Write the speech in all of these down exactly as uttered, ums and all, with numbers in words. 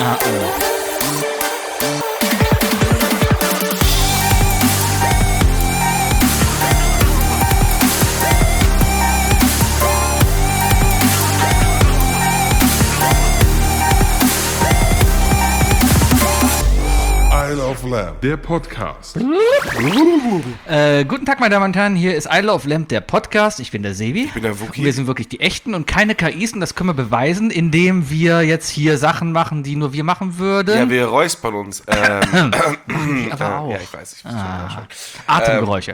Ah, oh. Isle of Lamp, der Podcast. Äh, guten Tag, meine Damen und Herren, hier ist Isle of Lamp, der Podcast. Ich bin der Sebi. Ich bin der Wookie. Und wir sind wirklich die Echten und keine K Is und das können wir beweisen, indem wir jetzt hier Sachen machen, die nur wir machen würden. Ja, wir räuspern uns. Ähm, aber auch. Ja, ich weiß, ich verstehe Ah. das schon. Atemgeräusche.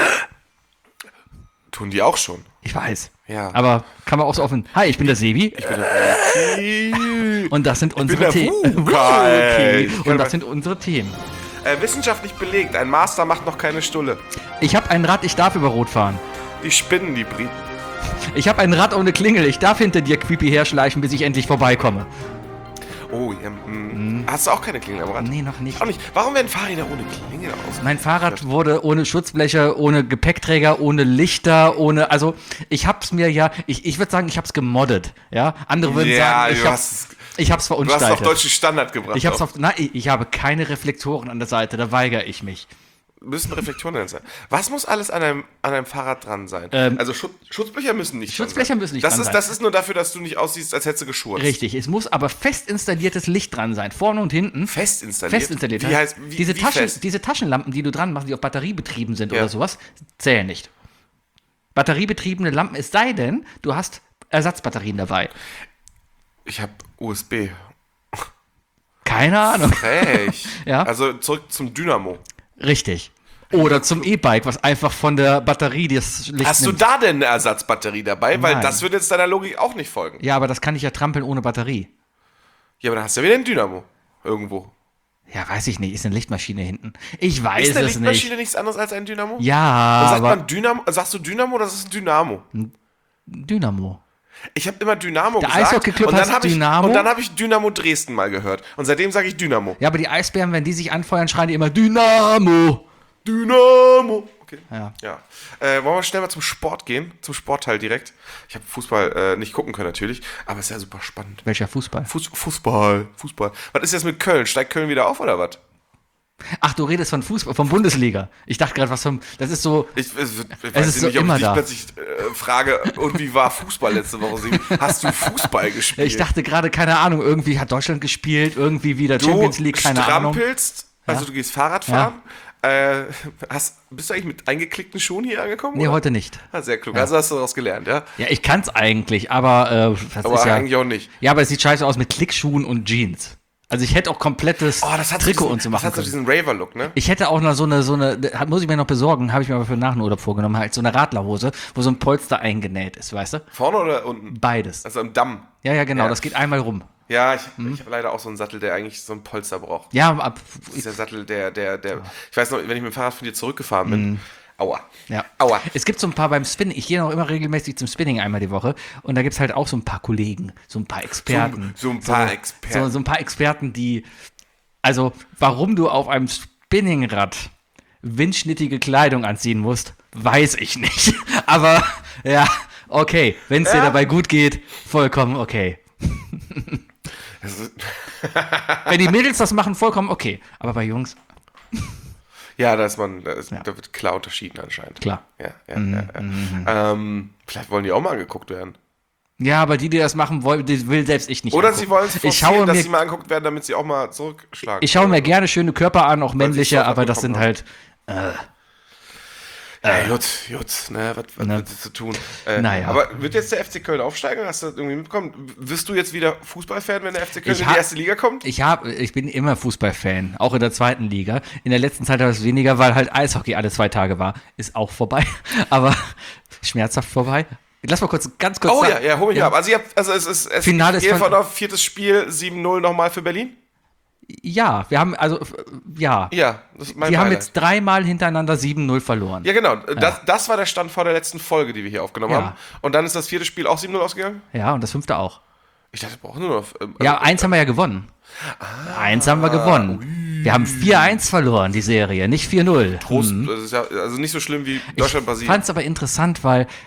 Tun die auch schon. Ich weiß. Ja. Aber kann man auch so offen. Hi, ich bin der Sebi. Ich bin der Wookie. Und das sind unsere der Themen. Wuka, ey. Ich Und kann das mal- sind unsere Themen. Äh, wissenschaftlich belegt, ein Master macht noch keine Stulle. Ich habe ein Rad, ich darf über Rot fahren. Die spinnen, die Briten. Ich habe ein Rad ohne Klingel, ich darf hinter dir creepy herschleichen, bis ich endlich vorbeikomme. Oh, ja, hm. Hast du auch keine Klingel am Rad? Nee, noch nicht. Auch nicht. Warum werden Fahrräder ohne Klingel aus? Mein Fahrrad wurde ohne Schutzbleche, ohne Gepäckträger, ohne Lichter, ohne, also ich hab's mir ja, ich, ich würde sagen, ich hab's gemoddet, ja. Andere würden Ja, sagen, ich du hab's, hast- ich hab's Du hast verunstaltet. auf deutschen Standard gebracht. ich hab's auch. auf, nein, ich, ich habe keine Reflektoren an der Seite, da weigere ich mich. Müssen Reflektoren dran sein. Was muss alles an einem, an einem Fahrrad dran sein? Ähm, also Schutz, Schutzblecher müssen nicht Schutzblecher dran sein. müssen nicht das dran ist, sein. Das ist nur dafür, dass du nicht aussiehst, als hättest du geschurzt. Richtig, es muss aber fest installiertes Licht dran sein, vorne und hinten. Fest installiert? Fest installiert. Wie heißt, wie, diese, wie Taschen, fest? diese Taschenlampen, die du dran machst, die auf Batterie betrieben sind Ja. oder sowas, zählen nicht. Batteriebetriebene Lampen, es sei denn, du hast Ersatzbatterien dabei. Ich habe U S B. Keine Ahnung. Frech. Ja. Also zurück zum Dynamo. Richtig. Oder zum E-Bike, was einfach von der Batterie das Licht Hast du nimmt. da denn eine Ersatzbatterie dabei? Weil Nein. das würde jetzt deiner Logik auch nicht folgen. Ja, aber das kann ich ja trampeln ohne Batterie. Ja, aber dann hast du ja wieder einen Dynamo. Irgendwo. Ja, weiß ich nicht. Ist eine Lichtmaschine hinten. Ich weiß Ist eine es Lichtmaschine nicht. nichts anderes als ein Dynamo? Ja, Und sagt aber man Dynamo, sagst du Dynamo oder ist es ein Dynamo? Dynamo. Ich habe immer Dynamo Der gesagt. Eishockey-Club und dann heißt hab ich, Dynamo. Und dann habe ich Dynamo Dresden mal gehört. Und seitdem sage ich Dynamo. Ja, aber die Eisbären, wenn die sich anfeuern, schreien die immer Dynamo. Dynamo. Okay. Ja. Ja. Äh, wollen wir schnell mal zum Sport gehen? Zum Sportteil direkt. Ich habe Fußball äh, nicht gucken können natürlich, aber es ist ja super spannend. Welcher Fußball? Fuß, Fußball, Fußball. Was ist jetzt mit Köln? Steigt Köln wieder auf oder was? Ach, du redest von Fußball, von Bundesliga. Ich dachte gerade, was vom. Das ist so. Ich, ich, ich weiß ist so nicht, ob immer ich dich da. plötzlich äh, frage, und wie war Fußball letzte Woche? Sieben? Hast du Fußball gespielt? Ich dachte gerade, keine Ahnung, irgendwie hat Deutschland gespielt, irgendwie wieder Champions League, keine Ahnung. Du strampelst, also Ja. du gehst Fahrrad fahren. Äh, hast, bist du eigentlich mit eingeklickten Schuhen hier angekommen? Nee, oder? heute nicht. Ah, sehr klug. Also hast du daraus gelernt, ja? Ja, ich kann's eigentlich, aber äh, das Aber ist ja. eigentlich auch nicht. Ja, aber es sieht scheiße aus mit Klickschuhen und Jeans. Also ich hätte auch komplettes Oh, das hat Trikot diesen, und so das machen hat so können. diesen Raver-Look, ne? Ich hätte auch noch so eine, so eine, hat- muss ich mir noch besorgen, habe ich mir aber für nach dem Urlaub vorgenommen, halt so eine Radlerhose, wo so ein Polster eingenäht ist, weißt du? Vorne oder unten? Beides. Also im Damm. Ja, ja, genau, Ja. das geht einmal rum. Ja, ich, Hm? ich habe leider auch so einen Sattel, der eigentlich so ein Polster braucht. Ja, ab, Das ist der Sattel, der, der, der. Ich weiß noch, wenn ich mit dem Fahrrad von dir zurückgefahren bin. Aua. ja. Aua. Es gibt so ein paar beim Spinning, ich gehe noch immer regelmäßig zum Spinning einmal die Woche und da gibt es halt auch so ein paar Kollegen, so ein paar Experten. So- so ein paar Experten. So, so ein paar Experten, die, also warum du auf einem Spinningrad windschnittige Kleidung anziehen musst, weiß ich nicht. Aber ja, okay, wenn es dir Ja. dabei gut geht, vollkommen okay. Das ist, Wenn die Mädels das machen, vollkommen okay. Aber bei Jungs, ja, da ist man, da, ist, Ja. da wird klar unterschieden anscheinend. klar. Ja, ja, ja, ja. Ähm, vielleicht wollen die auch mal angeguckt werden. Ja, aber die, die das machen wollen, die will selbst ich nicht. Oder angucken. sie wollen es ich forcieren, schaue dass mir sie mal angeguckt werden, damit sie auch mal zurückschlagen. Ich schaue mir gerne schöne Körper an, auch sie männliche, sofort aber das bekommen sind halt, Ja, gut, gut, ne, was, was Ne. wird das zu tun? Äh, Naja. Aber wird jetzt der F C Köln aufsteigen? Hast du das irgendwie mitbekommen? Wirst du jetzt wieder Fußballfan, wenn der F C Köln Ich in hab- die erste Liga kommt? ich habe, ich bin immer Fußballfan, auch in der zweiten Liga. In der letzten Zeit war es weniger, weil halt Eishockey alle zwei Tage war. Ist auch vorbei, aber schmerzhaft vorbei. Lass mal kurz, ganz kurz Oh sagen. ja, ja, hol mich mal ab. Also, ihr habt, also es ist, es Finale ist ihr von- von auf viertes Spiel, sieben null nochmal für Berlin? Ja, wir haben, also, f- ja. Ja, das ist mein Die haben Beileid. jetzt dreimal hintereinander sieben null verloren. Ja, genau. Das, das war der Stand vor der letzten Folge, die wir hier aufgenommen Ja. haben. Und dann ist das vierte Spiel auch sieben null ausgegangen? Ja, und das fünfte auch. Ich dachte, wir brauchen nur noch. Ähm, Ja, also, eins haben wir ja gewonnen. eins haben wir gewonnen. Wir haben vier eins verloren, die Serie, nicht vier null. Prost, das ist ja also nicht so schlimm wie Ich Deutschland-Brasilien. fand es aber interessant, weil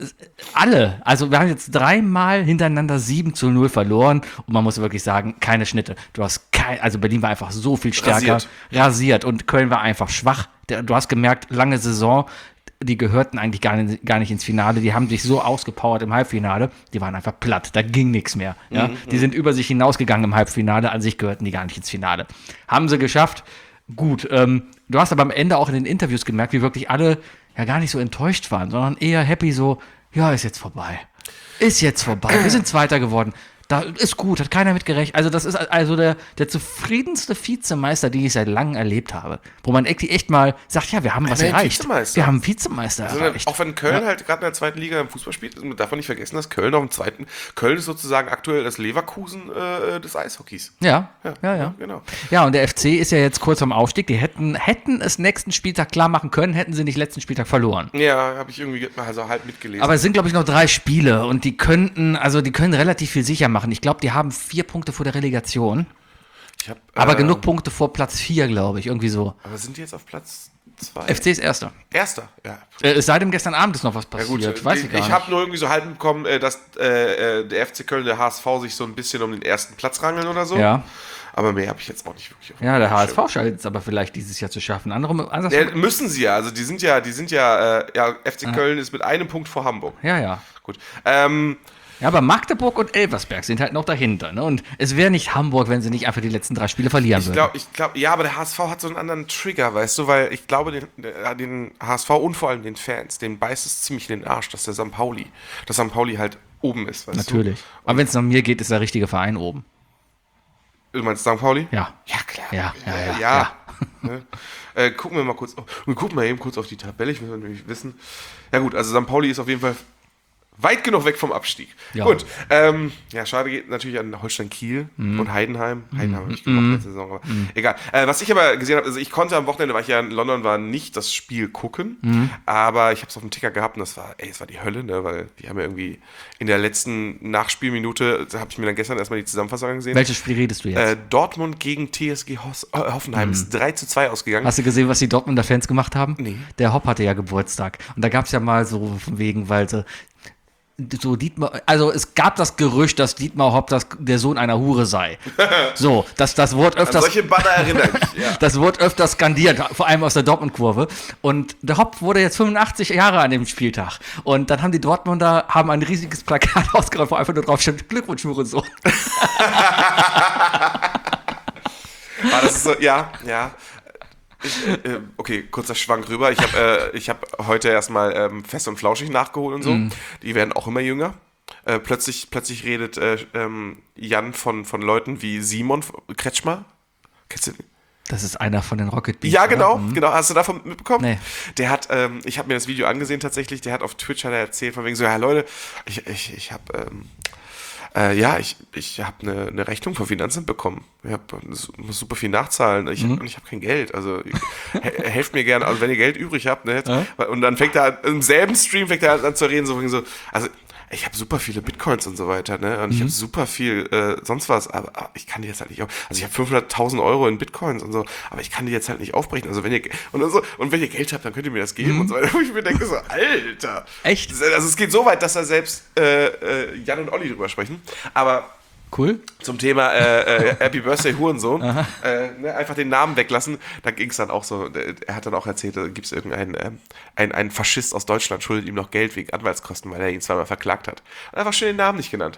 alle, also wir haben jetzt dreimal hintereinander sieben zu null verloren und man muss wirklich sagen, keine Schnitte. Du hast kein, also Berlin war einfach so viel stärker Rasiert. rasiert und Köln war einfach schwach. Der- Du hast gemerkt, lange Saison, die gehörten eigentlich gar nicht, gar nicht ins Finale. Die haben sich so ausgepowert im Halbfinale, die waren einfach platt, da ging nichts mehr. Ja? Die sind über sich hinausgegangen im Halbfinale, an sich gehörten die gar nicht ins Finale. Haben sie geschafft, gut. Ähm, du hast aber am Ende auch in den Interviews gemerkt, wie wirklich alle ja gar nicht so enttäuscht waren, sondern eher happy so, ja, ist jetzt vorbei. Ist jetzt vorbei. Wir sind Zweiter geworden. Da ist gut, hat keiner mitgerechnet. Also das ist also der, der zufriedenste Vizemeister, den ich seit langem erlebt habe. Wo man echt, echt mal sagt, ja, wir haben was Immerhin erreicht. Vizemeister. Wir haben einen Vizemeister Also, erreicht. auch wenn Köln halt gerade in der zweiten Liga im Fußball spielt, darf man nicht vergessen, dass Köln noch im zweiten, Köln ist sozusagen aktuell das Leverkusen äh, des Eishockeys. Ja, ja, ja, ja. Genau. Ja, und der F C ist ja jetzt kurz vorm Aufstieg. Die hätten, hätten es nächsten Spieltag klar machen können, hätten sie nicht letzten Spieltag verloren. Ja, habe ich irgendwie also halt mitgelesen. Aber es sind, glaube ich, noch drei Spiele und die könnten, also die können relativ viel sicher machen. Ich glaube, die haben vier Punkte vor der Relegation, ich hab, aber äh, genug Punkte vor Platz vier, glaube ich, irgendwie so. Aber sind die jetzt auf Platz zwei? F C ist Erster. Erster, ja. Äh, es sei denn, gestern Abend ist noch was Ja passiert. gut, Weiß ich, ich gar ich nicht. habe nur irgendwie so halb bekommen, äh, dass äh, äh, der F C Köln, der H S V sich so ein bisschen um den ersten Platz rangeln oder so. Ja. Aber mehr habe ich jetzt auch nicht wirklich auf Ja, der H S Schirm. V scheint es aber vielleicht dieses Jahr zu schaffen. Andere, anders, Ja, müssen sie ja, also die sind ja, die sind ja, äh, ja, F C Köln ist mit einem Punkt vor Hamburg. ja, ja. Gut. Ähm, Ja, aber Magdeburg und Elversberg sind halt noch dahinter. Ne? Und es wäre nicht Hamburg, wenn sie nicht einfach die letzten drei Spiele verlieren ich würden. glaube, ich glaube, ja, aber der H S V hat so einen anderen Trigger, weißt du, weil ich glaube, den, der- den H S V und vor allem den Fans, den beißt es ziemlich in den Arsch, dass der Sankt Pauli, dass Sankt Pauli halt oben ist, weißt Natürlich. Aber wenn es nach mir geht, ist der richtige Verein oben. du? Du meinst Sankt Pauli? Ja. Ja, klar. Ja, ja, ja, ja. ja. Ne? Äh, gucken wir mal kurz, auf, wir gucken mal eben kurz auf die Tabelle, ich will natürlich wissen. Ja gut, also Sankt Pauli ist auf jeden Fall weit genug weg vom Abstieg. Ja. Gut, ähm, ja, schade geht natürlich an Holstein Kiel Mhm. und Heidenheim. Heidenheim habe ich gemacht letzte Saison, aber egal. Äh, was ich aber gesehen habe, also ich konnte am Wochenende, weil ich ja in London war, nicht das Spiel gucken, Mhm. aber ich habe es auf dem Ticker gehabt und das war, ey, es war die Hölle, ne, weil die haben ja irgendwie in der letzten Nachspielminute, da habe ich mir dann gestern erstmal die Zusammenfassung angesehen. Welches Spiel redest du jetzt? Äh, Dortmund gegen T S G Hos äh, Hoffenheim ist drei zu zwei ausgegangen. Hast du gesehen, was die Dortmunder Fans gemacht haben? Nee. Der Hopp hatte ja Geburtstag. Und da gab es ja mal so von wegen, weil so, so Dietmar, also es gab das Gerücht, dass Dietmar Hopp das, der Sohn einer Hure sei. So, dass das Wort An öfters, solche Banner erinnere ich, ja. das Wort öfters skandiert, vor allem aus der Dortmund-Kurve. Und der Hopp wurde jetzt fünfundachtzig Jahre an dem Spieltag. Und dann haben die Dortmunder haben ein riesiges Plakat ausgerollt, wo einfach nur drauf steht, Glückwunsch, Hurensohn. Ah, das ist so, ja, ja. Ich, äh, okay, kurzer Schwank rüber. Ich habe äh, ich hab heute erstmal ähm, Fest und Flauschig nachgeholt und so. Mhm. Die werden auch immer jünger. Äh, plötzlich, plötzlich redet äh, ähm, Jan von, von Leuten wie Simon Kretschmer. Kennst du den? Das ist einer von den Rocket Beans. Ja, oder? genau, Mhm. genau. Hast du davon mitbekommen? Nee. Der hat, ähm, ich habe mir das Video angesehen tatsächlich, der hat auf Twitch hat er erzählt, von wegen so, ja Leute, ich, ich, ich habe, ähm, äh, ja, ich, ich habe eine, eine Rechnung vom Finanzamt bekommen. Ich hab, muss super viel nachzahlen. Ich, Mhm. hab, ich habe kein Geld. Also he- helft mir gerne, also wenn ihr Geld übrig habt. Ne, Ja. Und dann fängt er an, im selben Stream fängt er an, an zu reden, so, von wegen so, also ich habe super viele Bitcoins und so weiter, ne? Und ich habe super viel äh, sonst was, aber, aber ich kann die jetzt halt nicht auf. Also ich habe fünfhunderttausend Euro in Bitcoins und so, aber ich kann die jetzt halt nicht aufbrechen. Also wenn ihr und dann so und wenn ihr Geld habt, dann könnt ihr mir das geben und so weiter. Wo ich mir denke so, Alter, Echt? Das- Also es geht so weit, dass da selbst äh, äh, Jan und Olli drüber sprechen. Aber Cool. zum Thema äh, äh, Happy Birthday Hurensohn, äh, ne, einfach den Namen weglassen. Da ging es dann auch so, äh, er hat dann auch erzählt, da gibt es irgendeinen ähm, ein, ein Faschist aus Deutschland, schuldet ihm noch Geld wegen Anwaltskosten, weil er ihn zweimal verklagt hat. Und einfach schön den Namen nicht genannt.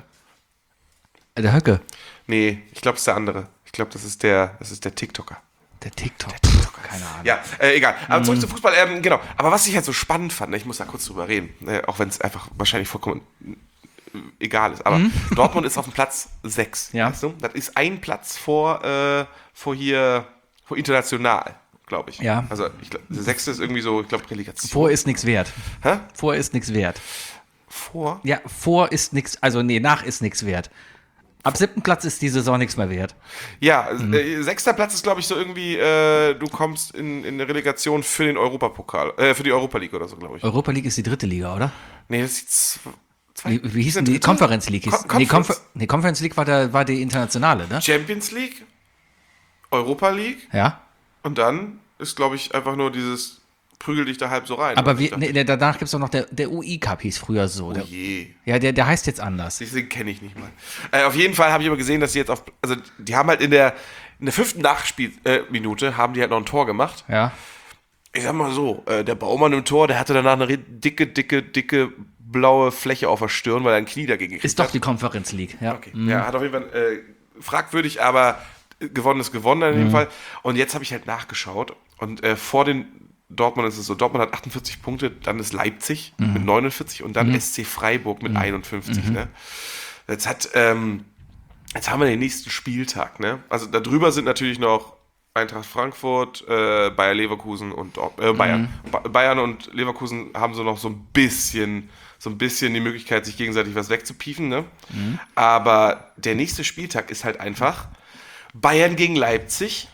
Der Höcke. Nee, ich glaube, es ist der andere. Ich glaube, das ist der, das ist der TikToker. Der TikTok. Keine Ahnung. Ja, äh, egal. Aber zurück zum Fußball. Ähm, genau. Aber was ich halt so spannend fand, ne, ich muss da kurz drüber reden, äh, auch wenn es einfach wahrscheinlich vollkommen äh, egal ist. Aber Dortmund ist auf dem Platz sechs. Ja. Weißt du? Das ist ein Platz vor, äh, vor hier, vor international, glaube ich. Ja. Also ich glaub, der sechste ist irgendwie so, ich glaube, Relegation. Vor ist nichts wert. Hä? Vor ist nichts wert. Vor? Ja, vor ist nichts, also nee, nach ist nichts wert. Ab siebten Platz ist die Saison nichts mehr wert. Ja, äh, sechster Platz ist, glaube ich, so irgendwie, äh, du kommst in, in eine Relegation für den Europapokal, äh, für die Europa League oder so, glaube ich. Europa League ist die dritte Liga, oder? Nee, das ist die zwe- zwei, Wie, wie hieß denn dritte? die? Conference League. Hieß, Con- nee, Conference. Confer nee, Conference League war, der, war die internationale, ne? Champions League, Europa League Ja. und dann ist, glaube ich, einfach nur dieses prügel dich da halb so rein. Aber wie, nee, danach gibt es doch noch, der, der U I-Cup hieß früher so. Oh der, je. Ja, der, der heißt jetzt anders. Den kenne ich nicht mal. Äh, auf jeden Fall habe ich aber gesehen, dass sie jetzt auf, also die haben halt in der, in der fünften Nachspielminute äh, haben die halt noch ein Tor gemacht. Ja. Ich sag mal so, äh, der Baumann im Tor, der hatte danach eine dicke, dicke, dicke blaue Fläche auf der Stirn, weil er ein Knie dagegen gekriegt Ist doch hat. die Conference League, ja. Okay. Mhm. Ja, hat auf jeden Fall äh, fragwürdig, aber gewonnen ist gewonnen in dem mhm. Fall. Und jetzt habe ich halt nachgeschaut und äh, vor den Dortmund ist es so, Dortmund hat achtundvierzig Punkte, dann ist Leipzig mhm. mit neunundvierzig und dann mhm. S C Freiburg mit mhm. einundfünfzig. Mhm. Ne? Jetzt hat, ähm, jetzt haben wir den nächsten Spieltag, ne? Also darüber sind natürlich noch Eintracht Frankfurt, äh, Bayer Leverkusen und äh, Bayern. Mhm. Ba- Bayern und Leverkusen haben so noch so ein bisschen, so ein bisschen die Möglichkeit, sich gegenseitig was wegzupiefen, ne? Mhm. Aber der nächste Spieltag ist halt einfach Bayern gegen Leipzig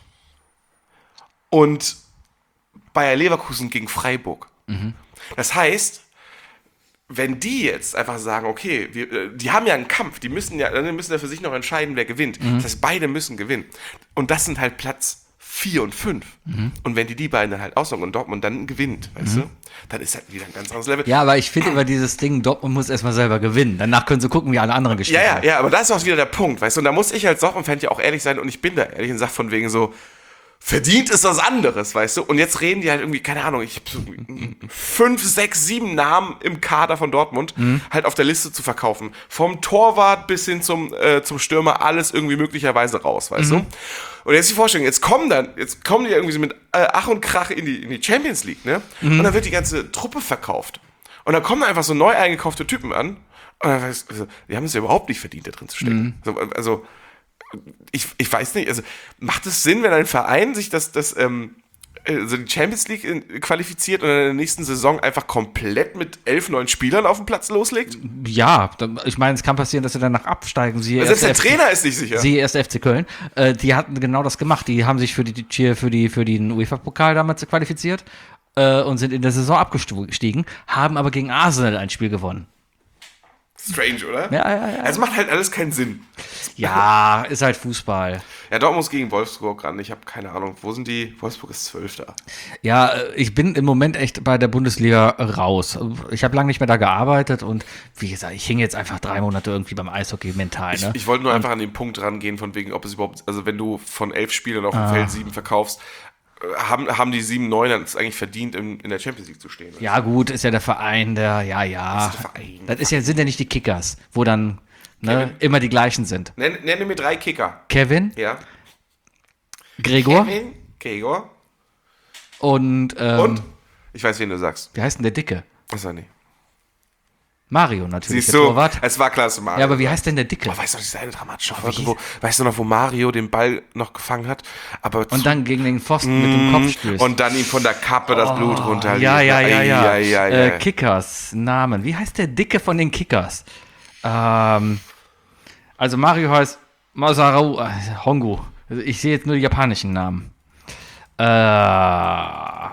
und Bayer Leverkusen gegen Freiburg. Mhm. Das heißt, wenn die jetzt einfach sagen, okay, wir, die haben ja einen Kampf, die müssen ja, die müssen ja für sich noch entscheiden, wer gewinnt. Mhm. Das heißt, beide müssen gewinnen. Und das sind halt Platz vier und fünf. Mhm. Und wenn die die beiden dann halt auslocken und Dortmund dann gewinnt, weißt mhm. du, dann ist halt wieder ein ganz anderes Level. Ja, aber ich finde immer dieses Ding, Dortmund muss erstmal selber gewinnen. Danach können sie gucken, wie alle anderen gespielt haben. haben. Ja, ja, ja, aber da ist auch wieder der Punkt, weißt du, und da muss ich als Dortmund-Fan ja auch ehrlich sein und ich bin da ehrlich und sag von wegen so, verdient ist was anderes, weißt du? Und jetzt reden die halt irgendwie, keine Ahnung, ich habe so fünf, sechs, sieben Namen im Kader von Dortmund mhm. halt auf der Liste zu verkaufen. Vom Torwart bis hin zum, äh, zum Stürmer, alles irgendwie möglicherweise raus, weißt mhm. du? Und jetzt die Vorstellung, jetzt kommen dann, jetzt kommen die irgendwie so mit äh, Ach und Krach in die, in die Champions League, ne? Mhm. Und dann wird die ganze Truppe verkauft. Und dann kommen einfach so neu eingekaufte Typen an. Und dann weißt du, also, die haben es ja überhaupt nicht verdient, da drin zu stecken. Mhm. Also, also Ich, ich weiß nicht, also macht es Sinn, wenn ein Verein sich das, das ähm, also die Champions League in, qualifiziert und in der nächsten Saison einfach komplett mit elf, neun Spielern auf dem Platz loslegt? Ja, ich meine, es kann passieren, dass sie danach absteigen. Siehe selbst der Trainer ist nicht sicher. Siehe erst F C Köln. Äh, die hatten genau das gemacht. Die haben sich für, die, für, die, für den UEFA-Pokal damals qualifiziert äh, und sind in der Saison abgestiegen, haben aber gegen Arsenal ein Spiel gewonnen. Strange, oder? Ja, ja, ja. Es macht halt alles keinen Sinn. Ja, ist halt Fußball. Ja, Dortmund muss gegen Wolfsburg ran. Ich habe keine Ahnung. Wo sind die? Wolfsburg ist Zwölfter. Ja, ich bin im Moment echt bei der Bundesliga raus. Ich habe lange nicht mehr da gearbeitet und wie gesagt, ich hing jetzt einfach drei Monate irgendwie beim Eishockey mental. Ne? Ich, ich wollte nur und, einfach an den Punkt rangehen, von wegen, ob es überhaupt, also wenn du von elf Spielern auf dem ah. Feld sieben verkaufst, Haben, haben die sieben Neuner es eigentlich verdient, in, in der Champions League zu stehen? Ja, gut, ist ja der Verein, der, ja, ja. Das, ist der Verein. Das ist ja, sind ja nicht die Kickers, wo dann ne, immer die gleichen sind. Nenn, nenne mir drei Kicker. Kevin. Ja. Gregor. Kevin, Gregor. Und, ähm, Und? Ich weiß, wen du sagst. Wie heißt denn der Dicke? Achso, nee. Mario natürlich. Siehst du, es war klar, dass du Mario. Ja, aber wie heißt denn der Dicke? Oh, weißt du noch, diese eine dramatische Folge, wo, weißt du noch, wo Mario den Ball noch gefangen hat? Aber und dann gegen den Pfosten mm, mit dem Kopf stößt. Und dann ihm von der Kappe oh, das Blut runterliegt. Ja, ja, ja, ja. ja, ja, ja. Äh, Kickers, Namen. Wie heißt der Dicke von den Kickers? Ähm, also Mario heißt Masaru äh, Hongo. Also ich sehe jetzt nur die japanischen Namen. Äh,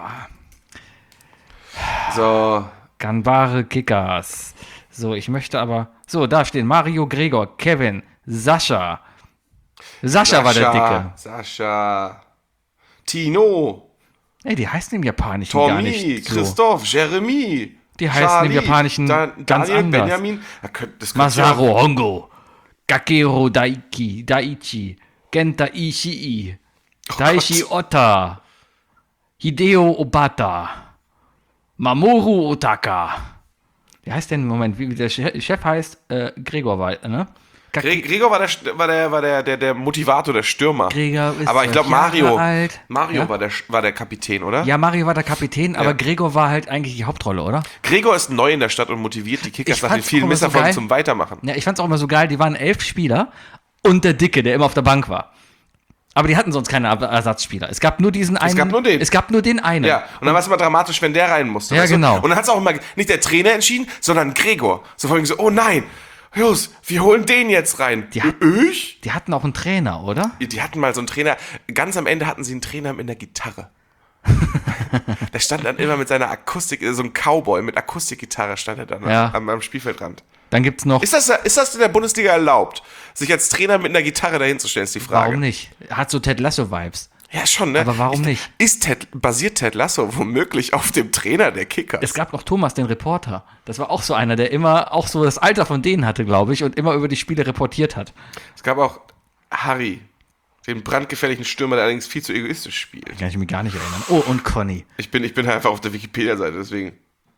so. Ganbare Kickers. So, ich möchte aber. So, da stehen Mario, Gregor, Kevin, Sascha. Sascha, Sascha war der Dicke. Sascha. Tino. Ey, die heißen im Japanischen Tommy, gar nicht so. Christoph, Jeremy. Die heißen Charlie, im Japanischen da, ganz Daniel, anders. Benjamin. Das Masaru ja. Hongo. Gakero Daiki, Daichi. Genta Ishii. Oh Daichi Gott. Ota. Hideo Obata. Mamoru Otaka. Wie heißt denn, Moment, wie der Chef heißt? Äh, Gregor war, ne? Gre- Gregor war, der, war, der, war der, der, der Motivator, der Stürmer. Gregor ist aber ich glaube, Mario, alt. Mario ja? war, der, war der Kapitän, oder? Ja, Mario war der Kapitän, aber ja. Gregor war halt eigentlich die Hauptrolle, oder? Gregor ist neu in der Stadt und motiviert die Kickers nach den vielen Misserfolgen so zum Weitermachen. Ja, ich fand's auch immer so geil, die waren elf Spieler und der Dicke, der immer auf der Bank war. Aber die hatten sonst keine Ersatzspieler. Es gab nur diesen einen. Es gab nur den. Es gab nur den einen. Ja, und dann war es immer dramatisch, wenn der rein musste. Ja, genau. Du? Und dann hat es auch immer nicht der Trainer entschieden, sondern Gregor. So vor allem so, oh nein, Jos, wir holen den jetzt rein. Die, hat, ich? die hatten auch einen Trainer, oder? Die hatten mal so einen Trainer. Ganz am Ende hatten sie einen Trainer mit einer Gitarre. Der stand dann immer mit seiner Akustik, so ein Cowboy mit Akustikgitarre stand er dann ja. am, am Spielfeldrand. Dann gibt's noch. Ist das, ist das in der Bundesliga erlaubt, sich als Trainer mit einer Gitarre dahinzustellen, ist die Frage. Warum nicht? Hat so Ted Lasso-Vibes. Ja, schon, ne? Aber warum ich, nicht? Ist Ted, basiert Ted Lasso womöglich auf dem Trainer der Kickers? Es gab noch Thomas, den Reporter. Das war auch so einer, der immer auch so das Alter von denen hatte, glaube ich, und immer über die Spiele reportiert hat. Es gab auch Harry, den brandgefährlichen Stürmer, der allerdings viel zu egoistisch spielt. Kann ich mich gar nicht erinnern. Oh, und Conny. Ich bin, ich bin halt einfach auf der Wikipedia-Seite, deswegen.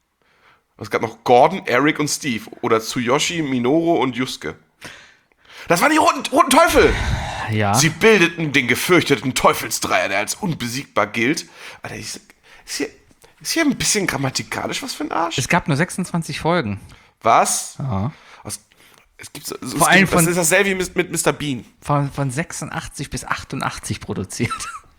Es gab noch Gordon, Eric und Steve. Oder Tsuyoshi, Minoru und Yusuke. Das waren die roten, roten Teufel! Ja. Sie bildeten den gefürchteten Teufelsdreier, der als unbesiegbar gilt. Alter, ist, ist, hier, ist hier ein bisschen grammatikalisch was für ein Arsch? Es gab nur sechsundzwanzig Folgen. Was? Ja. was es gibt so, so, Vor es allem gibt, das von- ist dasselbe wie mit, mit Mister Bean. Von, von sechsundachtzig bis achtundachtzig produziert.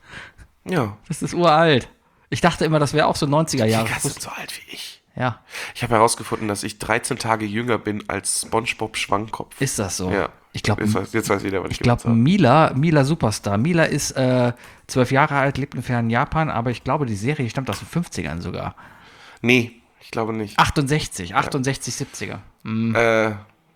Ja. Das ist uralt. Ich dachte immer, das wäre auch so neunziger Jahre. Die sind so alt wie ich. Ja. Ich habe herausgefunden, dass ich dreizehn Tage jünger bin als SpongeBob Schwammkopf. Ist das so? Ja. Ich glaube, Jetzt weiß, jetzt weiß jeder, was ich ich glaube, gemacht habe. Mila, Mila Superstar. Mila ist äh, zwölf Jahre alt, lebt in fernen Japan, aber ich glaube, die Serie stammt aus den fünfzigern sogar. Nee, ich glaube nicht. achtundsechzig, achtundsechzig, siebziger. Mhm. Äh,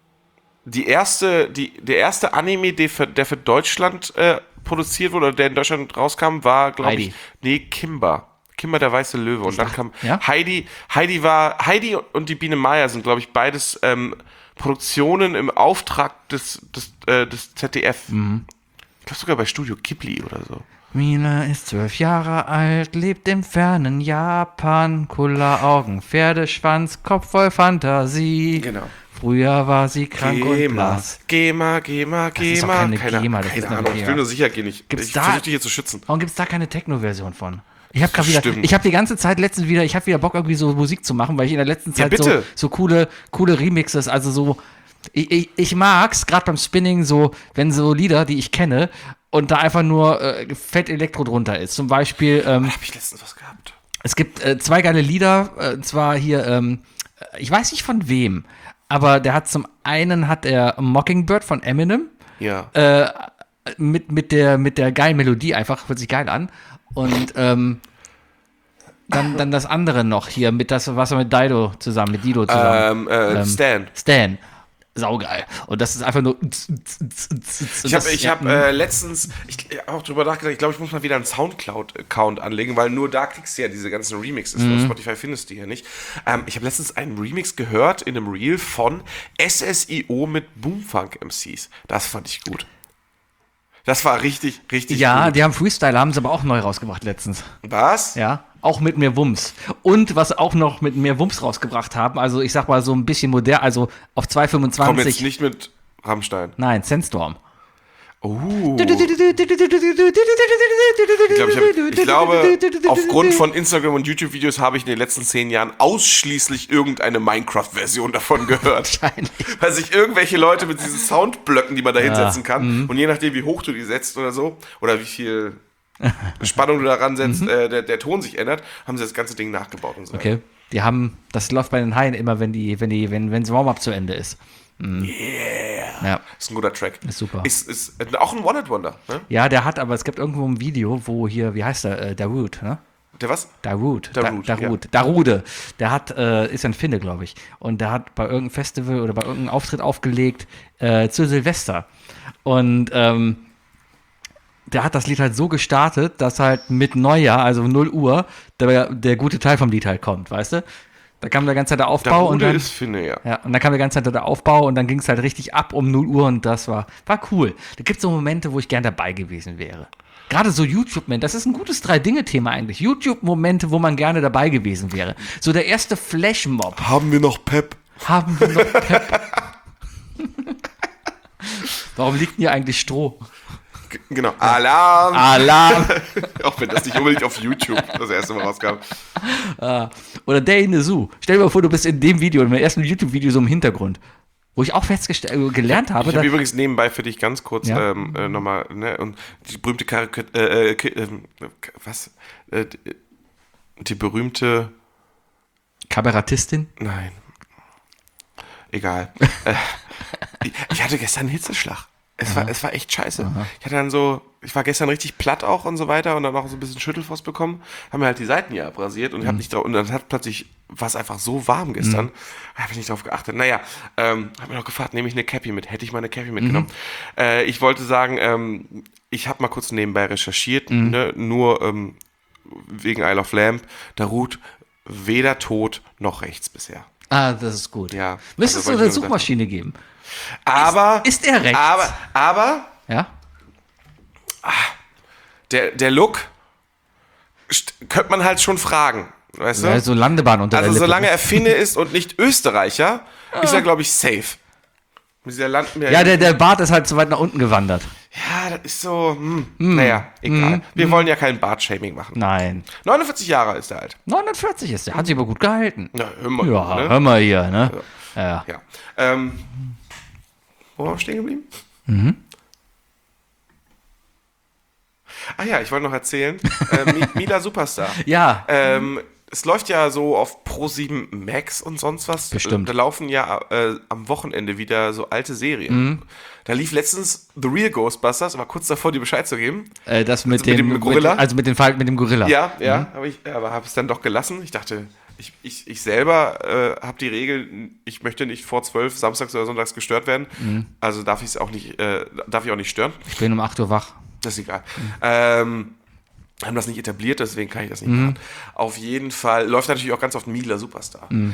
die erste, die, der erste Anime, der für, der für Deutschland äh, produziert wurde, oder der in Deutschland rauskam, war, glaube Heidi. ich, nee, Kimba. Kimba, der weiße Löwe. Und dann kam ja? Heidi. Heidi war, Heidi und die Biene Maya sind, glaube ich, beides ähm, Produktionen im Auftrag des, des, äh, des Z D F. Mhm. Ich glaube sogar bei Studio Ghibli oder so. Mila ist zwölf Jahre alt, lebt im fernen Japan. Kulleraugen, Pferdeschwanz, Kopf voll Fantasie. Genau. Früher war sie krank und GEMA, blass. GEMA, GEMA, GEMA. ist doch keine keine GEMA, das keine ist eine Ahnung, ich GEMA. will nur sicher gehen. Ich, Gibt's ich da- versuche dich hier zu schützen. Warum gibt es da keine Techno-Version von? Ich habe gerade wieder, Stimmt. ich habe die ganze Zeit letztens wieder, ich habe wieder Bock irgendwie so Musik zu machen, weil ich in der letzten Ja, Zeit so, bitte. so coole, coole Remixes, also so, ich, ich, ich mag's gerade beim Spinning so, wenn so Lieder, die ich kenne und da einfach nur äh, fett Elektro drunter ist. Zum Beispiel, ähm, Habe ich letztens was gehabt? es gibt äh, zwei geile Lieder, äh, und zwar hier, ähm, ich weiß nicht von wem, aber der hat zum einen hat er Mockingbird von Eminem, Ja. äh, mit, mit, der, mit der geilen Melodie einfach, hört sich geil an. Und ähm, dann, dann das andere noch hier, mit das, was er mit Dido zusammen, mit Dido zusammen. ähm, äh, Ähm, Stan. Stan. Saugeil. Und das ist einfach nur. Ich habe ich hab, äh, letztens ich hab auch drüber nachgedacht, ich glaube, ich muss mal wieder einen Soundcloud-Account anlegen, weil nur da kriegst du ja diese ganzen Remixes. Mhm. Auf Spotify findest du die ja nicht. Ähm, ich habe letztens einen Remix gehört in einem Reel von S S I O mit Boomfunk M Cs. Das fand ich gut. Das war richtig, richtig ja, gut. die haben Freestyle, haben sie aber auch neu rausgebracht letztens. Was? Ja, auch mit mehr Wumms. Und was auch noch mit mehr Wumms rausgebracht haben, also ich sag mal so ein bisschen modern, also auf zwei Komm jetzt fünfundzwanzig. nicht mit Rammstein. Nein, Sandstorm. Oh. Ich, glaub, ich, hab, ich glaube, aufgrund von Instagram und YouTube-Videos habe ich in den letzten zehn Jahren ausschließlich irgendeine Minecraft-Version davon gehört. Wahrscheinlich. Weil sich irgendwelche Leute mit diesen Soundblöcken, die man da hinsetzen Ja. kann, Mhm. und je nachdem, wie hoch du die setzt oder so, oder wie viel Spannung du daran setzt, Mhm. äh, der, der Ton sich ändert, haben sie das ganze Ding nachgebaut und so. Okay. Die haben, das läuft bei den Haien immer, wenn die, wenn die, wenn, wenn das Warm-up zu Ende ist. Yeah. Ja. Ist ein guter Track. Ist super. Ist, ist auch ein One-Hit-Wonder, ne? Ja, der hat, aber es gibt irgendwo ein Video, wo hier, wie heißt der, äh, Darude, ne? Der was? Darude. Darude, Da, Darude. Darude. Der hat, äh, ist ein Finne, glaube ich. Und der hat bei irgendeinem Festival oder bei irgendeinem Auftritt aufgelegt äh, zu Silvester. Und ähm, der hat das Lied halt so gestartet, dass halt mit Neujahr, also null Uhr, der, der gute Teil vom Lied halt kommt, weißt du? Da kam der ganze Zeit der Aufbau und Darude dann, ist Finne, ja. ja, und dann kam der ganze Zeit der Aufbau und dann ging es halt richtig ab um null Uhr und das war, war cool. Da gibt es so Momente, wo ich gern dabei gewesen wäre. Gerade so YouTube-Momente, das ist ein gutes Drei-Dinge-Thema eigentlich. YouTube-Momente, wo man gerne dabei gewesen wäre. So der erste Flashmob. Haben wir noch Pep? Haben wir noch Pep? Warum liegt denn hier eigentlich Stroh? G- Genau. Alarm! Alarm! Auch wenn das nicht unbedingt auf YouTube das erste Mal rauskam. Oder Day in the Zoo. Stell dir mal vor, du bist in dem Video, in meinem ersten YouTube-Video so im Hintergrund. Wo ich auch festgestellt, äh, gelernt habe, Ich habe dass- übrigens nebenbei für dich ganz kurz Ja. ähm, äh, nochmal, ne, und die berühmte Karikatur, äh, äh, Ki- ähm, was? Äh, die, die berühmte, Kabarettistin. nein. Egal. äh, ich, ich hatte gestern einen Hitzeschlag. Es war, es war echt scheiße. Ich hatte dann so, ich war gestern richtig platt auch und so weiter und dann auch so ein bisschen Schüttelfrost bekommen, haben mir halt die Seiten ja abrasiert und ich Mhm. hab nicht drauf, und dann hat plötzlich war es einfach so warm gestern. Mhm. Habe ich nicht drauf geachtet. Naja, ähm, habe mir noch gefragt, nehme ich eine Cappy mit? Hätte ich mal eine Cappy mitgenommen? Mhm. Äh, ich wollte sagen, ähm, ich habe mal kurz nebenbei recherchiert, mhm. ne, nur ähm, wegen Isle of Lamp. Da ruht weder tot noch rechts bisher. Ah, das ist gut. Ja. Müsstest also, du eine Suchmaschine sagen. geben. Aber. Ist, ist er rechts? Aber, aber. Ja. Der, der Look könnte man halt schon fragen. Weißt du? Ja, so Landebahn unter Also der Lippe. solange er Finne ist und nicht Österreicher, ah. ist er, glaube ich, safe. Mit dieser Land- ja, der, der Bart ist halt zu weit nach unten gewandert. Ja, das ist so, hm, hm. naja, egal. Hm. Wir hm. wollen ja kein Bart-Shaming machen. Nein. neunundvierzig Jahre ist er alt. neunundvierzig ist er, hat sich aber gut gehalten. Ja, hör mal, ja, ne? hör mal hier, ne? Ja. ja. ja. Ähm, wo waren wir stehen geblieben? Mhm. Ah ja, ich wollte noch erzählen, äh, Mila Superstar. Ja. Ähm, es läuft ja so auf Pro sieben Max und sonst was. Bestimmt. Da laufen ja äh, am Wochenende wieder so alte Serien. Mhm. Da lief letztens The Real Ghostbusters, war kurz davor, dir Bescheid zu geben. Äh, das mit, also dem, mit dem Gorilla? Mit, also mit, den, mit dem Gorilla. Ja, ja, mhm. aber ich aber habe es dann doch gelassen. Ich dachte, ich, ich, ich selber äh, habe die Regel, ich möchte nicht vor zwölf samstags oder sonntags gestört werden. Mhm. Also darf ich es auch nicht, äh, darf ich auch nicht stören. Ich bin um acht Uhr wach. Das ist egal. Mhm. Ähm, haben das nicht etabliert, deswegen kann ich das nicht mhm. machen. Auf jeden Fall läuft natürlich auch ganz oft Mila Superstar. Mhm.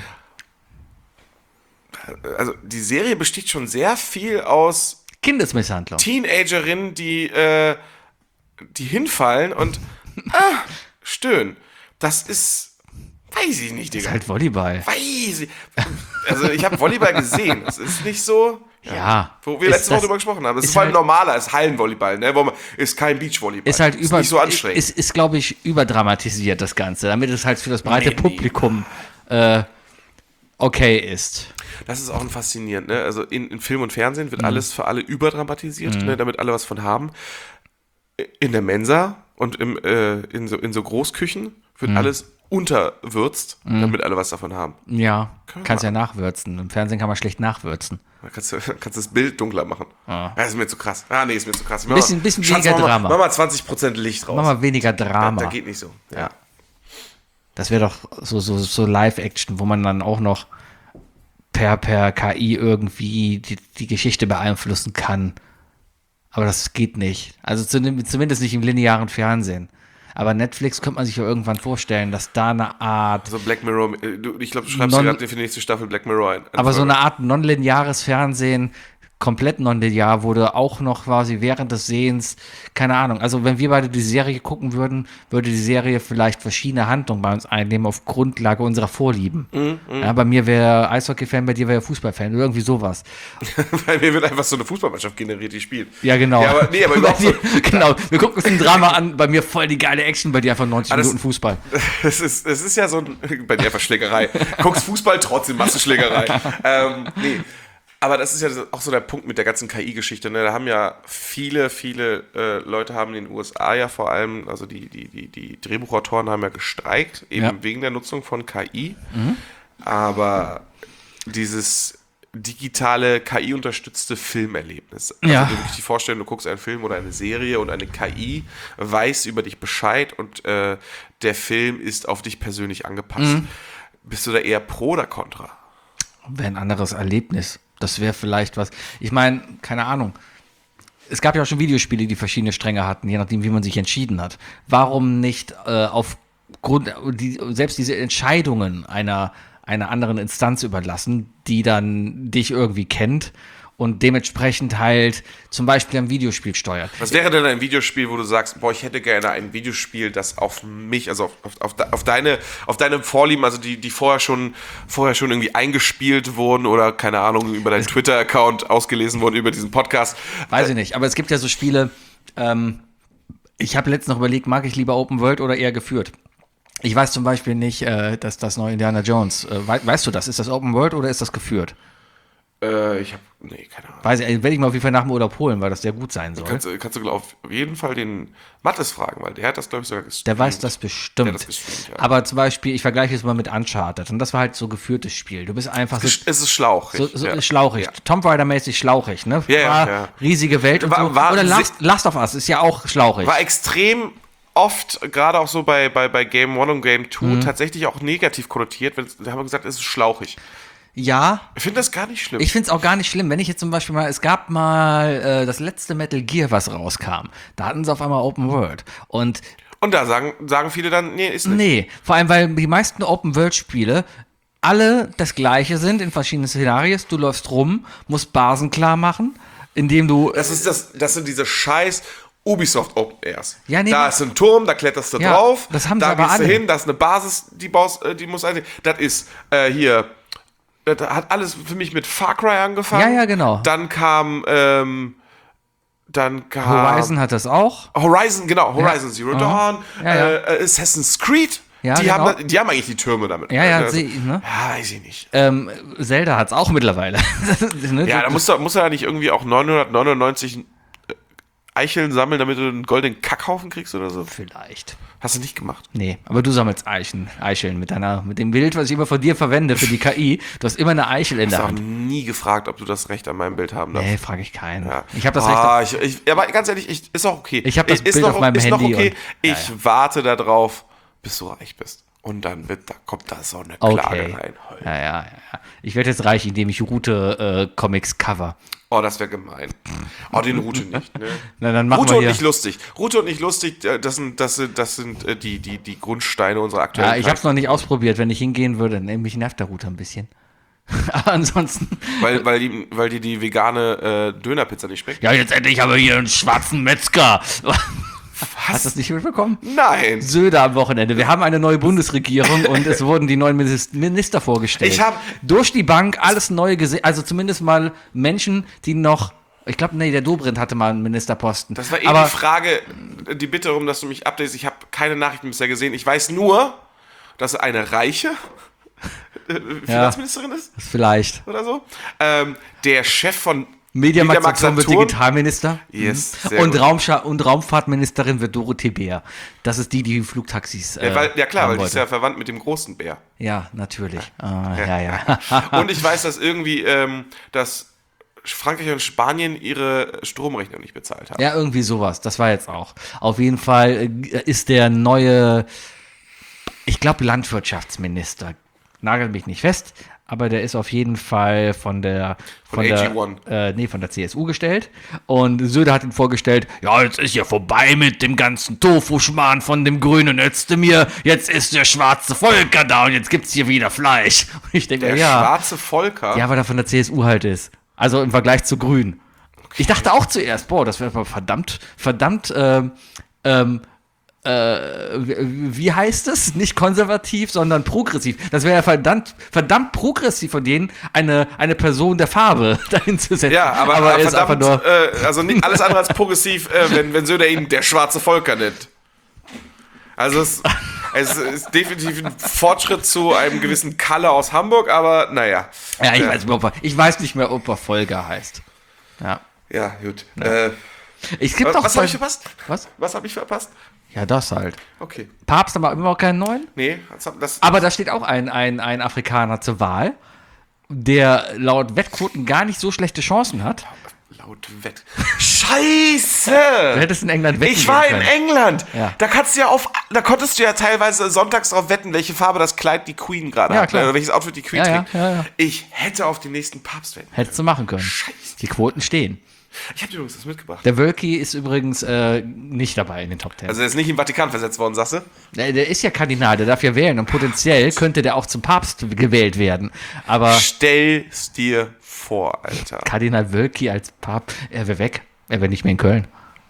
Also die Serie besteht schon sehr viel aus Kindesmisshandlung. Teenagerinnen, die, äh, die hinfallen und ah, stöhnen. Das ist, weiß ich nicht, Digga. Das ist halt Volleyball. Weiß ich. Also ich habe Volleyball gesehen. Das ist nicht so... Ja. ja. Wo wir letzte Woche drüber gesprochen haben. Das ist, ist vor allem halt normaler, ist Hallenvolleyball, ne? Wo man, ist kein Beachvolleyball. Ist halt über, ist nicht so anstrengend. Ist, ist glaube ich, überdramatisiert, das Ganze, damit es halt für das breite nee, Publikum nee. äh, okay ist. Das ist auch ein faszinierend, ne? Also in, in Film und Fernsehen wird mhm. alles für alle überdramatisiert, mhm. ne? Damit alle was von haben. In der Mensa und im, äh, in, so, in so Großküchen wird mhm. alles unterwürzt, mhm. damit alle was davon haben. Ja, Können kannst ja nachwürzen. Im Fernsehen kann man schlecht nachwürzen. Da kannst du kannst das Bild dunkler machen. Ah. Das ist mir zu krass. Ah, nee, ist mir zu krass. Ein bisschen, bisschen weniger mach Drama. Mach mal zwanzig Prozent Licht raus. Mach mal weniger Drama. Da, da geht nicht so. Ja. Das wäre doch so, so, so Live-Action, wo man dann auch noch per, per K I irgendwie die, die Geschichte beeinflussen kann. Aber das geht nicht. Also zumindest nicht im linearen Fernsehen. Aber Netflix könnte man sich ja irgendwann vorstellen, dass da eine Art... So Black Mirror, du, ich glaube, du schreibst non, gerade für die nächste Staffel Black Mirror ein. Aber so eine Art nonlineares Fernsehen, komplett nonlinear, wo du auch noch quasi während des Sehens, keine Ahnung, also wenn wir beide die Serie gucken würden, würde die Serie vielleicht verschiedene Handlungen bei uns einnehmen auf Grundlage unserer Vorlieben. Mm, mm. Ja, bei mir wäre Eishockey-Fan, bei dir wäre Fußball-Fan oder irgendwie sowas. Bei mir wird einfach so eine Fußballmannschaft generiert, die spielt. Ja, genau. Ja, aber, nee, aber überhaupt dir, so, genau, wir gucken uns ein Drama an, bei mir voll die geile Action, bei dir einfach neunzig Minuten Fußball. Es ist, es ist ja so ein, bei dir einfach Schlägerei. Guckst Fußball, trotzdem machst du Schlägerei. ähm, nee. Aber das ist ja auch so der Punkt mit der ganzen K I-Geschichte. Ne? Da haben ja viele, viele äh, Leute haben in den U S A ja vor allem, also die, die, die, die Drehbuchautoren haben ja gestreikt, eben ja. wegen der Nutzung von K I. Mhm. Aber dieses digitale, K I-unterstützte Filmerlebnis. Also ja. du wirklich die Vorstellung, du guckst einen Film oder eine Serie und eine K I weiß über dich Bescheid und äh, der Film ist auf dich persönlich angepasst. Mhm. Bist du da eher pro oder contra? Wäre ein anderes Erlebnis. Das wäre vielleicht was. Ich meine, keine Ahnung. Es gab ja auch schon Videospiele, die verschiedene Stränge hatten, je nachdem, wie man sich entschieden hat. Warum nicht äh, aufgrund, die, selbst diese Entscheidungen einer, einer anderen Instanz überlassen, die dann dich irgendwie kennt und dementsprechend halt zum Beispiel ein Videospiel steuert. Was wäre denn ein Videospiel, wo du sagst, boah, ich hätte gerne ein Videospiel, das auf mich, also auf, auf, auf, deine, auf deine Vorlieben, also die, die vorher schon, vorher schon irgendwie eingespielt wurden oder, keine Ahnung, über deinen Twitter-Account ausgelesen wurden, über diesen Podcast? Weiß ich nicht, aber es gibt ja so Spiele, ähm, ich habe letztens noch überlegt, mag ich lieber Open World oder eher geführt? Ich weiß zum Beispiel nicht, äh, dass das neue Indiana Jones, äh, we- weißt du das, ist das Open World oder ist das geführt? Äh, ich habe, nee, keine Ahnung. Weiß ich, werde ich mal auf jeden Fall nach dem Urlaub holen, weil das sehr gut sein soll. Kannst, kannst du auf jeden Fall den Mattes fragen, weil der hat das, glaube ich, sogar gestreamt. Der weiß das bestimmt. Der hat das gestreamt, ja. Aber zum Beispiel, ich vergleiche es mal mit Uncharted und das war halt so geführtes Spiel. Du bist einfach so... Es ist schlauchig. So, so ja. Schlauchig. Ja. Tomb Raider-mäßig schlauchig, ne? Ja, ja, war ja. Riesige Welt und war, so. War Oder Last, Last of Us ist ja auch schlauchig. War extrem oft, gerade auch so bei, bei, bei Game One und Game Two, mhm. tatsächlich auch negativ konnotiert. Da haben wir gesagt, es ist schlauchig. Ja. Ich finde das gar nicht schlimm. Ich finde es auch gar nicht schlimm. Wenn ich jetzt zum Beispiel mal, es gab mal äh, das letzte Metal Gear, was rauskam. Da hatten sie auf einmal Open World. Und, und da sagen, sagen viele dann, nee, ist nicht. Nee, vor allem, weil die meisten Open World Spiele alle das Gleiche sind in verschiedenen Szenarien. Du läufst rum, musst Basen klar machen, indem du... Das ist das, das sind diese scheiß Ubisoft Open Airs. Ja, nee, da ist ein Turm, da kletterst du ja, drauf, das haben da sie aber gehst du alle. hin, da ist eine Basis, die, baust, die muss ein, das ist äh, hier, das hat alles für mich mit Far Cry angefangen. Ja, ja, genau. Dann kam, ähm, dann kam Horizon hat das auch. Horizon, genau, Horizon ja. Zero Dawn, ja, ja. Äh, Assassin's Creed. Ja, die, genau. haben, die haben eigentlich die Türme damit. Ja, ja, also, sie, ne? ja, weiß ich nicht. Ähm, Zelda hat es auch mittlerweile. ne? Ja, da musst du, musst du ja nicht irgendwie auch neunhundertneunundneunzig Eicheln sammeln, damit du einen goldenen Kackhaufen kriegst oder so? Vielleicht. Hast du nicht gemacht? Nee, aber du sammelst Eichen, Eicheln mit deiner, mit dem Bild, was ich immer von dir verwende für die K I. Du hast immer eine Eichel in der Hand. Ich habe nie gefragt, ob du das Recht an meinem Bild haben darfst. Nee, frage ich keinen. Ja. Ich habe das ah, Recht. Ich, ich, aber ganz ehrlich, ich, ist auch okay. Ich habe das ist Bild noch, auf meinem ist Handy. Noch okay. Und, ich ja, ja. warte darauf, bis du reich bist. Und dann wird, da kommt da so eine Klage okay. rein. Ja, ja, ja. Ich werde jetzt reich, indem ich Route äh, Comics cover. Oh, das wäre gemein. Oh, den Route nicht. Ne? Na, dann machen Route wir und hier. nicht lustig. Route und nicht lustig, das sind, das sind, das sind äh, die, die, die Grundsteine unserer aktuellen Ja, ich habe es noch nicht ausprobiert. Wenn ich hingehen würde, nämlich nervt der Route ein bisschen. Aber ansonsten. Weil, weil, die, weil die die vegane äh, Dönerpizza nicht schmeckt? Ja, jetzt endlich haben wir hier einen schwarzen Metzger. Hast du das nicht mitbekommen? Nein. Söder am Wochenende. Wir haben eine neue Bundesregierung und es wurden die neuen Minister vorgestellt. Ich habe durch die Bank alles neu gesehen. Also zumindest mal Menschen, die noch. Ich glaube, nee, der Dobrindt hatte mal einen Ministerposten. Das war eben Aber die Frage, die Bitte darum, dass du mich updatest. Ich habe keine Nachrichten bisher gesehen. Ich weiß nur, dass eine reiche Finanzministerin ist. Vielleicht. Oder so. Ähm, der Chef von Mediamarkt Saturn wird Digitalminister. Yes, mhm. und, Raumscha- und Raumfahrtministerin wird Dorothee Bär. Das ist die, die Flugtaxis. Äh, ja, weil, ja klar, weil die wollte. ist ja verwandt mit dem großen Bär. Ja, natürlich. Ah, ja, ja. Und ich weiß, dass irgendwie, ähm, dass Frankreich und Spanien ihre Stromrechnung nicht bezahlt haben. Ja, irgendwie sowas. Das war jetzt auch. Auf jeden Fall ist der neue, ich glaube, Landwirtschaftsminister. Nagelt mich nicht fest. Aber der ist auf jeden Fall von der von, von der äh, nee, von der C S U gestellt. Und Söder hat ihn vorgestellt, ja, jetzt ist ja vorbei mit dem ganzen Tofu-Schmarrn von dem Grünen Özdemir. Jetzt ist der schwarze Volker da und jetzt gibt's hier wieder Fleisch. Und ich denke, der ja. schwarze Volker? Ja, weil er von der C S U halt ist. Also im Vergleich zu Grün. Okay. Ich dachte auch zuerst, boah, das wäre verdammt, verdammt, ähm, ähm, Äh, wie heißt es? Nicht konservativ, sondern progressiv. Das wäre ja verdammt, verdammt progressiv von denen, eine, eine Person der Farbe dahin zu setzen. Ja, aber, aber aber er ist einfach nur äh, also nicht alles andere als progressiv, äh, wenn, wenn Söder ihn der schwarze Volker nennt. Also es, es ist definitiv ein Fortschritt zu einem gewissen Kalle aus Hamburg, aber naja. Ja, ich, ja. Weiß, nicht mehr, ob er, ich weiß nicht mehr, ob er Volker heißt. Ja. Ja, gut. Ja. Äh, es gibt was doch was habe ich verpasst? Was? Was habe ich verpasst? Ja, das halt. Okay. Papst aber immer noch keinen neuen? Nee, das, das, Aber da steht auch ein, ein, ein Afrikaner zur Wahl, der laut Wettquoten gar nicht so schlechte Chancen hat. Laut Wett. Scheiße! Du hättest in England wetten Ich war in können. England. Ja. Da kannst du ja auf, da konntest du ja teilweise sonntags drauf wetten, welche Farbe das Kleid die Queen gerade Ja, hat, klar. oder welches Outfit die Queen Ja, ja, trägt. ja, ja. Ich hätte auf den nächsten Papst wetten. Hättest du machen können. Scheiße. Die Quoten stehen. Ich habe dir übrigens das mitgebracht. Der Wölki ist übrigens äh, nicht dabei in den Top Ten. Also er ist nicht im Vatikan versetzt worden, sagst du? der, der ist ja Kardinal, der darf ja wählen und potenziell könnte der auch zum Papst gewählt werden. Aber Stell's dir vor, Alter. Kardinal Wölki als Papst, er wäre weg. Er wäre nicht mehr in Köln.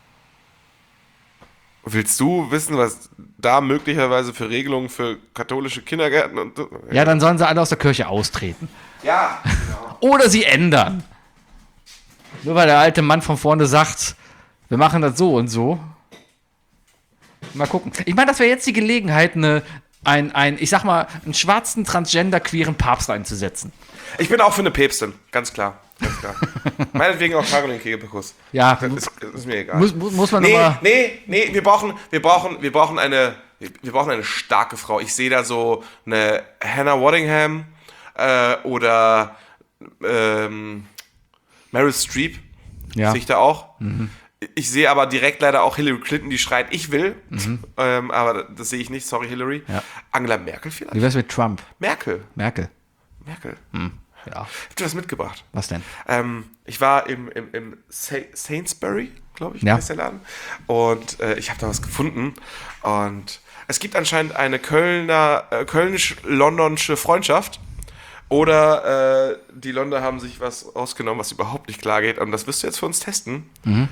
Willst du wissen, was da möglicherweise für Regelungen für katholische Kindergärten und Ja, dann sollen sie alle aus der Kirche austreten. Ja, genau. Oder sie ändern. Nur weil der alte Mann von vorne sagt, wir machen das so und so. Mal gucken. Ich meine, das wäre jetzt die Gelegenheit, eine, ein, ein, ich sag mal, einen schwarzen, transgender-queeren Papst einzusetzen. Ich bin auch für eine Päpstin, ganz klar. Ganz klar. Meinetwegen auch Caroline Kebekus. Ja, Das ist, das ist mir egal. muss, muss, muss man nee, nochmal. nee, nee, wir brauchen, wir brauchen, wir brauchen eine, wir brauchen eine starke Frau. Ich sehe da so eine Hannah Waddingham äh, oder ähm, Meryl Streep. Ja. Sehe ich da auch. Mhm. Ich sehe aber direkt leider auch Hillary Clinton, die schreit, ich will. Mhm. Ähm, aber das sehe ich nicht, sorry Hillary. Ja. Angela Merkel vielleicht? Wie wär's mit Trump? Merkel. Merkel. Merkel. Hm. Ja. Ich hab dir was mitgebracht. Was denn? Ähm, ich war im, im, im Sa- Sainsbury, glaube ich, ja. ist der Laden. Und äh, ich habe da was gefunden. Und es gibt anscheinend eine Kölner, äh, kölnisch-londonsche Freundschaft. Oder äh, die Londoner haben sich was rausgenommen, was überhaupt nicht klar geht. Und das wirst du jetzt für uns testen. Mhm.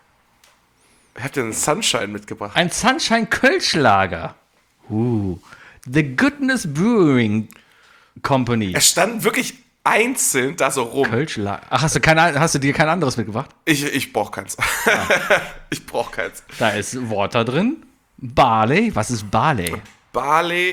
Ich habe dir einen Sunshine mitgebracht. Ein Sunshine-Kölschlager. Uh. The Goodness Brewing Company. Es stand wirklich einzeln da so rum. Kölschlager. Ach, hast du, kein, hast du dir kein anderes mitgebracht? Ich, ich brauch keins. Ja. Ich brauch keins. Da ist Water drin. Barley. Was ist Barley? Barley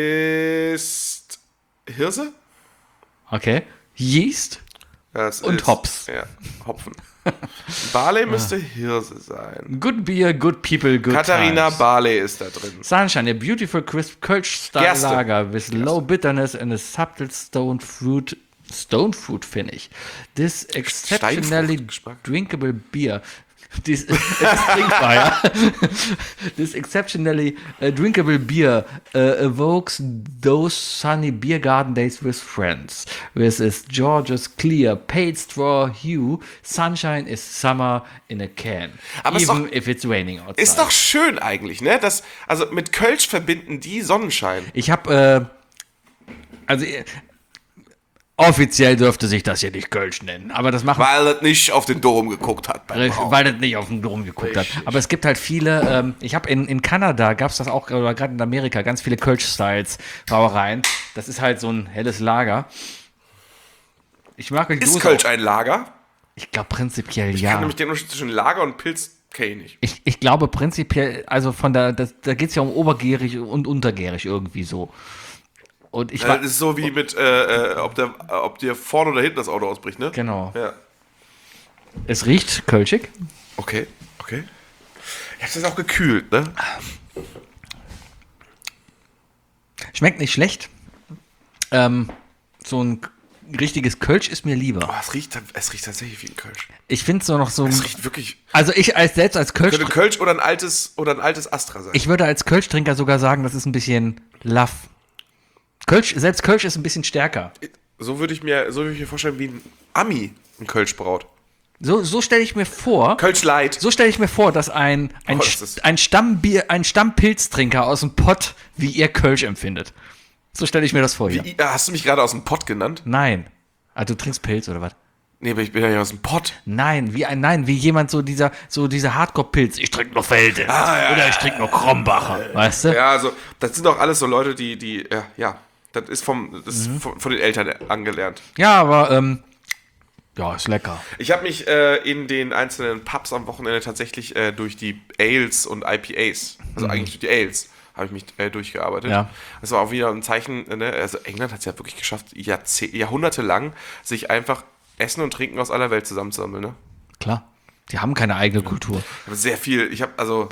ist Hirse. Okay. Yeast. Das und ist, Hops. Ja, Hopfen. Barley müsste Hirse sein. Good beer, good people, good Katharina times. Barley ist da drin. Sunshine, a beautiful crisp Kölsch-style lager with Gerste. Low bitterness and a subtle stone fruit, stone fruit finish. This exceptionally drinkable beer. This, es ist trinkbar, ja. This exceptionally uh, drinkable beer uh, evokes those sunny beer garden days with friends. With its George's clear, pale straw hue, sunshine is summer in a can. Aber even doch, if it's raining outside. Ist doch schön eigentlich, ne? Das, also mit Kölsch verbinden die Sonnenschein. Ich habe, äh, also offiziell dürfte sich das hier nicht Kölsch nennen, aber das machen... Weil das nicht auf den Dom geguckt hat. Weil das nicht auf den Dom geguckt Richtig. hat. Aber es gibt halt viele, ähm, ich habe in, in Kanada, gab es das auch, oder gerade in Amerika, ganz viele Kölsch-Styles, Brauereien. Das ist halt so ein helles Lager. Ich mag euch Ist Kölsch auch. ein Lager? Ich glaube prinzipiell ich ja. Ich kann nämlich den Unterschied zwischen Lager und Pilz kenne ich nicht. Ich, ich glaube prinzipiell, also von der, das, da geht es ja um obergärig und untergärig irgendwie so. Und ich war, das ist so wie mit, äh, äh, ob, der, ob dir vorne oder hinten das Auto ausbricht, ne? Genau. Ja. Es riecht kölschig. Okay, okay. Ich hab's jetzt auch gekühlt, ne? Schmeckt nicht schlecht. Ähm, so ein richtiges Kölsch ist mir lieber. Oh, es riecht, es riecht tatsächlich wie ein Kölsch. Ich finde so noch so. Es riecht wirklich. Also ich als selbst als Kölsch. Könnte Kölsch oder ein altes oder ein altes Astra sein. Ich würde als Kölschtrinker sogar sagen, das ist ein bisschen Laff. Kölsch, selbst Kölsch ist ein bisschen stärker. So würde ich mir, so würde ich mir vorstellen, wie ein Ami ein Kölsch braut. So, so stelle ich mir vor. Kölsch Light. So stelle ich mir vor, dass ein, ein, oh, das ein Stammbier, ein Stammpilztrinker aus dem Pott, wie ihr Kölsch empfindet. So stelle ich mir das vor. Wie, hier. Hast du mich gerade aus dem Pott genannt? Nein. Ah, du trinkst Pilz oder was? Nee, aber ich bin ja nicht aus dem Pott. Nein, wie ein, nein, wie jemand so dieser, so dieser Hardcore-Pilz. Ich trinke nur Felden. Ah, ja, oder ich trinke nur Krombacher. Weißt du? Ja, also, das sind doch alles so Leute, die, die, ja, ja. Das ist, vom, das mhm. ist von, von den Eltern angelernt. Ja, aber, ähm, ja, ist lecker. Ich habe mich äh, in den einzelnen Pubs am Wochenende tatsächlich äh, durch die Ales und I P As, also mhm. eigentlich durch die Ales, habe ich mich äh, durchgearbeitet. Ja. Das war auch wieder ein Zeichen, ne? Also England hat es ja wirklich geschafft, Jahrzeh- jahrhundertelang sich einfach Essen und Trinken aus aller Welt zusammenzusammeln, ne? Klar. Die haben keine eigene Kultur. Sehr viel. Ich habe also...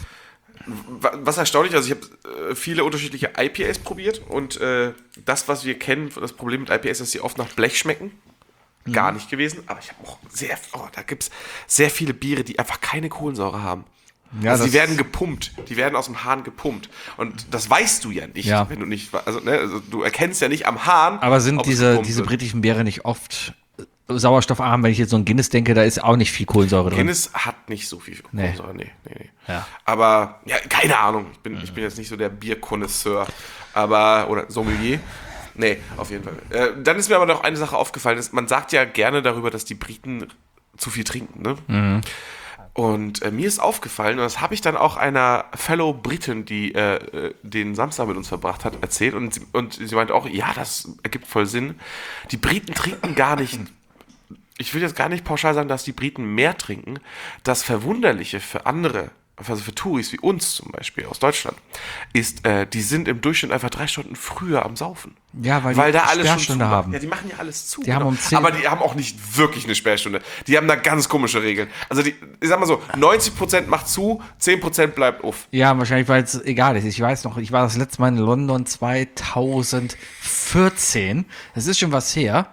Was erstaunlich, also ich habe äh, viele unterschiedliche I P As probiert und äh, das, was wir kennen, das Problem mit I P As ist, dass sie oft nach Blech schmecken. Mhm. Gar nicht gewesen, aber ich habe auch sehr, oh, da gibt es sehr viele Biere, die einfach keine Kohlensäure haben. Ja, also die werden gepumpt, die werden aus dem Hahn gepumpt und das weißt du ja nicht, ja. wenn du nicht, also, ne, also du erkennst ja nicht am Hahn. Aber sind diese, diese britischen Biere nicht oft sauerstoffarm, wenn ich jetzt so an Guinness denke, da ist auch nicht viel Kohlensäure drin. Guinness hat nicht so viel Kohlensäure, nee, nee, nee. nee. Ja. Aber, ja, keine Ahnung, ich bin, mhm. ich bin jetzt nicht so der Bierkonnoisseur, aber, oder Sommelier. Nee, auf jeden Fall. Äh, dann ist mir aber noch eine Sache aufgefallen, ist, man sagt ja gerne darüber, dass die Briten zu viel trinken, ne? Mhm. Und äh, mir ist aufgefallen, und das habe ich dann auch einer Fellow Britin, die äh, den Samstag mit uns verbracht hat, erzählt, und sie, und sie meinte auch, ja, das ergibt voll Sinn. Die Briten trinken gar nicht. Ich will jetzt gar nicht pauschal sagen, dass die Briten mehr trinken. Das Verwunderliche für andere, also für Touris wie uns zum Beispiel aus Deutschland, ist, äh, die sind im Durchschnitt einfach drei Stunden früher am Saufen. Ja, weil, weil die da alles schon Sperrstunde haben. Ja, die machen ja alles zu. Die genau. haben um zehn Aber die haben auch nicht wirklich eine Sperrstunde. Die haben da ganz komische Regeln. Also die, ich sag mal so, neunzig Prozent macht zu, zehn Prozent bleibt auf. Ja, wahrscheinlich, weil es egal ist. Ich weiß noch, ich war das letzte Mal in London zweitausendvierzehn. Das ist schon was her.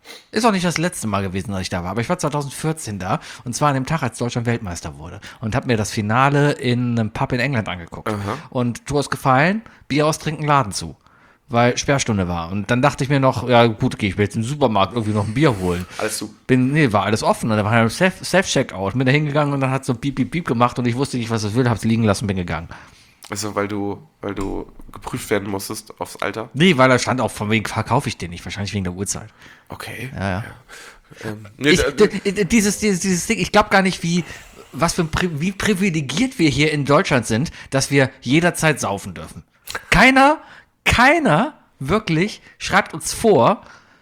Ist auch nicht das letzte Mal gewesen, dass ich da war, aber ich war zwanzig vierzehn da und zwar an dem Tag, als Deutschland Weltmeister wurde und habe mir das Finale in einem Pub in England angeguckt. Aha. Und Tour ist gefallen, Bier austrinken, Laden zu, weil Sperrstunde war. Und dann dachte ich mir noch, ja gut, gehe ich mir jetzt im Supermarkt irgendwie noch ein Bier holen. Alles zu. Bin, nee, war alles offen und da war ein Self- Self-Checkout. Bin da hingegangen und dann hat so Piep, Piep, Piep gemacht und ich wusste nicht, was es will, hab's liegen lassen und bin gegangen. Also, weil du, weil du geprüft werden musstest aufs Alter? Nee, weil da stand auch, von wegen verkaufe ich den nicht, wahrscheinlich wegen der Uhrzeit. Okay. Ja, ja. Ähm, nee, Ich, da- d- dieses, dieses, dieses Ding, ich glaube gar nicht, wie, was für ein, Pri- wie privilegiert wir hier in Deutschland sind, dass wir jederzeit saufen dürfen. Keiner, keiner wirklich schreibt uns vor,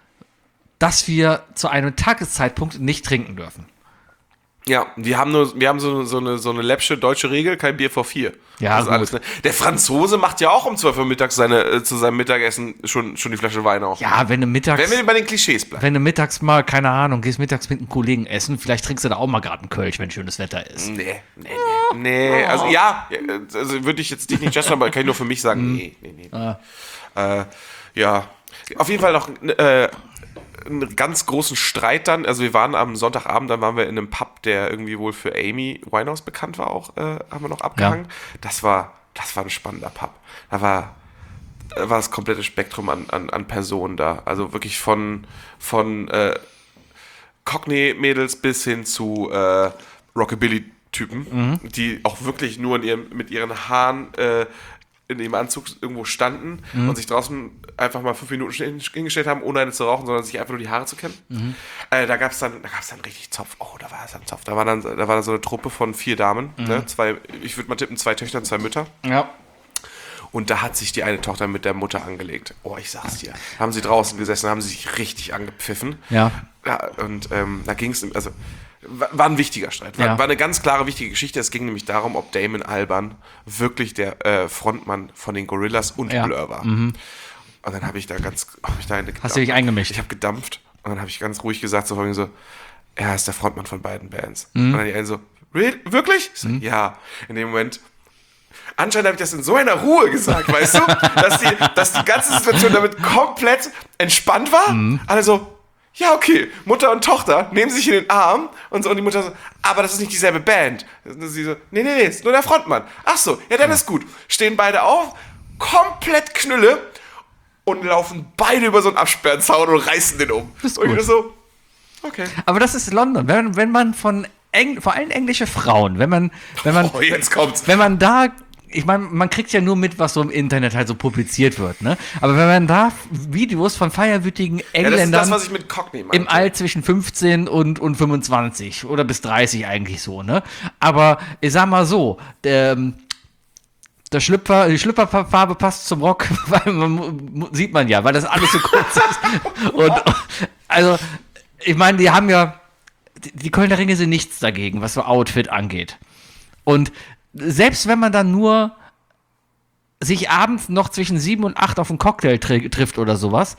dass wir zu einem Tageszeitpunkt nicht trinken dürfen. Ja, wir haben nur, wir haben so, so eine so eine läppsche deutsche Regel, kein Bier vor vier. Ja, das ist gut. alles, ne? Der Franzose macht ja auch um zwölf Uhr mittags seine, äh, zu seinem Mittagessen schon, schon die Flasche Wein auf. Ja, wenn du mittags, Wenn wir bei den Klischees bleiben. wenn du mittags mal, keine Ahnung, gehst mittags mit einem Kollegen essen, vielleicht trinkst du da auch mal gerade einen Kölsch, wenn schönes Wetter ist. Nee, nee, nee, nee. Also ja, also würde ich jetzt dich nicht judgen, aber kann ich nur für mich sagen, nee, nee, nee. Ah. Äh, ja, auf jeden Fall noch äh, einen ganz großen Streit dann. Also wir waren am Sonntagabend, dann waren wir in einem Pub, der irgendwie wohl für Amy Winehouse bekannt war auch, äh, haben wir noch abgehangen. Das war, das war ein spannender Pub. Da war, da war das komplette Spektrum an, an, an Personen da. Also wirklich von, von äh, Cockney-Mädels bis hin zu äh, Rockabilly-Typen, Mhm. die auch wirklich nur in ihrem, mit ihren Haaren äh, in ihrem Anzug irgendwo standen Mhm. und sich draußen einfach mal fünf Minuten hin- hingestellt haben, ohne eine zu rauchen, sondern sich einfach nur die Haare zu kämmen. Mhm. Äh, da gab es dann, da gab's dann richtig Zopf. Oh, da war es dann Zopf. Da war dann, da war dann so eine Truppe von vier Damen, Mhm. ne? Zwei, ich würde mal tippen, zwei Töchter und zwei Mütter. Ja. Und da hat sich die eine Tochter mit der Mutter angelegt. Oh, ich sag's dir. Haben sie draußen gesessen, haben sie sich richtig angepfiffen. Ja. Ja, und ähm, da ging es, also war, war ein wichtiger Streit. War, Ja. war eine ganz klare, wichtige Geschichte. Es ging nämlich darum, ob Damon Albarn wirklich der äh, Frontmann von den Gorillaz und Ja. Blur war. Und dann habe ich da ganz, hab ich da eine, Hast du dich eingemischt? Ich habe gedampft und dann habe ich ganz ruhig gesagt, so, von so, er ist der Frontmann von beiden Bands. Und dann die eine so, "Real? Wirklich? Ich so, ja. In dem Moment, anscheinend habe ich das in so einer Ruhe gesagt, weißt du, dass die, dass die ganze Situation damit komplett entspannt war. Alle so, ja, okay, Mutter und Tochter nehmen sich in den Arm und so, und die Mutter so, aber das ist nicht dieselbe Band. Und sie so, nee, nee, nee, ist nur der Frontmann. Ach so, ja, dann ist gut. Stehen beide auf, komplett Knülle und laufen beide über so einen Absperrzaun und reißen den um. Ist und ich gut. so, okay. Aber das ist London. Wenn, wenn man von Eng, vor allem englische Frauen, wenn man, wenn man, Oh, jetzt kommt's. wenn man da, ich meine, man kriegt ja nur mit, was so im Internet halt so publiziert wird, ne? Aber wenn man da Videos von feierwütigen Ja, das ist Engländern das, was ich mit Cockney meine. im Alter zwischen fünfzehn und, und fünfundzwanzig oder bis dreißig eigentlich so, ne? Aber ich sag mal so, der, der Schlüpfer, die Schlüpferfarbe passt zum Rock, weil man, sieht man ja, weil das alles so kurz ist. Und also, ich meine, die haben ja, die- die Kölner Ringe sind nichts dagegen, was so Outfit angeht. Und selbst wenn man dann nur sich abends noch zwischen sieben und acht auf einen Cocktail tri- trifft oder sowas,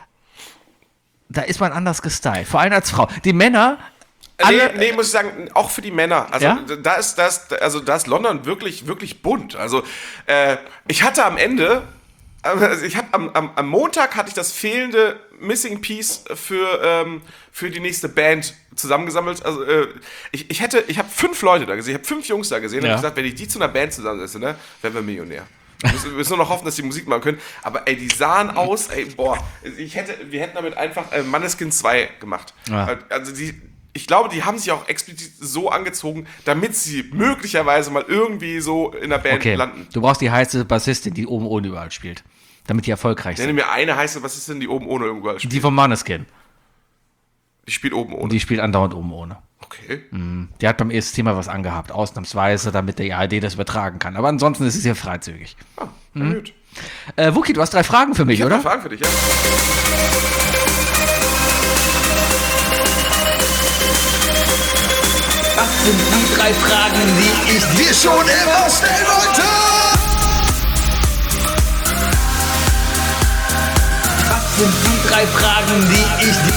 da ist man anders gestylt. Vor allem als Frau. Die Männer, alle, Nee, nee, muss ich sagen, auch für die Männer. Also Ja? da ist das, also da ist London wirklich, wirklich bunt. Also äh, ich hatte am Ende, also ich habe am, am, am Montag hatte ich das fehlende Missing Piece für, ähm, für die nächste Band zusammengesammelt. Also äh, ich, ich hätte, ich habe fünf Leute da gesehen, ich habe fünf Jungs da gesehen und Ja. hab gesagt, wenn ich die zu einer Band zusammensetze, ne, wären wir Millionär. Wir müssen, wir müssen nur noch hoffen, dass die Musik machen können. Aber ey, die sahen aus, ey, boah, ich hätte, wir hätten damit einfach äh, Maneskin zwei gemacht. Ja. Also die, ich glaube, die haben sich auch explizit so angezogen, damit sie möglicherweise mal irgendwie so in der Band okay, landen. du brauchst die heiße Bassistin, die oben ohne überall spielt, damit die erfolgreich Nenne sind. mir eine heiße, was ist denn die oben ohne irgendwo spielt? Die von Maneskin, Die spielt oben ohne. die spielt andauernd oben ohne. Okay. Die hat beim E S C-Thema was angehabt, ausnahmsweise, damit der A R D das übertragen kann. Aber ansonsten ist es hier freizügig. Ah, na gut. Äh, Wookie, du hast drei Fragen für mich, Ich habe oder? eine Frage für dich, ja? Was sind die drei Fragen, die ich dir schon immer stellen wollte? Was sind die drei Fragen, die ich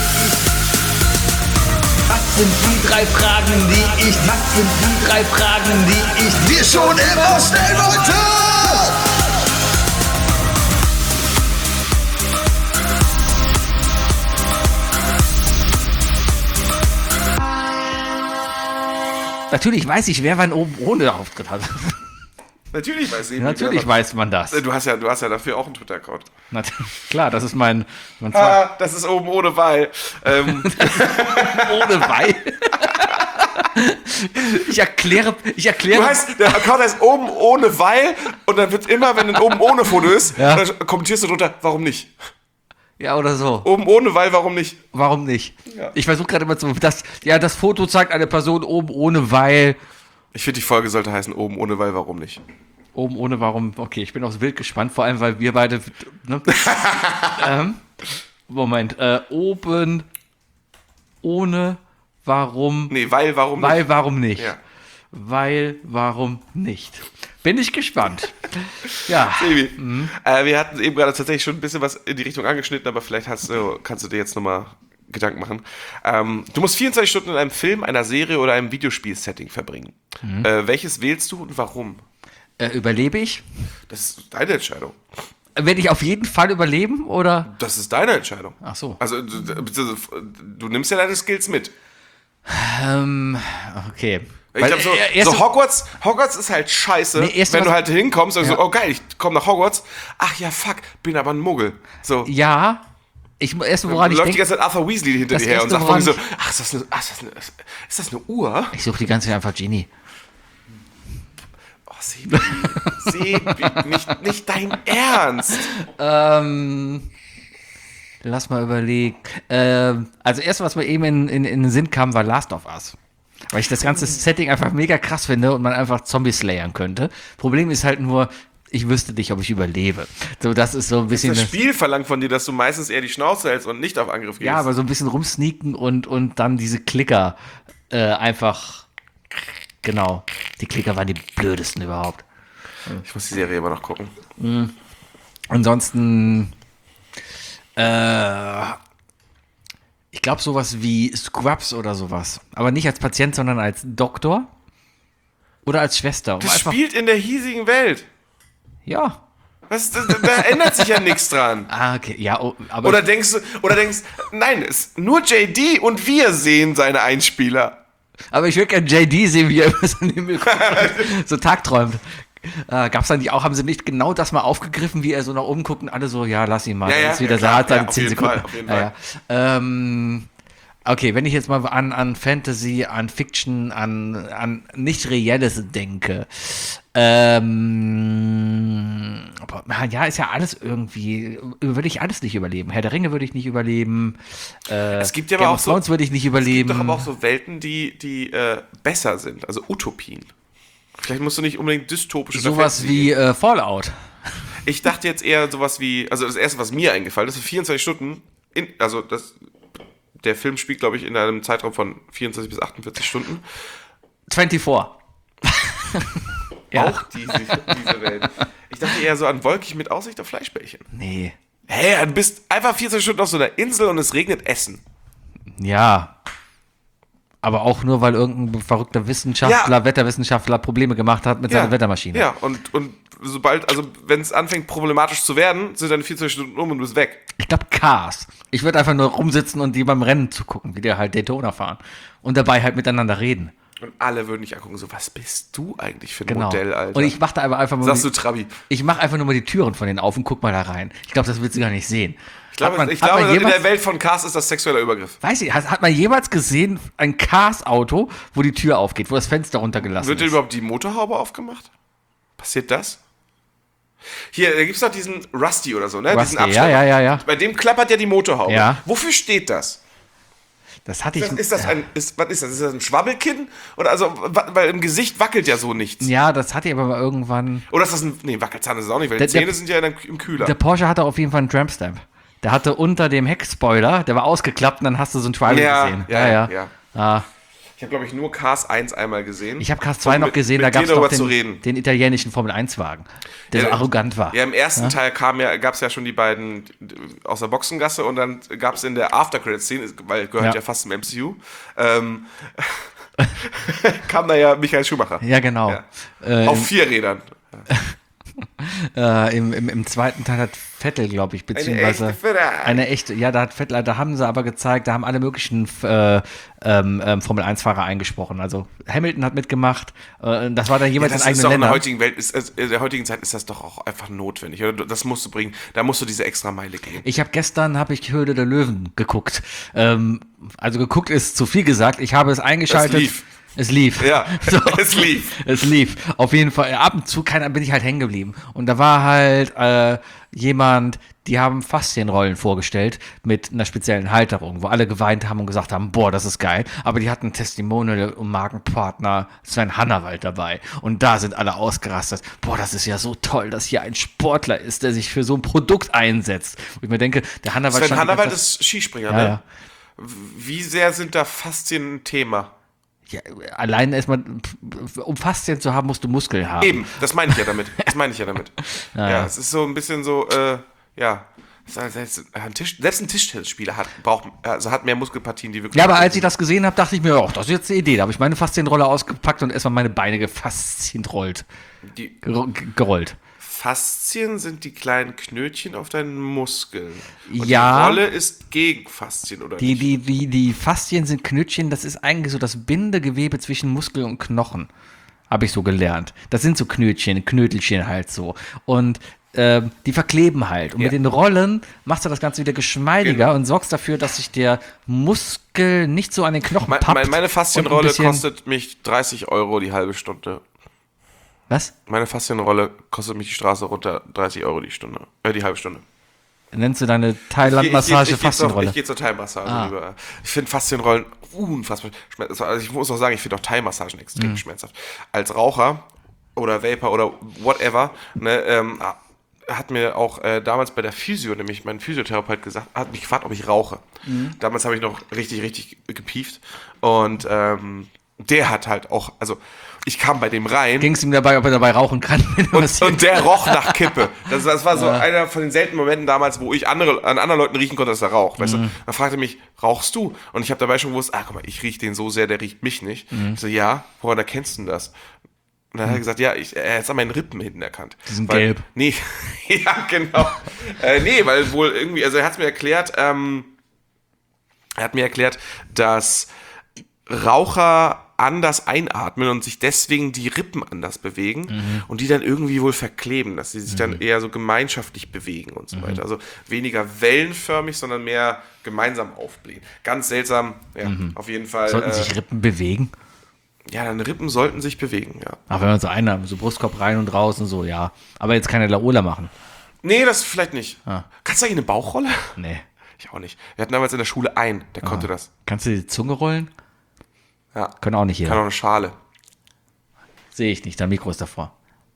Was sind die drei Fragen, die ich Was sind die drei Fragen, die ich dir schon immer stellen wollte? Natürlich weiß ich, wer wann oben ohne Auftritt hat. Natürlich weiß ich. Natürlich weiß man das. Du hast ja, du hast ja dafür auch einen Twitter-Account. Na, klar, das ist mein, mein Ah, das ist oben ohne Weil. Ähm, ohne Weil. Ich erkläre, ich erkläre. du heißt, der Account heißt oben ohne Weil und dann wird immer, wenn ein oben ohne Foto ist, Ja. dann kommentierst du drunter, warum nicht? Ja, oder so. Oben ohne Weil, warum nicht? Warum nicht? Ja. Ich versuche gerade immer zu, das, ja, das Foto zeigt eine Person oben ohne Weil. Ich finde, die Folge sollte heißen oben ohne Weil, warum nicht? Oben ohne Warum. Okay, ich bin aufs Bild gespannt, vor allem, weil wir beide. Ne? ähm, Moment. Äh, oben ohne Warum. Nee, Weil, warum Weil, nicht? warum nicht? Ja. Weil, warum nicht? Bin ich gespannt. Ja. Sebi, äh, wir hatten eben gerade tatsächlich schon ein bisschen was in die Richtung angeschnitten, aber vielleicht hast, du, kannst du dir jetzt nochmal Gedanken machen. Ähm, du musst vierundzwanzig Stunden in einem Film, einer Serie oder einem Videospiel-Setting verbringen. Mhm. Äh, welches wählst du und warum? Äh, überlebe ich? Das ist deine Entscheidung. Werde ich auf jeden Fall überleben oder? Das ist deine Entscheidung. Ach so. Also du, du, du nimmst ja deine Skills mit. Ähm, okay. Ich Weil, glaube so, äh, erste- so Hogwarts, Hogwarts ist halt scheiße, Nee, erste wenn du was- halt hinkommst und Ja. so, oh geil, ich komme nach Hogwarts. Ach ja, fuck, bin aber ein Muggel. So. Ja. Ich erste, woran ich läuft die denke. ganze Zeit Arthur Weasley hinter Das dir her und erste, sagt von so, woran ach, ist das eine, ach, ist das eine, ist das eine Uhr? Ich suche die ganze Zeit einfach Genie. Oh, Sebi, Sebi, nicht, nicht dein Ernst. Ähm, lass mal überlegen. Ähm, also erst, was mir eben in, in, in den Sinn kam, war Last of Us. Weil ich das ganze Setting einfach mega krass finde und man einfach Zombies slayern könnte. Problem ist halt nur, ich wüsste nicht, ob ich überlebe. So, das ist so ein bisschen. Das das- Spiel verlangt von dir, dass du meistens eher die Schnauze hältst und nicht auf Angriff gehst. Ja, aber so ein bisschen rumsneaken und, und dann diese Klicker äh, einfach. Genau. Die Klicker waren die blödesten überhaupt. Ich muss die Serie immer noch gucken. Ansonsten. Äh, ich glaube, sowas wie Scrubs oder sowas. Aber nicht als Patient, sondern als Doktor. Oder als Schwester. Um Das einfach, spielt in der hiesigen Welt. ja. Was, da, da ändert sich ja nichts dran. Ah, okay. Ja, oh, aber. Oder denkst du, oder denkst, nein, es, nur J D und wir sehen seine Einspieler. Aber ich würde gerne J D sehen, wie er über so einen Himmel guckt, so tagträumt. Äh, Gab's da nicht auch, haben sie nicht genau das mal aufgegriffen, wie er so nach oben guckt und alle so, ja, lass ihn mal. Ja, ja, jetzt wieder ja, klar. Saat, Ja, seine auf zehn jeden Sekunden. Fall, auf jeden ja, ja. Ähm, okay, wenn ich jetzt mal an, an Fantasy, an Fiction, an, an nicht Reelles denke, ähm, aber, ja, ist ja alles irgendwie, würde ich alles nicht überleben. Herr der Ringe würde ich nicht überleben. Äh, Es gibt ja aber Game auch of so- Thrones würde ich nicht Es überleben. gibt doch aber auch so Welten, die, die äh, besser sind, also Utopien. Vielleicht musst du nicht unbedingt dystopisch oder Sowas Fantasy wie gehen. äh, Fallout. Ich dachte jetzt eher sowas wie, also das erste, was mir eingefallen ist, ist vierundzwanzig Stunden, in, also das, der Film spielt, glaube ich, in einem Zeitraum von vierundzwanzig bis achtundvierzig Stunden. vierundzwanzig. Ja. Auch diese, diese Welt. Ich dachte eher so an wolkig mit Aussicht auf Fleischbällchen. Nee. Hey, du bist einfach vierzehn Stunden auf so einer Insel und es regnet Essen. Ja. Aber auch nur, weil irgendein verrückter Wissenschaftler, Ja. Wetterwissenschaftler Probleme gemacht hat mit seiner Wettermaschine. Ja, und, und sobald, also wenn es anfängt problematisch zu werden, sind deine vierzehn Stunden um und du bist weg. Ich glaube Cars. Ich würde einfach nur rumsitzen und die beim Rennen zugucken, wie die halt Daytona fahren. Und dabei halt miteinander reden. Und alle würden dich angucken, so, was bist du eigentlich für ein Genau. Modell, Alter? Und ich mache da aber einfach mal. Sagst die- du Trabi? Ich mache einfach nur mal die Türen von denen auf und guck mal da rein. Ich glaube, das willst du gar nicht sehen. Ich glaube, Hat man- ich hat glaube man in jemals- der Welt von Cars ist das sexueller Übergriff. Weiß ich, hat, hat man jemals gesehen, ein Cars-Auto, wo die Tür aufgeht, wo das Fenster runtergelassen Wird dir ist? überhaupt die Motorhaube aufgemacht? Passiert das? Hier, da gibt es doch diesen Rusty oder so, ne? Rusty, diesen ja, ja, ja, ja. Bei dem klappert ja die Motorhaube. Ja. Wofür steht das? Das hatte ich. Das, ist das ein, ist, was ist das? Ist das ein Schwabbelkinn? Oder also, wa- weil im Gesicht wackelt ja so nichts. Ja, das hatte ich aber mal irgendwann. Oder ist das ein, nee, Wackelzahn ist es auch nicht, weil Der- die Zähne der- sind ja in einem, im Kühler. Der Porsche hatte auf jeden Fall einen Tramp-Stamp. Der hatte unter dem Heckspoiler, der war ausgeklappt und dann hast du so einen Tribal Ja, gesehen. ja, ja, ja. Ah, Ich habe, glaube ich, nur Cars eins einmal gesehen. ich habe Cars zwei Um noch mit- gesehen, mit da gab es dir noch darüber zu den, reden. den italienischen Formel eins Wagen, der Ja, so arrogant war. Ja, im ersten Teil kam ja, gab es ja schon die beiden aus der Boxengasse und dann gab es in der After-Credit-Szene, weil gehört ja. Ja. fast zum M C U, ähm, kam da ja Michael Schumacher. Ja, genau. Ja. Äh, Auf vier Rädern. Äh, im, im, Im zweiten Teil hat Vettel, glaube ich, beziehungsweise echte Ferrari. eine echte, ja, da hat Vettel, da haben sie aber gezeigt, da haben alle möglichen äh, ähm, ähm, Formel eins Fahrer eingesprochen. Also Hamilton hat mitgemacht, äh, das war dann Ja, jeweils das in ist eigenen doch in der Ländern. heutigen Welt, ist, ist, in der heutigen Zeit ist das doch auch einfach notwendig. Oder? Das musst du bringen, da musst du diese extra Meile gehen. Ich habe gestern, habe ich Höhle der Löwen geguckt. Ähm, also geguckt ist zu viel gesagt, ich habe es eingeschaltet. Es lief. Es lief. Ja, So. es lief. Es lief. Auf jeden Fall. Ab und zu keiner, bin ich halt hängen geblieben. Und da war halt äh, jemand, die haben Faszienrollen vorgestellt mit einer speziellen Halterung, wo alle geweint haben und gesagt haben, boah, das ist geil. Aber die hatten Testimonial und Markenpartner Sven Hannawald dabei. Und da sind alle ausgerastet. Boah, das ist ja so toll, dass hier ein Sportler ist, der sich für so ein Produkt einsetzt. Und ich mir denke, der Hannawald Sven stand die Hannawald ganze- ist Skispringer, Ja, ne? ja. Wie sehr sind da Faszien ein Thema? Ja, allein erstmal, um Faszien zu haben, musst du Muskeln haben. Eben, das meine ich ja damit. Das meine ich ja damit. ja, ja. es ist so ein bisschen so, äh, ja. Selbst ein, Tisch, selbst ein Tischtennisspieler hat, braucht, also hat mehr Muskelpartien, die wirklich. Ja, aber als ich das gesehen habe, dachte ich mir, oh, das ist jetzt eine Idee. Da habe ich meine Faszienrolle ausgepackt und erstmal meine Beine gefaszienrollt. Die Ger- gerollt. Faszien sind die kleinen Knötchen auf deinen Muskeln. Und Ja. die Rolle ist gegen Faszien, oder Die, nicht? die, die, die Faszien sind Knötchen, das ist eigentlich so das Bindegewebe zwischen Muskel und Knochen. Habe ich so gelernt. Das sind so Knötchen, Knötelchen halt so. Und ähm, die verkleben halt. Und Ja. mit den Rollen machst du das Ganze wieder geschmeidiger Genau. und sorgst dafür, dass sich der Muskel nicht so an den Knochen Me- pappt. me- Meine und ein Faszienrolle bisschen- kostet mich dreißig Euro die halbe Stunde. Was? Meine Faszienrolle kostet mich die Straße runter dreißig Euro die Stunde. Äh, die halbe Stunde. Nennst du deine Ich, ich, Thailand-Massage ich, ich, Faszienrolle? ich gehe zur Thai-Massage Ah. rüber. Ich finde Faszienrollen unfassbar schmerzhaft. Also ich muss auch sagen, ich finde auch Thai-Massagen extrem Mhm. schmerzhaft. Als Raucher oder Vapor oder whatever, ne, ähm, hat mir auch äh, damals bei der Physio, nämlich mein Physiotherapeut gesagt, hat mich gefragt, ob ich rauche. Mhm. Damals habe ich noch richtig, richtig gepieft. Und ähm, der hat halt auch, also ich kam bei dem rein. Ging es ihm dabei, ob er dabei rauchen kann? Und, und der roch nach Kippe. Das, das war so einer von den seltenen Momenten damals, wo ich andere, an anderen Leuten riechen konnte, dass er raucht. Weißt du? Dann fragte er mich, rauchst du? Und ich habe dabei schon gewusst, ah, guck mal, ich rieche den so sehr, der riecht mich nicht. Ich so, ja, woran erkennst du denn das? Und dann hat er gesagt, ja, ich, er hat an meinen Rippen hinten erkannt. Die sind weil, gelb. Nee, ja, genau. äh, nee, weil wohl irgendwie, also er hat es mir erklärt, ähm, er hat mir erklärt, dass Raucher anders einatmen und sich deswegen die Rippen anders bewegen Mhm. und die dann irgendwie wohl verkleben, dass sie sich dann eher so gemeinschaftlich bewegen und so Mhm. weiter. Also weniger wellenförmig, sondern mehr gemeinsam aufblähen. Ganz seltsam, ja, auf jeden Fall. Mhm. Sollten äh, sich Rippen bewegen? ja, deine Rippen sollten sich bewegen, ja. Ach, wenn man so einer, so Brustkorb rein und raus und so, ja. Aber jetzt keine Laola machen. Nee, das vielleicht nicht. Ah. Kannst du eigentlich eine Bauchrolle? Nee. Ich auch nicht. Wir hatten damals in der Schule einen, der konnte das. Kannst du die Zunge rollen? Ja. Können auch nicht Kann auch jeder. eine Schale. Sehe ich nicht, der Mikro ist davor.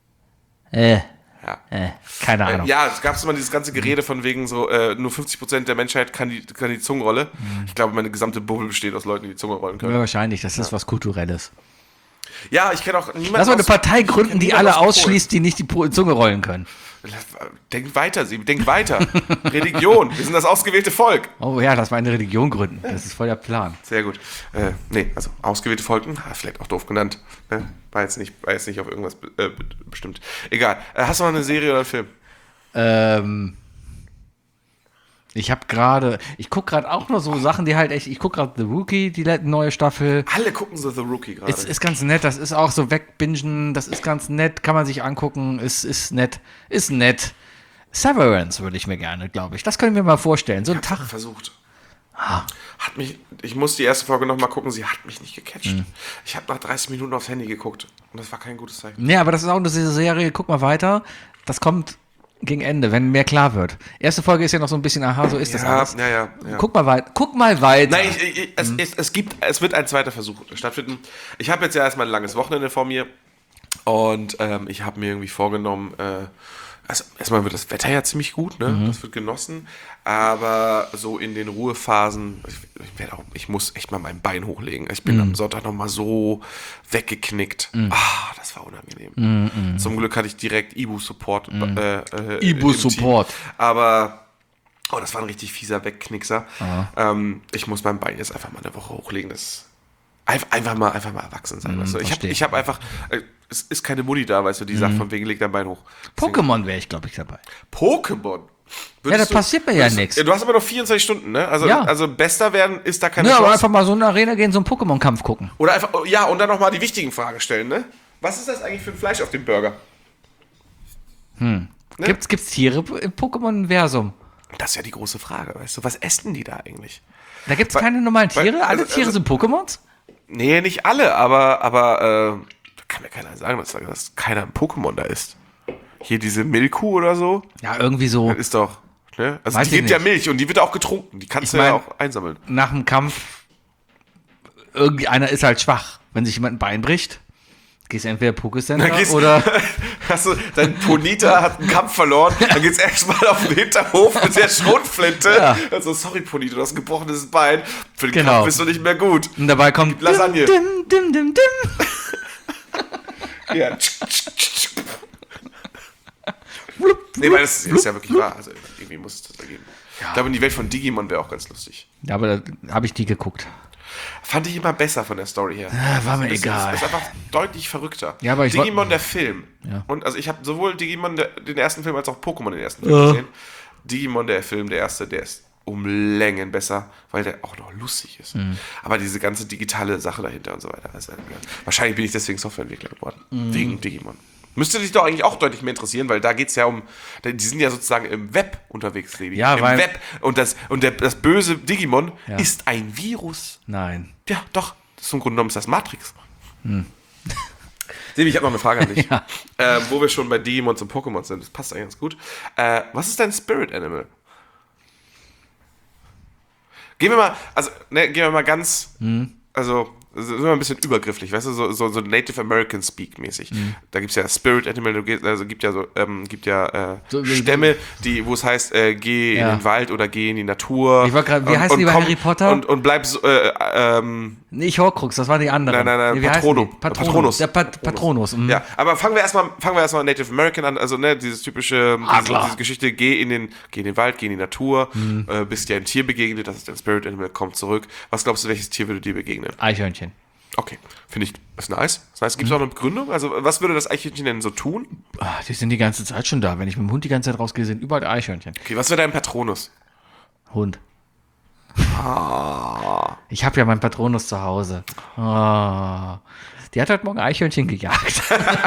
Äh, Ja. äh, keine Ahnung. Ja, es gab immer dieses ganze Gerede von wegen so, äh, nur fünfzig Prozent der Menschheit kann die, kann die Zungenrolle. Ich glaube, meine gesamte Bubble besteht aus Leuten, die die Zunge rollen Ja, können. wahrscheinlich, das ist was Kulturelles. Ja, ich kenne auch niemanden. Lass mal eine aus- Partei ich gründen, kenn die niemanden alle aus Polen. ausschließt, die nicht die Po- Zunge rollen können. Denk weiter, sie, denk weiter. Religion, wir sind das ausgewählte Volk. Oh ja, lass mal eine Religion gründen. Das ist voll der Plan. Sehr gut. Äh, nee, also ausgewählte Volk, hm, vielleicht auch doof genannt. Ne? War, jetzt nicht, war jetzt nicht auf irgendwas be äh, be- bestimmt. Egal. Äh, hast du noch eine Serie oder einen Film? Ähm, ich habe gerade, ich gucke gerade auch nur so Sachen, die halt echt, ich gucke gerade The Rookie, die le- neue Staffel. Alle gucken so The Rookie gerade. Es ist ganz nett, das ist auch so wegbingen, das ist ganz nett, kann man sich angucken, ist, ist nett, ist nett. Severance würde ich mir gerne, glaube ich. Das können wir mal vorstellen. So ein Tag. versucht. Hat mich, ich muss die erste Folge nochmal gucken, sie hat mich nicht gecatcht. Mhm. Ich habe nach dreißig Minuten aufs Handy geguckt und das war kein gutes Zeichen. Ja, aber das ist auch eine Serie, guck mal weiter. Das kommt gegen Ende, wenn mehr klar wird. Erste Folge ist ja noch so ein bisschen, aha, so ist das Ja, alles. ja, ja, ja. Guck mal weiter. Guck mal weiter. Nein, ich, ich, ich, es, es, es gibt, es wird ein zweiter Versuch stattfinden. Ich habe jetzt ja erstmal ein langes Wochenende vor mir und ähm, ich habe mir irgendwie vorgenommen, äh, also erstmal wird das Wetter ja ziemlich gut, ne? Das wird genossen, aber so in den Ruhephasen, ich, ich, werd auch, ich muss echt mal mein Bein hochlegen. Ich bin am Sonntag nochmal so weggeknickt. Ah, das war unangenehm. Zum Glück hatte ich direkt Ibu-Support. Äh, äh, Ibu-Support. im Team. Aber oh, das war ein richtig fieser Wegknickser. Ähm, ich muss mein Bein jetzt einfach mal eine Woche hochlegen. Das Einfach, einfach mal, einfach mal erwachsen sein. Mm, weißt du? Ich habe verstehe. ich hab einfach, äh, es ist keine Mutti da, weißt du, die sagt von wegen, leg dein Bein hoch. Deswegen- Pokémon wäre ich, glaube ich, dabei. Pokémon? Ja, da passiert mir ja würdest du- nichts. Du hast aber noch vierundzwanzig Stunden, ne? Also, Ja. also bester werden ist da keine Ja, aber Chance. einfach mal so in eine Arena gehen, so einen Pokémon-Kampf gucken. Oder einfach, ja, und dann nochmal die wichtigen Fragen stellen, ne? Was ist das eigentlich für ein Fleisch auf dem Burger? Ne? Gibt's, gibt's Tiere im Pokémon-Versum? Das ist ja die große Frage, weißt du? Was essen die da eigentlich? Da gibt's Weil- keine normalen weil- Tiere? Alle also- Tiere also- sind Pokémons? Nee, nicht alle, aber, aber äh, da kann mir keiner sagen, dass, dass keiner ein Pokémon da ist. Hier diese Milku oder so, Ja, irgendwie so das ist doch, ne? Also Weiß die ich gibt ja nicht. Milch und die wird auch getrunken. Die kannst Ich du ja mein- auch einsammeln. nach dem Kampf, irgendwie einer ist halt schwach. Wenn sich jemand ein Bein bricht, gehst du entweder Pokécenter Dann gehst- oder... Hast du, dein Ponita hat einen Kampf verloren, dann geht's erstmal auf den Hinterhof mit der Schrotflinte. Ja. Also, sorry Ponita, du hast ein gebrochenes Bein. Für den Genau. Kampf bist du nicht mehr gut. Und dabei kommt... Lasagne. Dim, dim, dim, dim. Ja. Nee, weil das ist ja wirklich wahr. Also, irgendwie muss es das da geben. Ich glaube, in die Welt von Digimon wäre auch ganz lustig. Ja, aber da habe ich die geguckt. Fand ich immer besser von der Story her. Ja, war mir Das ist- egal. Ist einfach deutlich verrückter. Ja, aber ich woll- Digimon, der Film. Ja. Und also ich habe sowohl Digimon, der, den ersten Film, als auch Pokémon, den ersten Film Ja. gesehen. Digimon, der Film, der erste, der ist um Längen besser, weil der auch noch lustig ist. Mhm. Aber diese ganze digitale Sache dahinter und so weiter. Also, ja, wahrscheinlich bin ich deswegen Softwareentwickler geworden. Mhm. Wegen Digimon. Müsste dich doch eigentlich auch deutlich mehr interessieren, weil da geht es ja um, die sind ja sozusagen im Web unterwegs, Sebi. Ja, Im weil- Web. Und das, und der, das böse Digimon Ja. ist ein Virus. Nein. Ja, doch. Das ist im Grunde genommen ist das Matrix. Sebi, ich habe noch eine Frage an dich. Ja. äh, wo wir schon bei Digimons und Pokémon sind. Das passt eigentlich ganz gut. Äh, was ist dein Spirit Animal? Gehen wir mal, also, ne, gehen wir mal ganz, also, sind wir ein bisschen übergrifflich, weißt du, so, so, so Native American Speak mäßig. Da gibt es ja Spirit Animal, du gehst, also gibt ja so, ähm, gibt ja äh, So wie- Stämme, die, wo es heißt, äh, geh Ja. in den Wald oder geh in die Natur. Ich wollte grad- wie Und- heißen und die bei komm- Harry Potter? Und, und bleib so, äh, ähm, Nicht Horcrux, das war die andere. Nein, nein, nein, nee, wie heißen Patrono. die? Patronus. Patronus. Der Pat Patronus. mhm. Ja, aber fangen wir erstmal, fangen wir erstmal Native American an, also ne, dieses typische, diese, Adler. diese Geschichte, geh in den, geh in den Wald, geh in die Natur, äh, bist dir ein Tier begegnet, das ist dein Spirit Animal, kommt zurück. Was glaubst du, welches Tier würde dir begegnen? Eichhörnchen. Okay, finde ich, ist nice. Ist nice. Gibt es auch eine Begründung? Also, was würde das Eichhörnchen denn so tun? Ah, die sind die ganze Zeit schon da. Wenn ich mit dem Hund die ganze Zeit rausgehe, sind überall Eichhörnchen. Okay, was wäre dein Patronus? Hund. Ich habe ja meinen Patronus zu Hause. Ah. Die hat heute Morgen Eichhörnchen gejagt.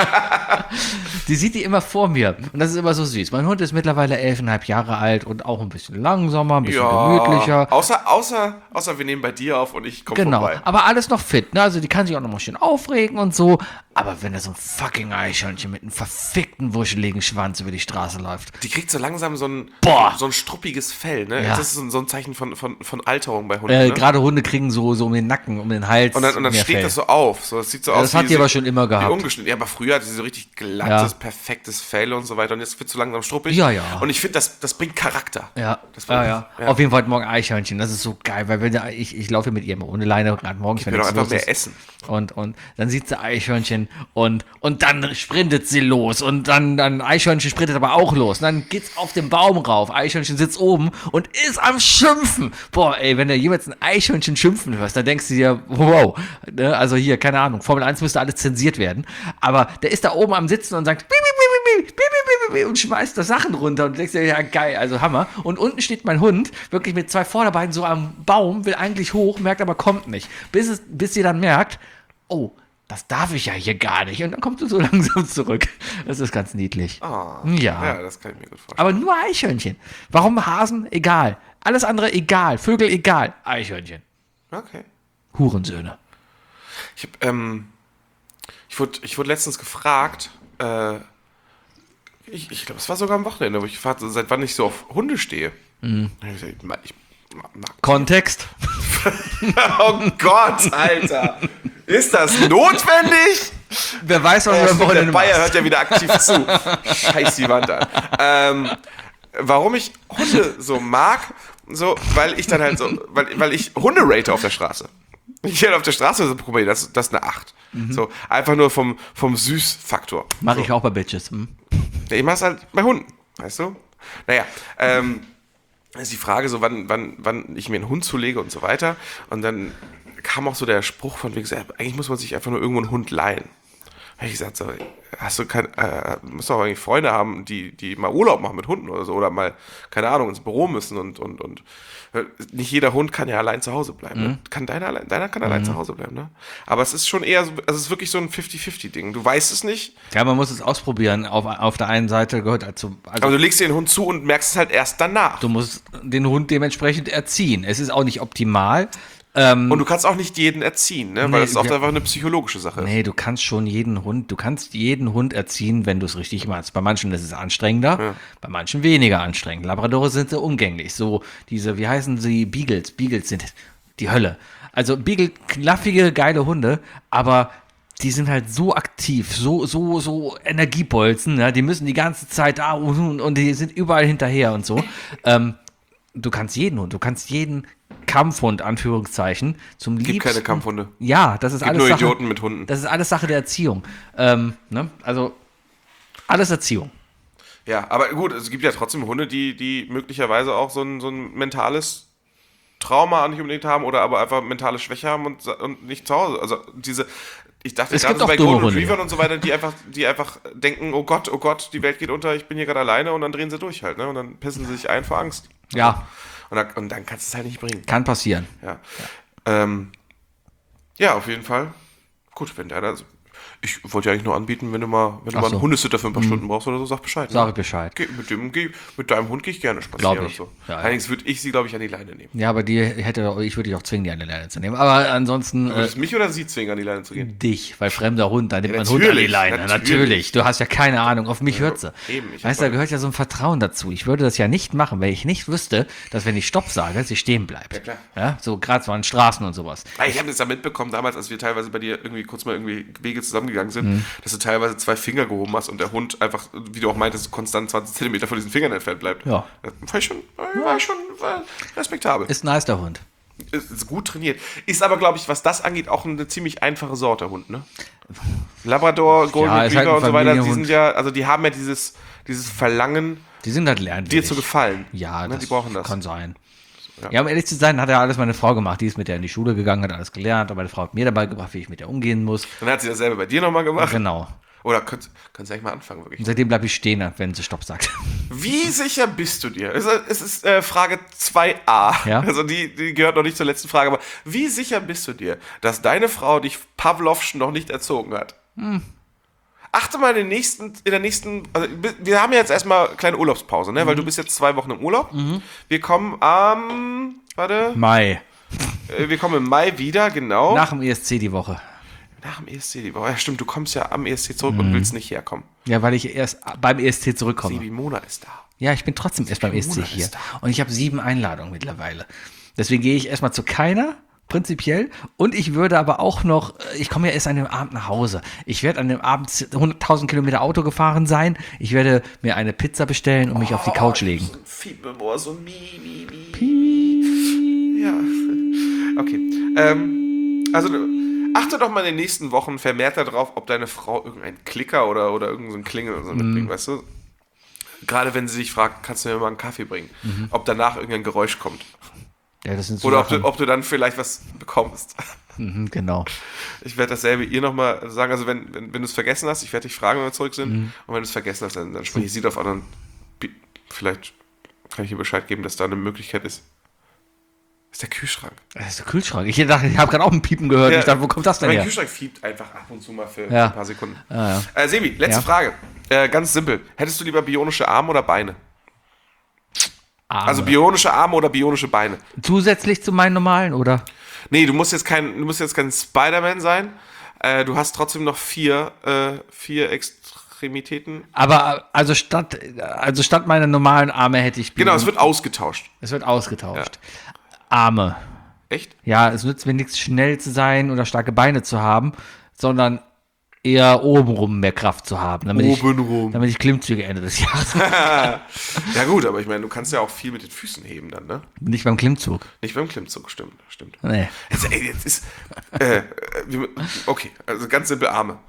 Die sieht die immer vor mir. Und das ist immer so süß. Mein Hund ist mittlerweile elfeinhalb Jahre alt und auch ein bisschen langsamer, ein bisschen gemütlicher. Außer, außer, außer wir nehmen bei dir auf und ich komme Genau, vorbei. aber alles noch fit, ne? Also die kann sich auch noch mal schön aufregen und so. Aber wenn da so ein fucking Eichhörnchen mit einem verfickten, wuscheligen Schwanz über die Straße läuft. Die kriegt so langsam so ein, Boah. so ein struppiges Fell, ne? Ja. Das ist so so ein Zeichen von, von, von Alterung bei Hunden, Äh, ne? Gerade Hunde kriegen so, so um den Nacken, um den Hals. Und dann, und dann mehr steht Fell. das so auf. So, das sieht so Ja, aus das hat wie die sie- aber schon immer wie gehabt. ungeschnitten. Ja, aber früher hatte sie so richtig glattes, Ja. perfektes Fell und so weiter. Und jetzt wird so langsam struppig. Ja, ja. Und ich finde, das, das bringt Charakter. Ja, Das war- ja, ja. ja. Auf jeden Fall heute Morgen Eichhörnchen. Das ist so geil, weil wenn der, ich, ich laufe mit ihr immer ohne Leine gerade morgens, wenn will doch nichts einfach los mehr ist. essen. Und, und dann sieht sie Eichhörnchen und, und dann sprintet sie los und dann, dann Eichhörnchen sprintet aber auch los. Und dann geht's auf den Baum rauf. Eichhörnchen sitzt oben und ist am Schimpfen. Boah, ey, wenn du jemals ein Eichhörnchen schimpfen hörst, dann denkst du dir, wow, ne? Also hier, keine Ahnung, Formel eins müsste alles zensiert werden. Aber der ist da oben am Sitzen und sagt, piep, piep, piep, piep, piep, piep, piep, und schmeißt da Sachen runter und du denkst dir, ja geil, also Hammer. Und unten steht mein Hund, wirklich mit zwei Vorderbeinen so am Baum, will eigentlich hoch, merkt aber kommt nicht. Bis, es, bis sie dann merkt, oh, das darf ich ja hier gar nicht. Und dann kommt du so langsam zurück. Das ist ganz niedlich. Ah, Ja. Ja, das kann ich mir gut vorstellen. Aber nur Eichhörnchen. Warum Hasen? Egal. Alles andere egal. Vögel egal. Eichhörnchen. Okay. Hurensöhne. Ich, hab, ähm, ich, wurde, ich wurde letztens gefragt, äh, ich, ich glaube, es war sogar am Wochenende, wo ich gefragt habe, seit wann ich so auf Hunde stehe. Mhm. Ich, gesagt, ich, mag- ich mag- mag- Kontext. Oh Gott, Alter. Ist das notwendig? Wer weiß, was Oh, wir am stimmt, der Wochenende Bayer machen. hört ja wieder aktiv zu. Scheiß die Wand an. Ähm, warum ich Hunde so mag, so, weil ich dann halt so, weil, weil ich Hunde rate auf der Straße. Ich hätte auf der Straße so ein Problem, das, das ist eine acht. So, einfach nur vom, vom Süßfaktor. Mach so. ich auch bei Bitches. Hm? Ja, ich mach's halt bei Hunden, weißt du? Naja, ähm, ist die Frage so, wann, wann, wann ich mir einen Hund zulege und so weiter. Und dann kam auch so der Spruch von wegen, eigentlich muss man sich einfach nur irgendwo einen Hund leihen. Da habe ich gesagt, so, hast du kein, äh, musst doch eigentlich Freunde haben, die, die mal Urlaub machen mit Hunden oder so, oder mal, keine Ahnung, ins Büro müssen und, und, und nicht jeder Hund kann ja allein zu Hause bleiben. Mhm. Ne? Kann deiner allein, deiner kann allein mhm. zu Hause bleiben, ne? Aber es ist schon eher so, also es ist wirklich so ein fifty fifty Ding. Du weißt es nicht. Ja, man muss es ausprobieren. Auf, auf der einen Seite gehört dazu. Also aber du legst dir den Hund zu und merkst es halt erst danach. Du musst den Hund dementsprechend erziehen. Es ist auch nicht optimal. Ähm, und du kannst auch nicht jeden erziehen, ne? Weil nee, das ist auch ja, einfach eine psychologische Sache. Nee, du kannst schon jeden Hund, du kannst jeden Hund erziehen, wenn du es richtig machst. Bei manchen ist es anstrengender, ja. bei manchen weniger anstrengend. Labradore sind so umgänglich. So diese, wie heißen sie, Beagles. Beagles sind die Hölle. Also Beagle, knaffige, geile Hunde, aber die sind halt so aktiv, so, so, so Energiebolzen, ja? Die müssen die ganze Zeit da und, und die sind überall hinterher und so. ähm, du kannst jeden Hund, du kannst jeden Kampfhund, Anführungszeichen, zum Liebsten. Gibt keine Kampfhunde. Ja, das ist Gibt alles nur Sache, Idioten mit Hunden. Das ist alles Sache der Erziehung. Ähm, ne? Also, alles Erziehung. Ja, aber gut, es gibt ja trotzdem Hunde, die, die möglicherweise auch so ein, so ein mentales Trauma nicht unbedingt haben oder aber einfach mentale Schwäche haben und, und nicht zu Hause. Also diese, ich dachte es gerade gibt so auch bei dumme Golden Hunde, Retrievern ja. und so weiter, die einfach, die einfach denken, oh Gott, oh Gott, die Welt geht unter, ich bin hier gerade alleine und dann drehen sie durch halt, ne? Und dann pissen sie sich ein vor Angst. Ja. Und dann, und dann kannst du es halt nicht bringen. Kann passieren. Ja. Ja, ähm, ja auf jeden Fall. Gut, wenn der da. Ich wollte ja eigentlich nur anbieten, wenn du mal, wenn du Ach mal so. einen Hundesitter für ein paar Mhm. Stunden brauchst oder so, sag Bescheid. Sag ne? ich Bescheid. Geh, mit, dem, geh, mit deinem Hund gehe ich gerne spazieren Glaub ich. und so. Ja, ja. Allerdings würde ich sie, glaube ich, an die Leine nehmen. Ja, aber die hätte, ich würde dich auch zwingen, die an die Leine zu nehmen. Aber ansonsten. Du würdest äh, mich oder sie zwingen, an die Leine zu gehen? Dich, weil fremder Hund, da nimmt Ja, man Hund an die natürlich, Leine. Natürlich. natürlich. Du hast ja keine Ahnung, auf mich hört sie. eben, ich Weißt du, da hab- gehört ja so ein Vertrauen dazu. Ich würde das ja nicht machen, weil ich nicht wüsste, dass wenn ich Stopp sage, sie stehen bleibt. Ja, klar. Ja, so gerade so an Straßen und sowas. Ah, Ich habe das ja mitbekommen damals, als wir teilweise bei dir irgendwie kurz mal irgendwie Wege zusammengegangen sind, Mhm. dass du teilweise zwei Finger gehoben hast und der Hund einfach, wie du auch meintest, konstant zwanzig Zentimeter von diesen Fingern entfernt bleibt. Ja. Das war ich schon, war ich schon war respektabel. Ist nice, der Hund. Ist, ist gut trainiert. Ist aber, glaube ich, was das angeht, auch eine ziemlich einfache Sorte Hund, ne? Labrador, Golden Ja, ist halt Retriever ein und so weiter, die Familienhund. sind ja, also die haben ja dieses, dieses Verlangen, Die sind halt lernwillig. dir zu gefallen. Ja, ne? das Die brauchen das. kann sein. Ja. Ja, um ehrlich zu sein, hat ja alles meine Frau gemacht. Die ist mit der in die Schule gegangen, hat alles gelernt. Aber meine Frau hat mir dabei gebracht, wie ich mit der umgehen muss. Dann hat sie dasselbe bei dir nochmal gemacht. Genau. Oder könnt, kannst du eigentlich mal anfangen, wirklich. Und seitdem bleibe ich stehen, wenn sie Stopp sagt. Wie sicher bist du dir? Es ist, es ist äh, Frage zwei a. Ja? Also die, die gehört noch nicht zur letzten Frage, aber wie sicher bist du dir, dass deine Frau dich Pavlovsch noch nicht erzogen hat? Hm. Achte mal in, den nächsten, in der nächsten, also wir haben ja jetzt erstmal eine kleine Urlaubspause, ne? Mhm. Weil du bist jetzt zwei Wochen im Urlaub. Mhm. Wir kommen am, warte, Mai. äh, wir kommen im Mai wieder, genau. Nach dem E S C die Woche. Nach dem E S C, die Woche. Ja, stimmt, du kommst ja am E S C zurück und willst nicht herkommen. Ja, weil ich erst beim E S C zurückkomme. Sebi Mona ist da. Ja, ich bin trotzdem erst beim E S C Mona hier. ist da. Und ich habe sieben Einladungen mittlerweile. Deswegen gehe ich erstmal zu keiner, prinzipiell. Und ich würde aber auch noch, ich komme ja erst an dem Abend nach Hause. Ich werde an dem Abend hunderttausend Kilometer Auto gefahren sein. Ich werde mir eine Pizza bestellen und mich auf die Couch legen. So ein Fiebermoor, so ein Mi, Mi, Mi. Ja. Okay. Ähm, also achte doch mal in den nächsten Wochen vermehrt darauf, ob deine Frau irgendeinen Klicker oder, oder irgendeinen Klingel oder so mitbringt, weißt du? Gerade wenn sie sich fragt, kannst du mir mal einen Kaffee bringen? Mhm. Ob danach irgendein Geräusch kommt. Ja, das sind so Oder ob Sachen. du, ob du dann vielleicht was bekommst. Mhm, genau. Ich werde dasselbe ihr nochmal sagen, also wenn, wenn, wenn du es vergessen hast, ich werde dich fragen, wenn wir zurück sind. Mhm. Und wenn du es vergessen hast, dann, dann spreche ich sie drauf an und bi- vielleicht kann ich ihr Bescheid geben, dass da eine Möglichkeit ist. Das ist der Kühlschrank. Das ist der Kühlschrank. Ich dachte, ich habe gerade auch ein Piepen gehört. Ja, Ich dachte, wo kommt das denn mein her? Kühlschrank fiebt einfach ab und zu mal für, Ja. für ein paar Sekunden. Ah, ja. Äh, Sebi, letzte Ja. Frage. Äh, ganz simpel. Hättest du lieber bionische Arme oder Beine? Arme. Also bionische Arme oder bionische Beine? Zusätzlich zu meinen normalen, oder? Nee, du musst jetzt kein, du musst jetzt kein Spider-Man sein. Äh, du hast trotzdem noch vier, äh, vier Extremitäten. Aber also statt, also statt meiner normalen Arme hätte ich. Genau, es wird ausgetauscht. es wird ausgetauscht. Arme. Echt? Ja, es nützt mir nichts, schnell zu sein oder starke Beine zu haben, sondern eher obenrum mehr Kraft zu haben, damit, Obenrum. ich, damit ich Klimmzüge Ende des Jahres. Ja gut, aber ich meine, du kannst ja auch viel mit den Füßen heben dann, ne? Nicht beim Klimmzug. Nicht beim Klimmzug, stimmt, stimmt. Nee. Jetzt, ey, jetzt ist, äh, äh, wir- okay, also ganz simpel Arme.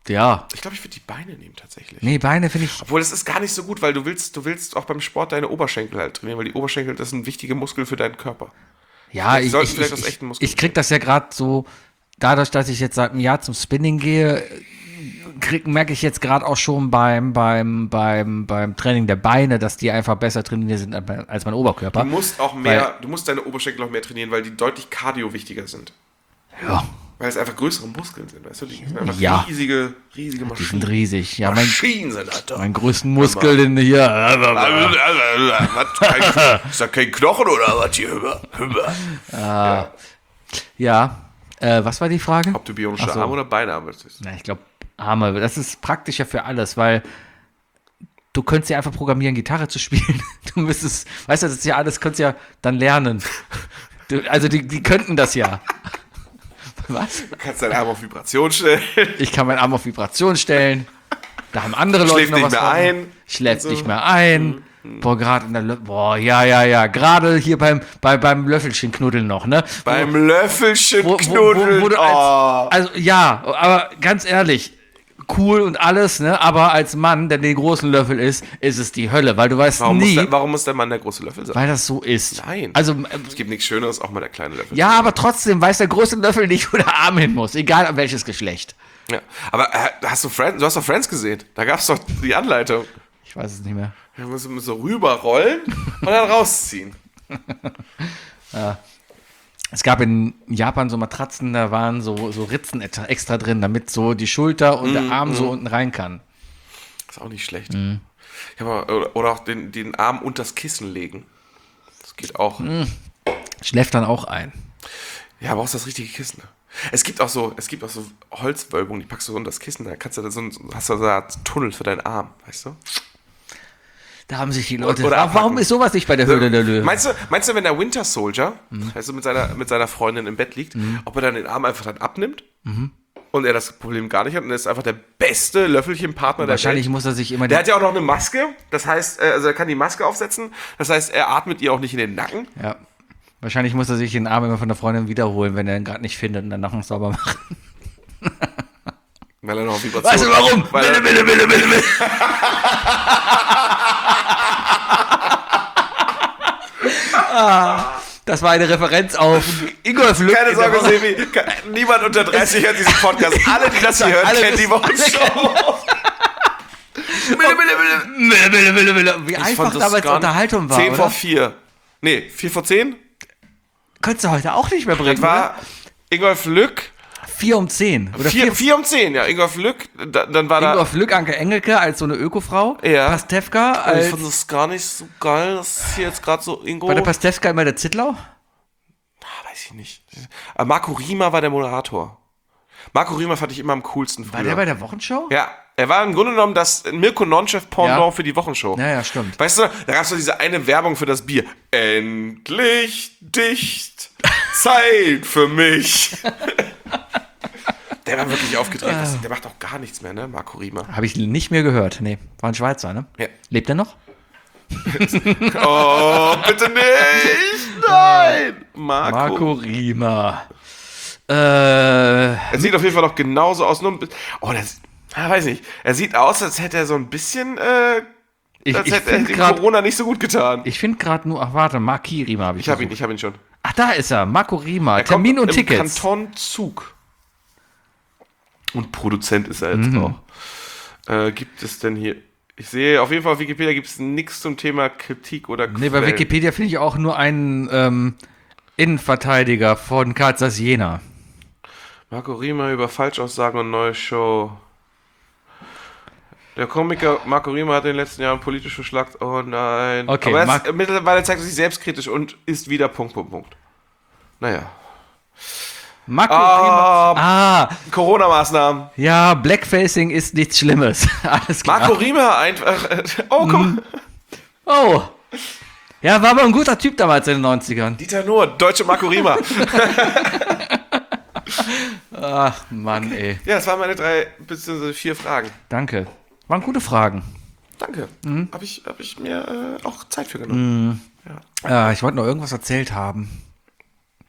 Ja. Ich glaube, ich würde die Beine nehmen tatsächlich. Nee, Beine finde ich. Obwohl, das ist gar nicht so gut, weil du willst, du willst auch beim Sport deine Oberschenkel halt trainieren, weil die Oberschenkel, das sind wichtige Muskel für deinen Körper. Ja, Die ich, sollten ich, vielleicht ich, aus echten ich, Muskeln ich krieg das ja gerade so, dadurch, dass ich jetzt seit einem Jahr zum Spinning gehe, krieg, merke ich jetzt gerade auch schon beim, beim, beim, beim Training der Beine, dass die einfach besser trainiert sind als mein Oberkörper. Du musst auch mehr, du musst deine Oberschenkel auch mehr trainieren, weil die deutlich cardio wichtiger sind. Ja, Weil es einfach größere Muskeln sind, weißt du? Die sind einfach Ja. riesige, riesige die Maschinen. sind riesig. Ja, mein, Maschinen sind das doch. mein größten Muskel, den hier. Was? Kein, ist da kein Knochen oder was hier? Ja. Ja, äh, was war die Frage? Ob du bionische Ach so. Arme oder Beine haben willst. Na, ich glaube, Arme. Das ist praktischer für alles, weil du könntest ja einfach programmieren, Gitarre zu spielen. Du müsstest, weißt du, das ist ja alles, könntest ja dann lernen. Du, also die, die könnten das ja. Was? Du kannst deinen Arm auf Vibration stellen. Ich kann meinen Arm auf Vibration stellen. Da haben andere Leute Schläft noch nicht was mehr von. ein. Schläft So. nicht mehr ein. Boah, gerade in der Lö Boah, ja, ja, ja. Gerade hier beim, bei, beim Löffelchen knuddeln noch, ne? Beim Löffelchen Wo, wo, knuddeln. wo, wo du oh. als, also ja, aber ganz ehrlich, cool und alles, ne? Aber als Mann, der den großen Löffel ist, ist es die Hölle, weil du weißt warum, muss nie, der, warum muss der Mann der große Löffel sein? weil das so ist. Nein. Also äh, Es gibt nichts Schöneres, auch mal der kleine Löffel. ja, aber trotzdem weiß der große Löffel nicht, wo der Arm hin muss, egal an welches Geschlecht. Ja. Aber äh, hast du Friends, du hast doch Friends gesehen. Da gab es doch die Anleitung. Ich weiß es nicht mehr. Da musst du so rüberrollen und dann rausziehen. Es gab in Japan so Matratzen, da waren so, so Ritzen et- extra drin, damit so die Schulter und der Arm so unten rein kann. Ist auch nicht schlecht. Mhm. Ich hab mal, oder, oder auch den, den Arm unter das Kissen legen. Das geht auch. Schläft dann auch ein. Ja, brauchst das richtige Kissen. Es gibt auch so, es gibt auch so Holzwölbungen, die packst du unter das Kissen, da kannst du da so ein, hast du so eine Art Tunnel für deinen Arm, weißt du? Da haben sich die Leute. Oder Ach, warum abhacken. ist sowas nicht bei der Höhle der Löwen? Meinst du, meinst du, wenn der Winter Soldier, Mhm. weißt du, mit seiner, mit seiner Freundin im Bett liegt, ob er dann den Arm einfach dann abnimmt und er das Problem gar nicht hat und er ist einfach der beste Löffelchenpartner der Wahrscheinlich Welt? muss er sich immer. Der hat ja auch noch eine Maske, das heißt, äh, also er kann die Maske aufsetzen, das heißt, er atmet ihr auch nicht in den Nacken. Ja. Wahrscheinlich muss er sich den Arm immer von der Freundin wiederholen, wenn er ihn gerade nicht findet und dann noch sauber machen. Weil er noch Vibration Weißt du warum? Weil er, Bitte, bitte, bitte, bitte, bitte. ah, das war eine Referenz auf Ingolf Lück. keine in der Sorge, Woche. Sebi, ke- niemand unter dreißig hört diesen Podcast. Alle, die das hier hören, Alle kennen die wissen- Wochenshow. Bitte, bitte, bitte. Bitte, bitte, bitte. Wie einfach damals Unterhaltung war, zehn vor oder? vier. Nee, vier vor zehn? Könntest du heute auch nicht mehr bringen, Das war Ingolf Lück. oder? vier um zehn. Oder Vier, vier, vier um zehn, ja. Ingolf Lück, da, dann war da. Ingolf Lück, Anke Engelke als so eine Ökofrau. Ja. Pastewka ich als... fand das gar nicht so geil, dass hier jetzt gerade so Ingo. War der Pastewka immer der Zittlau? Ah, weiß ich nicht. Aber Marco Riemer war der Moderator. Marco Riemer fand ich immer am coolsten früher. War der bei der Wochenshow? Ja, er war im Grunde genommen das Mirko Nonchef-Pendant Ja. für die Wochenshow. Ja, ja, stimmt. Weißt du, da gab es so diese eine Werbung für das Bier. Endlich dicht, Zeit für mich. Der war wirklich aufgedreht. Das, der macht auch gar nichts mehr, ne, Marco Riemer. Habe ich nicht mehr gehört. Nee, war ein Schweizer, ne? Ja. Lebt er noch? Oh, bitte nicht! Nein! Marco. Marco Riemer. Äh, Er sieht auf jeden Fall noch genauso aus. Nur ein bisschen, oh, das, ah, weiß nicht. Er sieht aus, als hätte er so ein bisschen, äh, ich als ich hätte er finde ihm gerade Corona nicht so gut getan. ich find grad nur, ach warte, Marki Riemer habe ich. Ich habe ihn, gesucht. ich habe ihn schon. Ach, da ist er, Marco Riemer. Er Termin kommt und im Tickets. Kanton Zug. Und Produzent ist er jetzt Mhm. auch. Äh, gibt es denn hier... Ich sehe, auf jeden Fall auf Wikipedia gibt es nichts zum Thema Kritik oder Nee, bei Quellen. Wikipedia finde ich auch nur einen ähm, Innenverteidiger von Karl Zeiss Jena. Marco Riemer über Falschaussagen und neue Show. Der Komiker Marco Riemer hat in den letzten Jahren politisch verschlagt. Oh nein. Okay, Aber er Marc- ist, mittlerweile zeigt er sich selbstkritisch und ist wieder Punkt, Punkt, Punkt. Naja. Marco Ah. Riemer. Ah, Corona-Maßnahmen. ja, Blackfacing ist nichts Schlimmes. Alles klar. Marco Riemer einfach. Oh, komm. Oh. Ja, war aber ein guter Typ damals in den neunzigern. Dieter Nuhr, deutsche Marco Riemer. Ach, Mann, ey. Ja, das waren meine drei bzw. vier Fragen. Danke. Waren gute Fragen. Danke. Habe ich, hab ich mir äh, auch Zeit für genommen. Äh, ich wollte noch irgendwas erzählt haben.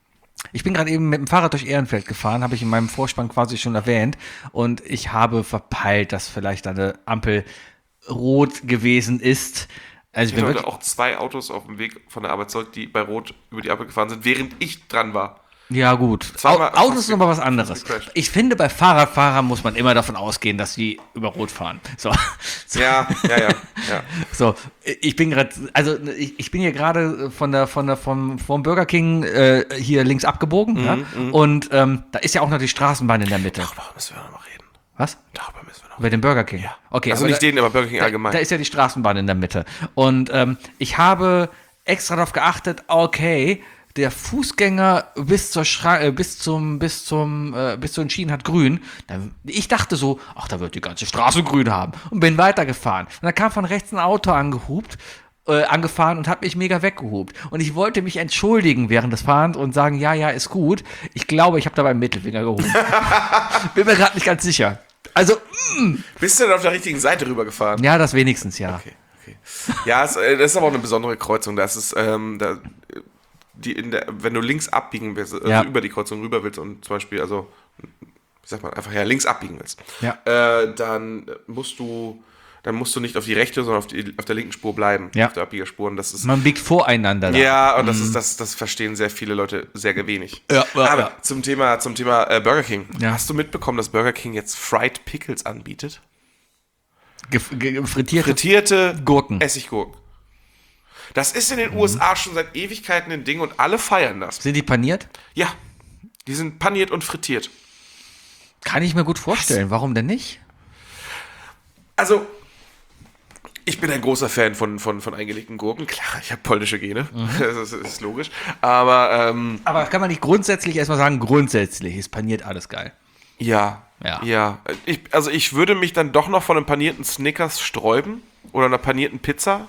Ich bin gerade eben mit dem Fahrrad durch Ehrenfeld gefahren, habe ich in meinem Vorspann quasi schon erwähnt. Und ich habe verpeilt, dass vielleicht eine Ampel rot gewesen ist. Also ich Ich bin hatte wirklich, auch zwei Autos auf dem Weg von der Arbeit zurück, die bei Rot über die Ampel gefahren sind, während ich dran war. ja gut. Zweimal Au- Autos fast ist nochmal was ge- anderes. fast gecrashed. Ich finde, bei Fahrradfahrern muss man immer davon ausgehen, dass die über Rot fahren. So. So. Ja, ja, ja. ja. So, ich bin gerade, also ich, ich bin hier gerade von der, von der, vom, vom Burger King äh, hier links abgebogen, Mhm, ja? Und ähm, da ist ja auch noch die Straßenbahn in der Mitte. Darüber müssen wir noch mal reden. Was? Darüber müssen wir noch Über den Burger King? Ja. Okay. Also aber nicht da, den, aber Burger King allgemein. Da ist ja die Straßenbahn in der Mitte. Und ähm, ich habe extra darauf geachtet, okay, der Fußgänger bis zur Schra äh, bis zum bis zum äh, bis zu den Schienen hat grün. Dann, ich dachte so, ach, da wird die ganze Straße grün haben und bin weitergefahren. Und dann kam von rechts ein Auto angehupt, äh, angefahren und hat mich mega weggehupt. Und ich wollte mich entschuldigen während des Fahrens und sagen, ja, ja, ist gut. Ich glaube, ich habe dabei einen Mittelfinger gehoben. Bin mir gerade nicht ganz sicher. Also, Bist du denn auf der richtigen Seite rübergefahren? ja, das wenigstens, ja. Okay, okay. Ja, es, äh, das ist aber auch eine besondere Kreuzung. Das ist, ähm, da, die in der, wenn du links abbiegen willst, also Ja. über die Kreuzung rüber willst und zum Beispiel, also, wie sagt man, einfach ja links abbiegen willst, Ja. äh, dann musst du, dann musst du nicht auf die rechte, sondern auf, die, auf der linken Spur bleiben, Ja. auf der Abbiegerspur. Und das ist, Man biegt voreinander. Da. ja, und das ist, das, das verstehen sehr viele Leute sehr wenig. Ja, ja, aber ja. zum Thema, zum Thema äh, Burger King. Ja. Hast du mitbekommen, dass Burger King jetzt Fried Pickles anbietet? Ge ge frittierte. Frittierte Gurken. Essiggurken. Das ist in den U S A schon seit Ewigkeiten ein Ding und alle feiern das. Sind die paniert? Ja, die sind paniert und frittiert. Kann ich mir gut vorstellen. Warum denn nicht? Also, ich bin ein großer Fan von, von, von eingelegten Gurken. Klar, ich habe polnische Gene, das, ist, das ist logisch. Aber ähm, Aber kann man nicht grundsätzlich erstmal sagen, grundsätzlich ist paniert alles geil. ja, Ja. ja. Ich, also ich würde mich dann doch noch von einem panierten Snickers sträuben oder einer panierten Pizza.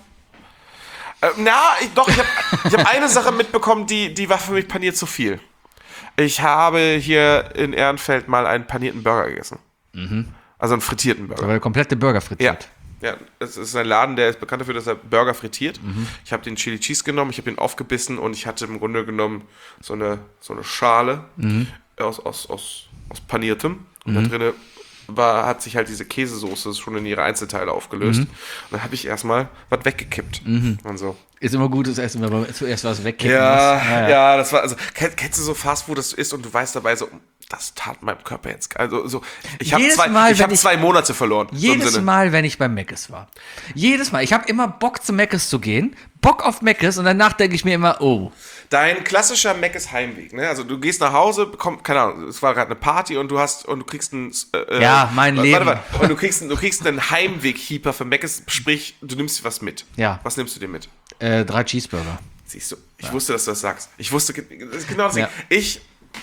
Äh, na, ich, doch, ich habe ich hab eine Sache mitbekommen, die, die war für mich paniert zu viel. Ich habe hier in Ehrenfeld mal einen panierten Burger gegessen. Also einen frittierten Burger. Aber der komplette Burger Ja, frittiert. ja, es ist ein Laden, der ist bekannt dafür, dass er Burger frittiert. Ich habe den Chili Cheese genommen, ich habe den aufgebissen und ich hatte im Grunde genommen so eine, so eine Schale aus, aus, aus, aus paniertem. Und da drinne war, hat sich halt diese Käsesoße schon in ihre Einzelteile aufgelöst. Und dann habe ich erstmal was weggekippt. Und so. Ist immer gutes Essen, wenn man zuerst was wegkippen Ja, muss. ja, das war, also, kennst, kennst du so Fastfood, das du isst und du weißt dabei so, das tat meinem Körper jetzt, also so, ich habe Jedes zwei, Mal, ich wenn hab ich- zwei Monate verloren. so im Jedes Sinne. Mal, wenn ich beim Mc's war. Jedes Mal. Ich habe immer Bock, zu Mc's zu gehen. Bock auf Mc's und danach denke ich mir immer, oh. Dein klassischer Mc's Heimweg, ne? Also du gehst nach Hause, komm, keine Ahnung, es war gerade eine Party und du hast und du kriegst einen äh, Ja, mein warte, Leben. Warte, warte, und du kriegst, du kriegst einen Heimweg-Heeper für Mc's, sprich, du nimmst was mit. Ja. Was nimmst du dir mit? Äh, drei Cheeseburger. Siehst du, ich wusste, dass du das sagst. Ich wusste, ge- das ist genau das Ja. Ding. Ich,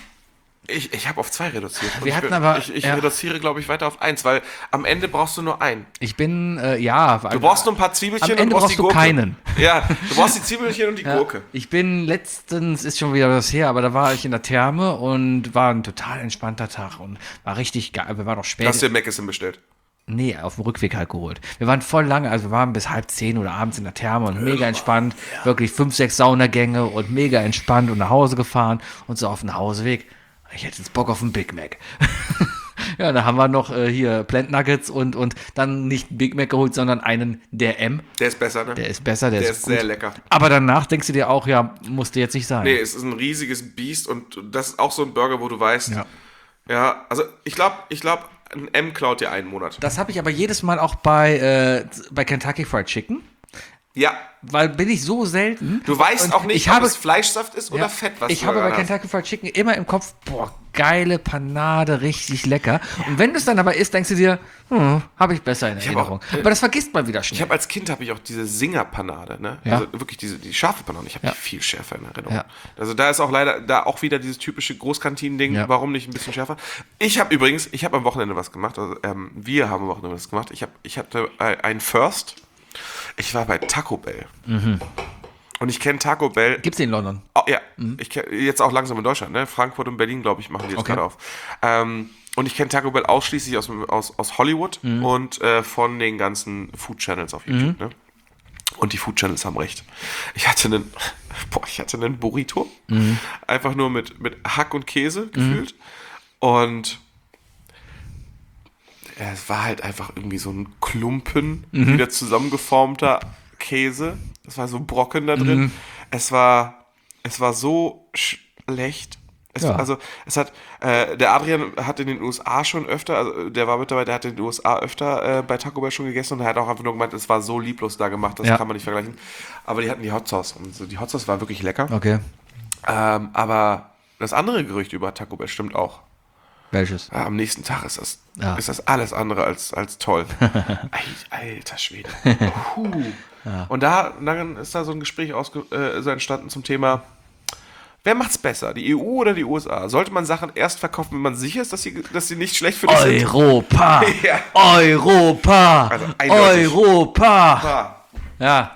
ich, ich habe auf zwei reduziert. Und Wir ich, hatten bin- aber- ich, ich ja. reduziere, glaube ich, weiter auf eins, weil am Ende brauchst du nur einen. Ich bin, äh, ja. Du brauchst nur ein paar Zwiebelchen Am Ende und brauchst brauchst die du Gurke. keinen. Ja, du brauchst die Zwiebelchen und die Ja, Gurke. ich bin letztens, ist schon wieder was her, aber da war ich in der Therme und war ein total entspannter Tag und war richtig geil. Wir waren noch spät. Hast du dir Mc's bestellt? Nee, auf dem Rückweg halt geholt. Wir waren voll lange, also wir waren bis halb zehn oder abends in der Therme und mega entspannt. Wirklich fünf, sechs Saunagänge und mega entspannt und nach Hause gefahren und so auf dem Nachhauseweg. Ich hätte jetzt Bock auf einen Big Mac. Ja, da haben wir noch äh, hier Plant Nuggets und, und dann nicht einen Big Mac geholt, sondern einen der M. Der ist besser, ne? Der ist besser, der, Der ist, ist gut. sehr lecker. Aber danach denkst du dir auch, ja, musste jetzt nicht sein. Nee, es ist ein riesiges Biest und das ist auch so ein Burger, wo du weißt, Ja. ja, also ich glaube, ich glaube, ein M klaut dir einen Monat. Das habe ich aber jedes Mal auch bei, äh, bei Kentucky Fried Chicken. Ja, Weil bin ich so selten. du weißt Und auch nicht, ich ob habe, es Fleischsaft ist oder ja, Fett, was ich du habe bei daran hast. Kentucky Fried Chicken immer im Kopf, boah, geile Panade, richtig lecker. Und wenn du es dann aber isst, denkst du dir, hm, habe ich besser in hab Erinnerung. auch, äh, aber das vergisst man wieder Ich schnell. habe als Kind habe ich auch diese Singer-Panade, ne? Ja. Also wirklich diese die scharfe Panade. Ich habe Ja. die viel schärfer in Erinnerung. Ja. Also da ist auch leider da auch wieder dieses typische Großkantinen-Ding. Ja. Warum nicht ein bisschen schärfer? Ich habe übrigens, ich habe am Wochenende was gemacht. Also ähm, wir haben am Wochenende was gemacht. Ich habe, ich hatte äh, ein First. Ich war bei Taco Bell. Mhm. Und ich kenne Taco Bell. Gibt's in London? Oh, ja, ich kenn, jetzt auch langsam in Deutschland, ne? Frankfurt und Berlin, glaube ich, machen die jetzt Okay. gerade auf. Ähm, und ich kenne Taco Bell ausschließlich aus, aus, aus Hollywood Mhm. und äh, von den ganzen Food Channels auf YouTube. Ne? Und die Food Channels haben recht. Ich hatte einen, boah, ich hatte einen Burrito. Mhm. Einfach nur mit, mit Hack und Käse gefühlt. Mhm. Und ja, es war halt einfach irgendwie so ein Klumpen, mhm. wieder zusammengeformter Käse. Es war so ein Brocken da drin. Mhm. Es war, es war so schlecht. Es, ja. Also es hat, äh, der Adrian hat in den U S A schon öfter, also der war mit dabei, der hat in den U S A öfter äh, bei Taco Bell schon gegessen und er hat auch einfach nur gemeint, es war so lieblos da gemacht, das ja. kann man nicht vergleichen. Aber die hatten die Hot Sauce und so, die Hot Sauce war wirklich lecker. Okay. Ähm, aber das andere Gerücht über Taco Bell stimmt auch. Welches? Ja, am nächsten Tag ist das, ja. ist das alles andere als, als toll. Alter Schwede. Puh. Ja. Und da dann ist da so ein Gespräch ausge, äh, so entstanden zum Thema, wer macht's besser, die E U oder die U S A? Sollte man Sachen erst verkaufen, wenn man sicher ist, dass sie, dass sie nicht schlecht für dich sind? Europa! ja. Europa! Also eindeutig. Europa! Ja.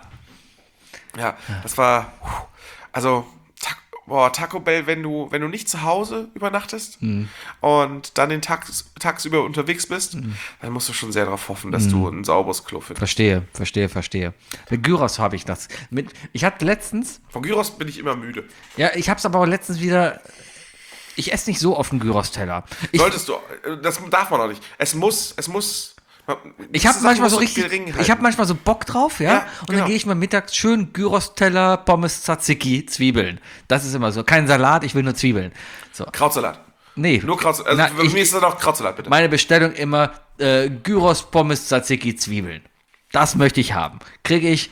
Ja, das war, also, ta- boah, Taco Bell, wenn du, wenn du nicht zu Hause übernachtest mhm. und dann den Tag, tagsüber unterwegs bist, mhm. dann musst du schon sehr darauf hoffen, dass mhm. du ein sauberes Klo findest. Verstehe, verstehe, verstehe. Mit Gyros habe ich das. Mit, ich hatte letztens... Von Gyros bin ich immer müde. Ja, ich habe es aber auch letztens wieder... Ich esse nicht so auf den Gyros-Teller. Ich, Solltest du, das darf man auch nicht. Es muss, es muss... Ich habe manchmal so richtig, ich habe manchmal so Bock drauf, ja, ja und genau. Dann gehe ich mal mittags schön Gyros-Teller, Pommes, Tzatziki, Zwiebeln. Das ist immer so. Kein Salat, ich will nur Zwiebeln. So. Krautsalat. Nee. Nur Krautsalat. Also für mich ist das auch Krautsalat, bitte. Meine Bestellung immer äh, Gyros, Pommes, Tzatziki, Zwiebeln. Das möchte ich haben. Kriege ich,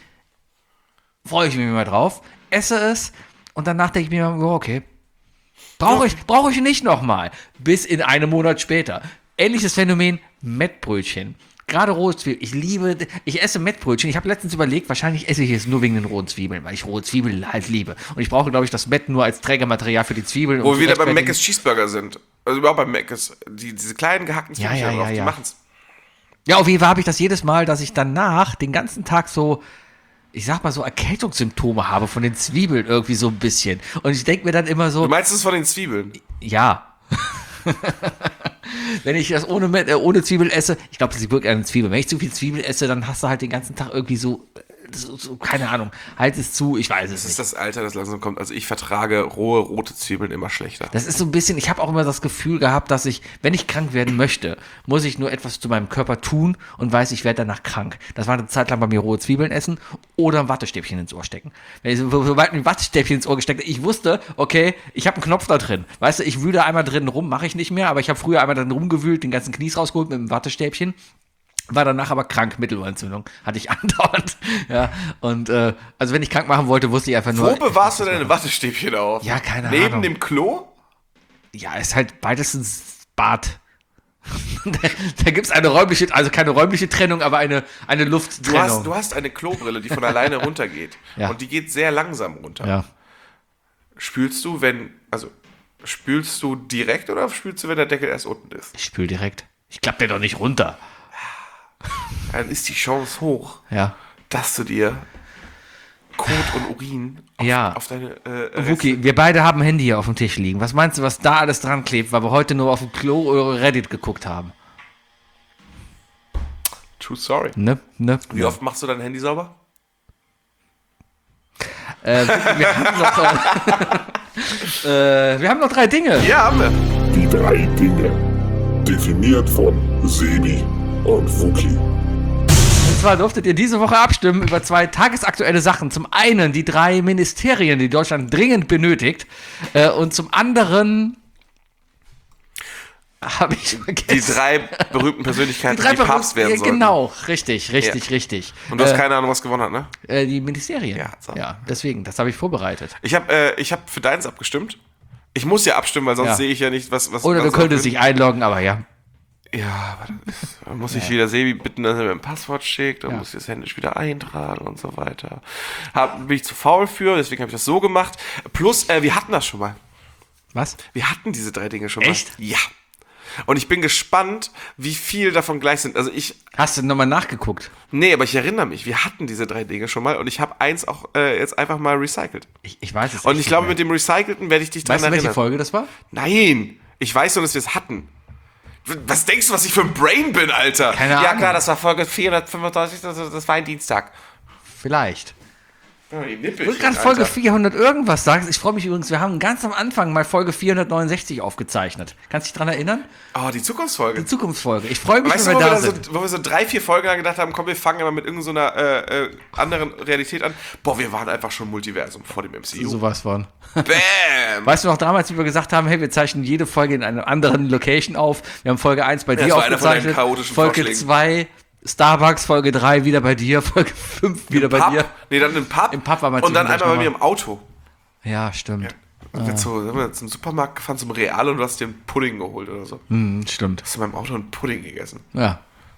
freue ich mich mal drauf, esse es und danach denke ich mir, oh, okay, brauche ich, brauche ich nicht nochmal. Bis in einem Monat später. Ähnliches Phänomen, Mettbrötchen. Gerade rohe Zwiebeln. Ich liebe, ich esse Mettbrötchen. Ich habe letztens überlegt, wahrscheinlich esse ich es nur wegen den rohen Zwiebeln, weil ich rohe Zwiebeln halt liebe. Und ich brauche, glaube ich, das Mett nur als Trägermaterial für die Zwiebeln. Wo wir wieder beim Mc's Cheeseburger sind. Also überhaupt beim Mc's. Die, diese kleinen gehackten Zwiebeln, ja, ja, ja, die ja. machen's. Ja, auf jeden Fall habe ich das jedes Mal, dass ich danach den ganzen Tag so, ich sag mal so, Erkältungssymptome habe von den Zwiebeln irgendwie so ein bisschen. Und ich denke mir dann immer so... Du meinst es von den Zwiebeln? Ja. Wenn ich das ohne, äh, ohne Zwiebel esse, ich glaube, das ist wirklich eine Zwiebel. Wenn ich zu viel Zwiebel esse, dann hast du halt den ganzen Tag irgendwie so, so, so keine Ahnung, halt es zu, ich weiß es das nicht. Das ist das Alter, das langsam kommt. Also ich vertrage rohe, rote Zwiebeln immer schlechter. Das ist so ein bisschen, ich habe auch immer das Gefühl gehabt, dass ich, wenn ich krank werden möchte, muss ich nur etwas zu meinem Körper tun und weiß, ich werde danach krank. Das war eine Zeit lang bei mir rohe Zwiebeln essen oder ein Wattestäbchen ins Ohr stecken. Wenn ich so, sobald ein Wattestäbchen ins Ohr gesteckt, ich wusste, okay, ich habe einen Knopf da drin. Weißt du, ich wühle einmal drin rum, mache ich nicht mehr, aber ich habe früher einmal drin rumgewühlt, den ganzen Knies rausgeholt mit einem Wattestäbchen. War danach aber krank, Mittelohrentzündung. Hatte ich andauernd. Ja, und äh, also wenn ich krank machen wollte, wusste ich einfach nur... Wo bewahrst du deine Wattestäbchen auf? Ja, keine Neben Ahnung. Neben dem Klo? Ja, ist halt weitestens Bad. da da gibt es eine räumliche, also keine räumliche Trennung, aber eine, eine Lufttrennung. Du hast, du hast eine Klobrille, die von alleine runtergeht. Ja. Und die geht sehr langsam runter. Ja. Spülst du, wenn... Also, spülst du direkt oder spülst du, wenn der Deckel erst unten ist? Ich spül direkt. Ich klapp den doch nicht runter. Dann ist die Chance hoch, ja. dass du dir Kot und Urin auf, ja. auf deine äh, Wookie, wir beide haben ein Handy hier auf dem Tisch liegen. Was meinst du, was da alles dran klebt, weil wir heute nur auf dem Klo oder Reddit geguckt haben? True story. Ne, ne, Wie ne. oft machst du dein Handy sauber? Äh, wir, haben noch, äh, wir haben noch drei Dinge. Ja, haben wir. Die drei Dinge. Definiert von Sebi und Wookie. Und zwar durftet ihr diese Woche abstimmen über zwei tagesaktuelle Sachen. Zum einen die drei Ministerien, die Deutschland dringend benötigt. Äh, und zum anderen habe ich vergessen. Die drei berühmten Persönlichkeiten, die, drei die Papst werden sollen. Genau, richtig, richtig, ja. richtig. Und du hast äh, keine Ahnung, was gewonnen hat, ne? Äh, die Ministerien. Ja, so. ja, deswegen, das habe ich vorbereitet. Ich habe äh, ich hab für deins abgestimmt. Ich muss ja abstimmen, weil sonst Ja. sehe ich ja nicht, was... was Oder was du könntest dich einloggen, aber ja. Ja, aber dann muss ich wieder Sebi bitten, dass er mir ein Passwort schickt, dann Ja. muss ich das händisch wieder eintragen und so weiter. Hab, bin ich zu faul für, deswegen habe ich das so gemacht. Plus, äh, wir hatten das schon mal. Was? Wir hatten diese drei Dinge schon Echt? mal. Ja. Und ich bin gespannt, wie viel davon gleich sind. Also ich... Hast du nochmal nachgeguckt? Nee, aber ich erinnere mich, wir hatten diese drei Dinge schon mal und ich habe eins auch äh, jetzt einfach mal recycelt. Ich, ich weiß es Und echt ich glaube, nicht mit dem Recycelten werde ich dich dran mehr. Weißt du, erinnern. welche Folge das war? Nein, ich weiß nur, dass wir es hatten. Was denkst du, was ich für ein Brain bin, Alter? Keine Ja Ahnung. klar, das war Folge vierhundertfünfunddreißig, das, das war ein Dienstag. Vielleicht. Ja, die Ich Nippelchen, wollte gerade Alter. Folge vierhundert irgendwas sagen. Ich freue mich übrigens, wir haben ganz am Anfang mal Folge vierhundertneunundsechzig aufgezeichnet. Kannst du dich dran erinnern? Oh, die Zukunftsfolge. Die Zukunftsfolge. Ich freue mich, Weißt du, wenn wo wir wir, da da so, sind. wo wir so drei, vier Folgen lang gedacht haben, komm, wir fangen aber mit irgendeiner äh, äh, anderen Realität an. Boah, wir waren einfach schon Multiversum vor dem M C U. Sowas von. Bam! Weißt du noch damals, wie wir gesagt haben, hey, wir zeichnen jede Folge in einer anderen Location auf. Wir haben Folge eins bei Ja, dir das war einer von deinen aufgezeichnet. chaotischen Folge Vorschlägen. zwei Starbucks, Folge drei wieder bei dir, Folge fünf wieder bei Pub? dir. Nee, dann im Pub. Im Pub war man Und dann zwischendurch einmal bei mir noch im Auto. Ja, stimmt. Und wir so, sind wir zum Supermarkt gefahren, zum Real und du hast dir einen Pudding geholt oder so. Hm, stimmt. Hast du in meinem Auto einen Pudding gegessen? Ja.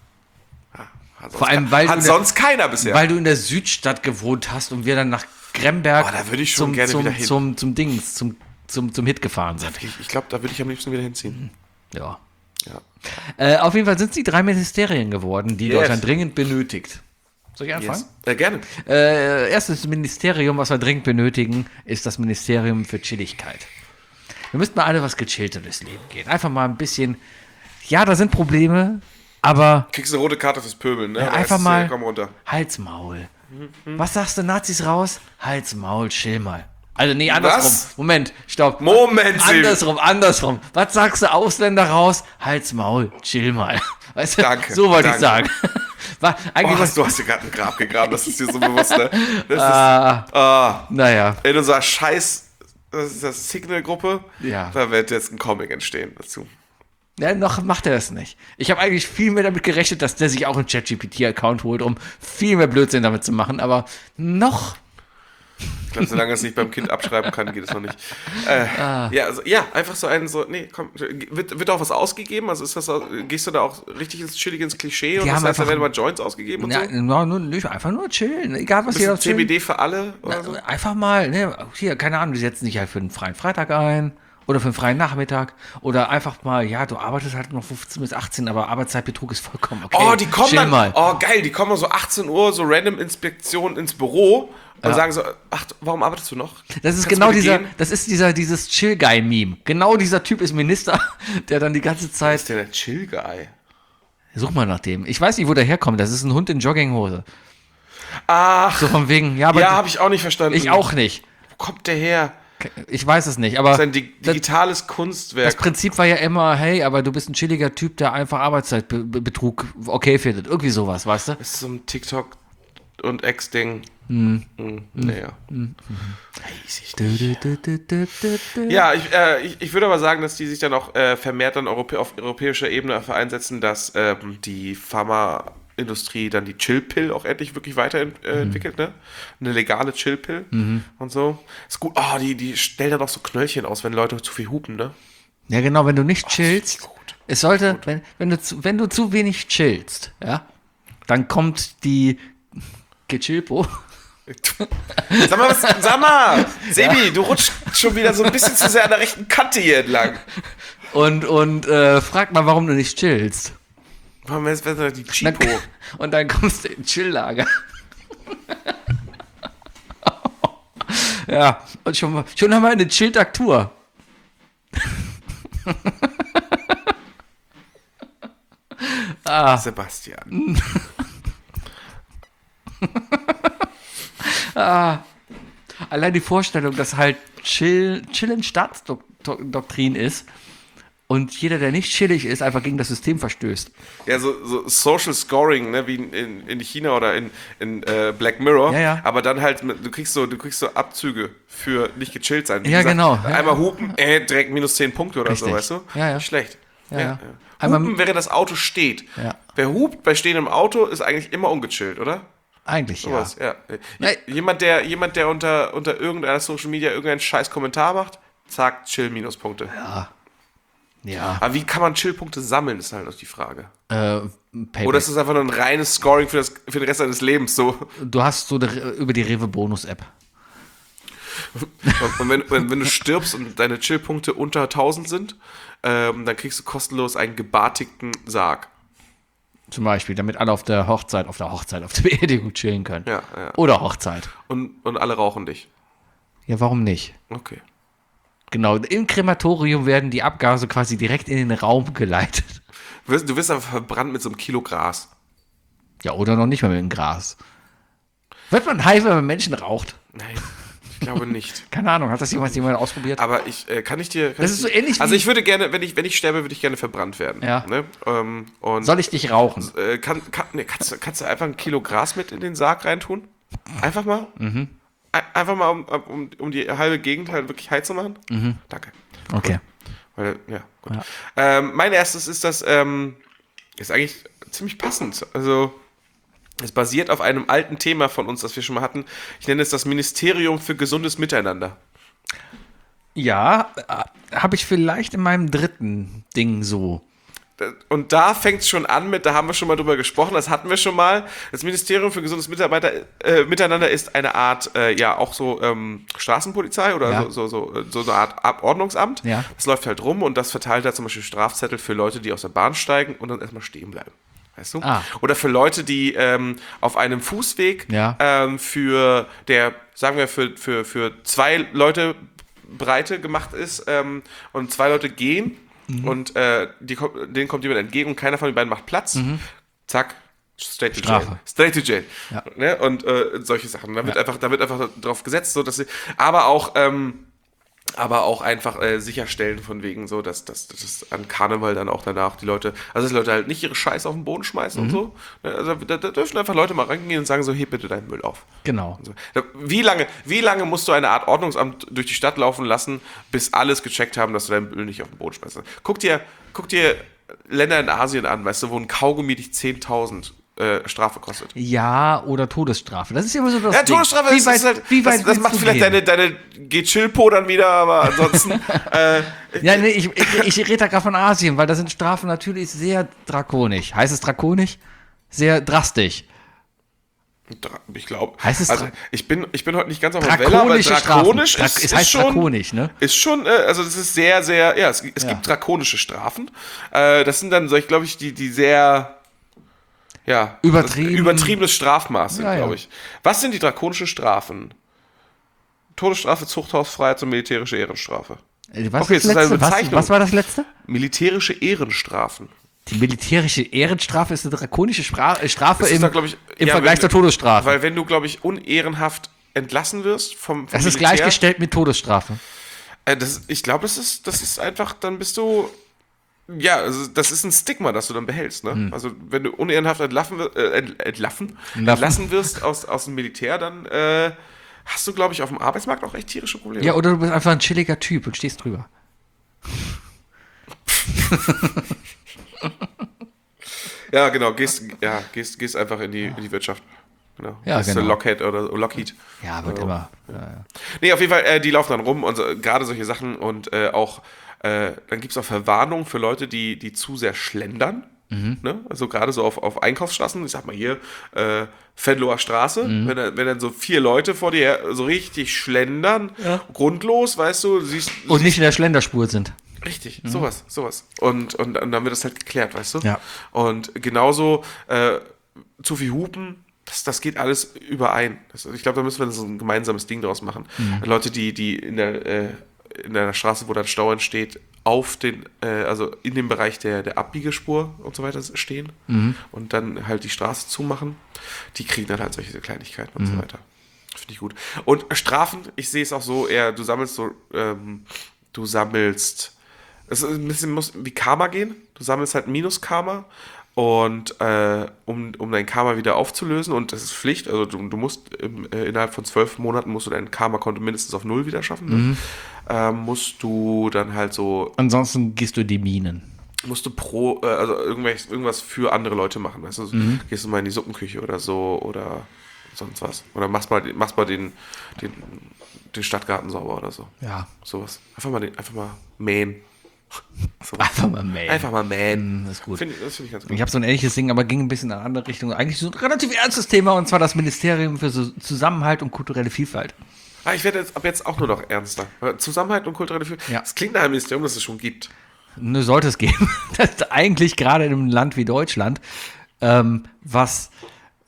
Hat sonst Vor allem, ke- weil hat du in der- sonst keiner bisher. Weil du in der Südstadt gewohnt hast und wir dann nach Gremberg Oh, da würde ich schon zum, gerne zum, wieder hin. zum, zum Dings, zum, zum, zum Hit gefahren sind. ich ich glaube, da würde ich am liebsten wieder hinziehen. Ja. Ja. Äh, auf jeden Fall sind es die drei Ministerien geworden, die Yes. Deutschland dringend benötigt. Soll ich anfangen? Yes. Äh, gerne. Äh, erstes Ministerium, was wir dringend benötigen, ist das Ministerium für Chilligkeit. Wir müssten mal alle was Gechillter durchs Leben gehen. Einfach mal ein bisschen, ja, da sind Probleme, aber Kriegst eine rote Karte fürs Pöbeln, ne? ja, Aber einfach es ist, mal äh, Komm runter. Halsmaul. Was sagst du Nazis raus? Halsmaul, chill mal. Also nee, andersrum. Was? Moment, stopp. Moment, Silvi. Andersrum, andersrum. Was sagst du Ausländer raus? Halsmaul, chill mal. Weißt du, Danke, so wollte ich danke. sagen. War eigentlich Oh, was, du hast dir gerade ein Grab gegraben, das ist dir so bewusst, ne? Das Ah. ist, ah, naja. in unserer scheiß das ist das Signal-Gruppe, Ja. da wird jetzt ein Comic entstehen dazu. Ja, noch macht er es nicht. Ich habe eigentlich viel mehr damit gerechnet, dass der sich auch einen ChatGPT-Account holt, um viel mehr Blödsinn damit zu machen, aber noch. Ich glaube, solange er es nicht beim Kind abschreiben kann, geht es noch nicht. Äh, Ah. ja, also, ja, einfach so ein, so, nee, komm, wird, wird auch was ausgegeben? Also ist das, auch- gehst du da auch richtig ins chillig ins Klischee und Die das haben heißt, da einfach- werden mal Joints ausgegeben und Ja, so? no, no, nicht, einfach nur chillen. Egal, was Bisschen jeder C B chillen. D für alle oder so? Einfach mal, ne, hier, keine Ahnung, die setzen sich halt für einen freien Freitag ein oder für einen freien Nachmittag oder einfach mal, ja, du arbeitest halt noch fünfzehn bis achtzehn, aber Arbeitszeitbetrug ist vollkommen okay. Oh, die kommen Chill dann, mal. oh geil, die kommen so achtzehn Uhr, so random Inspektion ins Büro und sagen so, ach, warum arbeitest du noch? Das ist Kannst du genau bitte dieser, gehen? das ist dieser, dieses Chill-Guy-Meme. Genau dieser Typ ist Minister, der dann die ganze Was Zeit, ist denn der Chill-Guy? such mal nach dem. Ich weiß nicht, wo der herkommt. Das ist ein Hund in Jogginghose. Ach, So von wegen, ja, aber ja, habe ich auch nicht verstanden. ich auch nicht. Wo kommt der her? Ich weiß es nicht, aber Das ist ein di das, digitales das Kunstwerk. Prinzip war ja immer, hey, aber du bist ein chilliger Typ, der einfach Arbeitszeitbetrug okay findet. Irgendwie sowas, weißt du? Das ist so ein TikTok und Ex-Ding. Hm. Naja. Du, du, du, du, du, du, du. Ja, ich, äh, ich, ich würde aber sagen, dass die sich dann auch äh, vermehrt dann Europä auf europäischer Ebene dafür einsetzen, dass ähm, die Pharmaindustrie dann die Chill-Pill auch endlich wirklich weiterentwickelt, äh, ne? Eine legale Chill-Pill und so. Ist gut. Oh, die, die stellen dann auch so Knöllchen aus, wenn Leute zu viel hupen, ne? Ja, genau, wenn du nicht chillst, das ist gut. es sollte, wenn, wenn, du zu, wenn du zu wenig chillst, ja, dann kommt die Gechillpo. Sag mal, was, sag mal, Sebi, du rutschst schon wieder so ein bisschen zu sehr an der rechten Kante hier entlang. Und, und äh, frag mal, warum du nicht chillst. Warum ist das die Dann, Chipo? und dann kommst du in Chilllager. Ja, und schon, mal- schon haben wir eine Chilltaktur. Sebastian. Allein die Vorstellung, dass halt Chill, Chillen Staatsdoktrin ist und jeder, der nicht chillig ist, einfach gegen das System verstößt. Ja, so, so Social Scoring, ne, wie in, in China oder in, in äh, Black Mirror. Ja, ja. Aber dann halt, mit, du kriegst so, du kriegst so Abzüge für nicht gechillt sein. Wie Ja, genau. Ja, Einmal hupen, äh, direkt minus zehn Punkte oder so, Richtig. weißt du? Ja, ja. Nicht schlecht. Ja, ja. Hupen, Einmal- während das Auto steht. Ja. Wer hupt bei stehendem Auto, ist eigentlich immer ungechillt, oder? Eigentlich ja. Sowas, ja. Nee. Jemand, der, jemand, der unter, unter irgendeiner Social Media irgendeinen scheiß Kommentar macht, zack, Chill-Minuspunkte. Ja. Aber wie kann man Chill-Punkte sammeln, ist halt noch die Frage. Äh, Payback. Oder ist das einfach nur ein reines Scoring für, das, für den Rest deines Lebens so? Du hast so eine, über die Rewe Bonus-App. Und wenn, wenn, wenn du stirbst und deine Chill-Punkte unter tausend sind, ähm, dann kriegst du kostenlos einen gebartigten Sarg. Zum Beispiel, damit alle auf der Hochzeit, auf der Hochzeit, auf der Beerdigung chillen können. Ja, ja. Oder Hochzeit. Und, und alle rauchen dich. Ja, warum nicht? Okay. Genau, im Krematorium werden die Abgase quasi direkt in den Raum geleitet. Du wirst, du wirst aber verbrannt mit so einem Kilo Gras. Ja, oder noch nicht mal mit dem Gras. Wird man high, wenn man Menschen raucht? Nein, ich glaube nicht. Keine Ahnung, hat das jemals jemand ausprobiert? Aber ich, äh, kann ich dir... Kann Das ich ist so dir- ähnlich Also wie- ich würde gerne, wenn ich, wenn ich sterbe, würde ich gerne verbrannt werden. Ja. Ne? Ähm, und Soll ich dich rauchen? Äh, kann, kann, nee, kannst, du- kannst du einfach ein Kilo Gras mit in den Sarg reintun? Einfach mal? Mhm. Ein- Einfach mal, um, um, um die halbe Gegend halt wirklich heiß zu machen? Mhm. Danke. Okay. Weil, ja, gut. Ja. Ähm, mein erstes ist das, ähm, ist eigentlich ziemlich passend. Also, es basiert auf einem alten Thema von uns, das wir schon mal hatten. Ich nenne es das Ministerium für gesundes Miteinander. Ja, äh, habe ich vielleicht in meinem dritten Ding so. Und da fängt es schon an mit, da haben wir schon mal drüber gesprochen, das hatten wir schon mal. Das Ministerium für gesundes Mitarbeiter, äh, Miteinander ist eine Art, äh, ja, auch so ähm, Straßenpolizei oder Ja. so, so, so, so eine Art Abordnungsamt. Ja. Das läuft halt rum und das verteilt halt zum Beispiel Strafzettel für Leute, die aus der Bahn steigen und dann erstmal stehen bleiben. Weißt du? Ah. Oder für Leute, die ähm, auf einem Fußweg Ja. ähm, für der, sagen wir, für, für, für zwei Leute Breite gemacht ist ähm, und zwei Leute gehen und äh, die, kommt- denen kommt jemand entgegen und keiner von den beiden macht Platz. Zack, straight to Strafe. jail. Straight to jail. Ja. Ne? Und äh, solche Sachen. Da wird, einfach, da wird einfach drauf gesetzt, so dass sie, aber auch ähm, aber auch einfach äh, sicherstellen von wegen so, dass, dass, dass an Karneval dann auch danach die Leute, also dass die Leute halt nicht ihre Scheiße auf den Boden schmeißen und so. Ne? Also da, da dürfen einfach Leute mal reingehen und sagen so, heb bitte deinen Müll auf. Genau. So. Da- Wie lange, wie lange musst du eine Art Ordnungsamt durch die Stadt laufen lassen, bis alles gecheckt haben, dass du deinen Müll nicht auf den Boden schmeißt? Guck dir, guck dir Länder in Asien an, weißt du, wo ein Kaugummi dich zehntausend äh, Strafe kostet. Ja, oder Todesstrafe. Das ist ja immer so das Ja, Ding. Todesstrafe Wie ist, weit, ist halt, wie weit das, das willst macht du vielleicht gehen? deine, deine G-Chill-Po dann wieder, aber ansonsten, äh, Ja, nee, ich, ich, ich rede da gerade von Asien, weil da sind Strafen natürlich sehr drakonisch. Heißt es drakonisch? Sehr drastisch. Dra- ich glaube, Heißt es also dra- ich bin, ich bin heute nicht ganz auf der Welle, aber Drakonische drakonisch Strafen. ist, Drak- es ist heißt schon, drakonisch, ne? Ist schon, äh, also das ist sehr, sehr, ja, es, es Ja. gibt drakonische Strafen. Äh, das sind dann, so, ich glaube ich, die, die sehr, ja, Übertrieben. das- übertriebenes Strafmaß sind, Ja, ja. glaube ich. Was sind die drakonischen Strafen? Todesstrafe, Zuchthaus, Freiheits- und militärische Ehrenstrafe. Äh, Was, Okay, ist es ist das eine letzte? Was, Bezeichnung. was war das letzte? Militärische Ehrenstrafen. Die militärische Ehrenstrafe ist eine drakonische Spra äh, Strafe Das ist im, da, glaub ich, im ja, Vergleich wenn- zur Todesstrafe. Weil wenn du, glaube ich, unehrenhaft entlassen wirst vom, vom das ist Militär, gleichgestellt mit Todesstrafe. Äh, das, ich glaube, das ist, das ist einfach, dann bist du. Ja, also das ist ein Stigma, das du dann behältst. Ne? Also, wenn du unehrenhaft entlaffen, wir- äh, ent, entlaffen, entlassen wirst aus, aus dem Militär, dann äh, hast du, glaube ich, auf dem Arbeitsmarkt auch echt tierische Probleme. Ja, oder du bist einfach ein chilliger Typ und stehst drüber. Ja, genau, gehst, ja, gehst, gehst einfach in die, in die Wirtschaft. Genau. Ja, Gehst zu genau. Lockheed oder Lockheed. Ja, wird immer. Ja, ja. Nee, auf jeden Fall, äh, die laufen dann rum und so, gerade solche Sachen und äh, auch, äh, dann gibt es auch Verwarnungen für Leute, die, die zu sehr schlendern. Ne? Also gerade so auf, auf Einkaufsstraßen, ich sag mal hier, äh, Venloer Straße, wenn, dann- wenn dann so vier Leute vor dir so richtig schlendern, grundlos, weißt du, siehst, Und nicht in der Schlenderspur sind. richtig, sowas, sowas. Und, und, und dann wird das halt geklärt, weißt du? Ja. Und genauso äh, zu viel Hupen, das, das geht alles überein. Das, ich glaube, da müssen wir so ein gemeinsames Ding draus machen. Leute, die, die in der, äh, in der Straße, wo dann Stau entsteht, auf den, äh, also in dem Bereich der, der Abbiegespur und so weiter stehen und dann halt die Straße zumachen, die kriegen dann halt solche Kleinigkeiten und so weiter. Finde ich gut. Und Strafen, ich sehe es auch so eher, du sammelst so, ähm, du sammelst, es ist ein bisschen muss wie Karma gehen, du sammelst halt Minus-Karma und äh, um, um dein Karma wieder aufzulösen und das ist Pflicht, also du, du musst im, äh, innerhalb von zwölf Monaten musst du dein Karma-Konto mindestens auf Null wieder schaffen, ne? ähm, musst du dann halt so, Ansonsten gehst du in die Minen. musst du pro, äh, also irgendwas, irgendwas für andere Leute machen, weißt du, gehst du mal in die Suppenküche oder so oder sonst was, oder machst mal, machst mal den, den, den Stadtgarten sauber oder so, Ja. sowas, einfach mal, den, einfach mal mähen. So. Einfach mal mähen. Einfach mal mähen. Das ist gut. Find, das finde ich ganz gut. Ich habe so ein ähnliches Ding, aber ging ein bisschen in eine andere Richtung. Eigentlich so ein relativ ernstes Thema, und zwar das Ministerium für so Zusammenhalt und kulturelle Vielfalt. Ah, ich werde jetzt ab jetzt auch nur noch ernster. Zusammenhalt und kulturelle Vielfalt. Ja. Das klingt nach einem Ministerium, das es schon gibt. Ne, sollte es geben. Das ist eigentlich gerade in einem Land wie Deutschland, ähm, was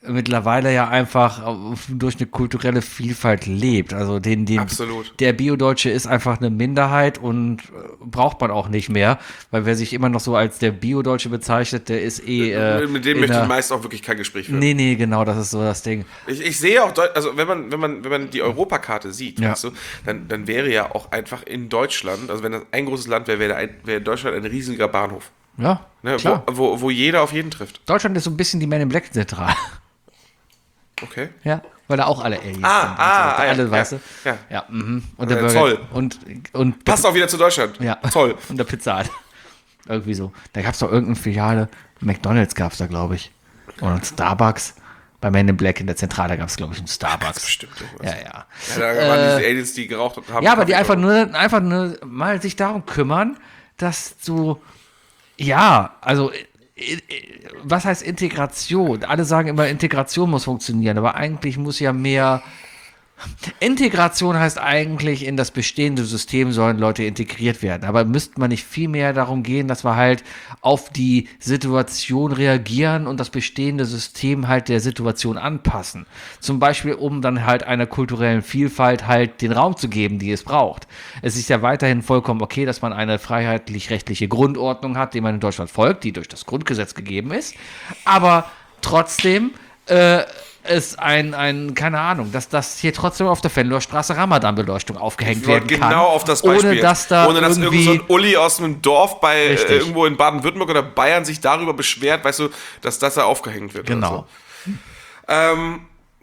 mittlerweile ja einfach durch eine kulturelle Vielfalt lebt. Also den, den, Absolut. Der Bio-Deutsche ist einfach eine Minderheit und braucht man auch nicht mehr, weil wer sich immer noch so als der Bio-Deutsche bezeichnet, der ist eh äh, Mit dem in möchte der- ich meist auch wirklich kein Gespräch führen. Nee, nee, genau, das ist so das Ding. Ich, ich sehe auch, deut- also wenn man, wenn man, wenn man die Europakarte sieht, Ja. weißt du, dann, dann wäre ja auch einfach in Deutschland, also wenn das ein großes Land wäre, wäre, ein, wäre Deutschland ein riesiger Bahnhof. Ja, Ne, klar. wo, wo, wo jeder auf jeden trifft. Deutschland ist so ein bisschen die Men in Black Zentral. Okay. Ja, weil da auch alle Aliens Ah, sind. und ah, so. ah, alle, ja, weißt du? ja. Ja, mhm. Und der Äh, Burger. Zoll. Und, und Passt auch wieder zu Deutschland. Ja. Toll. Und der Pizza Hut. Irgendwie so. Da gab es doch irgendeine Filiale. McDonalds gab es da, glaube ich. Und Starbucks. Bei Men in Black in der Zentrale gab es, glaube ich, einen Starbucks. Bestimmt irgendwas. Ja, ja. Ja, da waren diese Aliens, die geraucht haben. Ja, aber die Kaffee einfach nur, einfach nur mal sich darum kümmern, dass du, ja, also, i- i- was heißt Integration? Alle sagen immer, Integration muss funktionieren, aber eigentlich muss ja mehr. Integration heißt eigentlich, in das bestehende System sollen Leute integriert werden. Aber müsste man nicht viel mehr darum gehen, dass wir halt auf die Situation reagieren und das bestehende System halt der Situation anpassen. Zum Beispiel, um dann halt einer kulturellen Vielfalt halt den Raum zu geben, die es braucht. Es ist ja weiterhin vollkommen okay, dass man eine freiheitlich-rechtliche Grundordnung hat, die man in Deutschland folgt, die durch das Grundgesetz gegeben ist. Aber trotzdem, äh, ist ein, ein, keine Ahnung, dass das hier trotzdem auf der Venloer Straße Ramadan-Beleuchtung aufgehängt Ich wollte werden kann. genau auf das Beispiel. Ohne dass da ohne dass irgendwie, irgend so ein Uli aus einem Dorf bei äh, Richtig. irgendwo in Baden-Württemberg oder Bayern sich darüber beschwert, weißt du, dass das da aufgehängt wird. Genau. Oder so. ähm,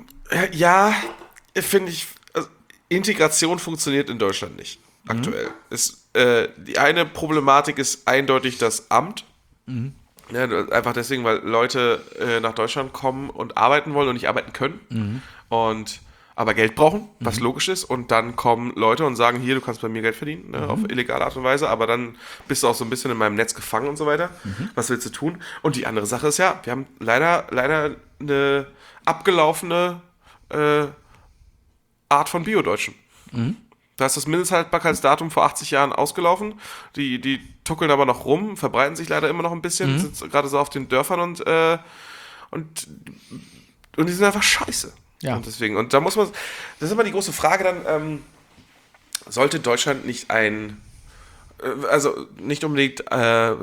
ja, finde ich, also, Integration funktioniert in Deutschland nicht. Aktuell. Ist, äh, die eine Problematik ist eindeutig das Amt. Ja, einfach deswegen, weil Leute äh, nach Deutschland kommen und arbeiten wollen und nicht arbeiten können. Und aber Geld brauchen, was logisch ist. Und dann kommen Leute und sagen, hier, du kannst bei mir Geld verdienen, ne, auf illegale Art und Weise. Aber dann bist du auch so ein bisschen in meinem Netz gefangen und so weiter. Was willst du tun? Und die andere Sache ist ja, wir haben leider, leider eine abgelaufene äh, Art von Bio-Deutschen. Da ist das Mindesthaltbarkeitsdatum vor achtzig Jahren ausgelaufen. Die, die tuckeln aber noch rum, verbreiten sich leider immer noch ein bisschen, sind so- gerade so auf den Dörfern und, äh, und, und die sind einfach scheiße. Ja. Und deswegen, und da muss man, das ist immer die große Frage dann, ähm, sollte Deutschland nicht ein, äh, also nicht unbedingt, äh,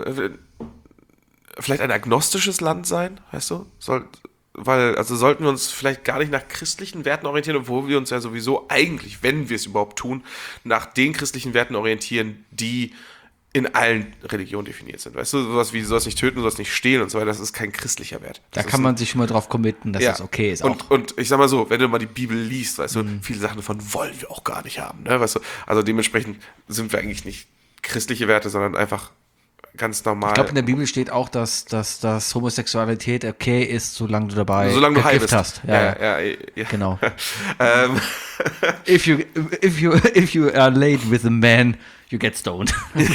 vielleicht ein agnostisches Land sein, weißt du? Soll, weil, also sollten wir uns vielleicht gar nicht nach christlichen Werten orientieren, obwohl wir uns ja sowieso eigentlich, wenn wir es überhaupt tun, nach den christlichen Werten orientieren, die in allen Religionen definiert sind. Weißt du, sowas wie, du sollst nicht töten, du sollst nicht stehlen und so weiter, das ist kein christlicher Wert. da Das kann ist man sich schon mal drauf committen, dass ja. das okay ist. Und, Auch. und ich sag mal so, wenn du mal die Bibel liest, weißt du, viele Sachen davon wollen wir auch gar nicht haben. Ne? Weißt du? Also dementsprechend sind wir eigentlich nicht christliche Werte, sondern einfach ganz normal. Ich glaube, in der Bibel steht auch, dass, dass, dass Homosexualität okay ist, solange du dabei solange du heil gekifft bist. hast. Ja, ja. ja, ja, ja. Genau. ähm, If you, if you, if you are late with a man, you get stoned.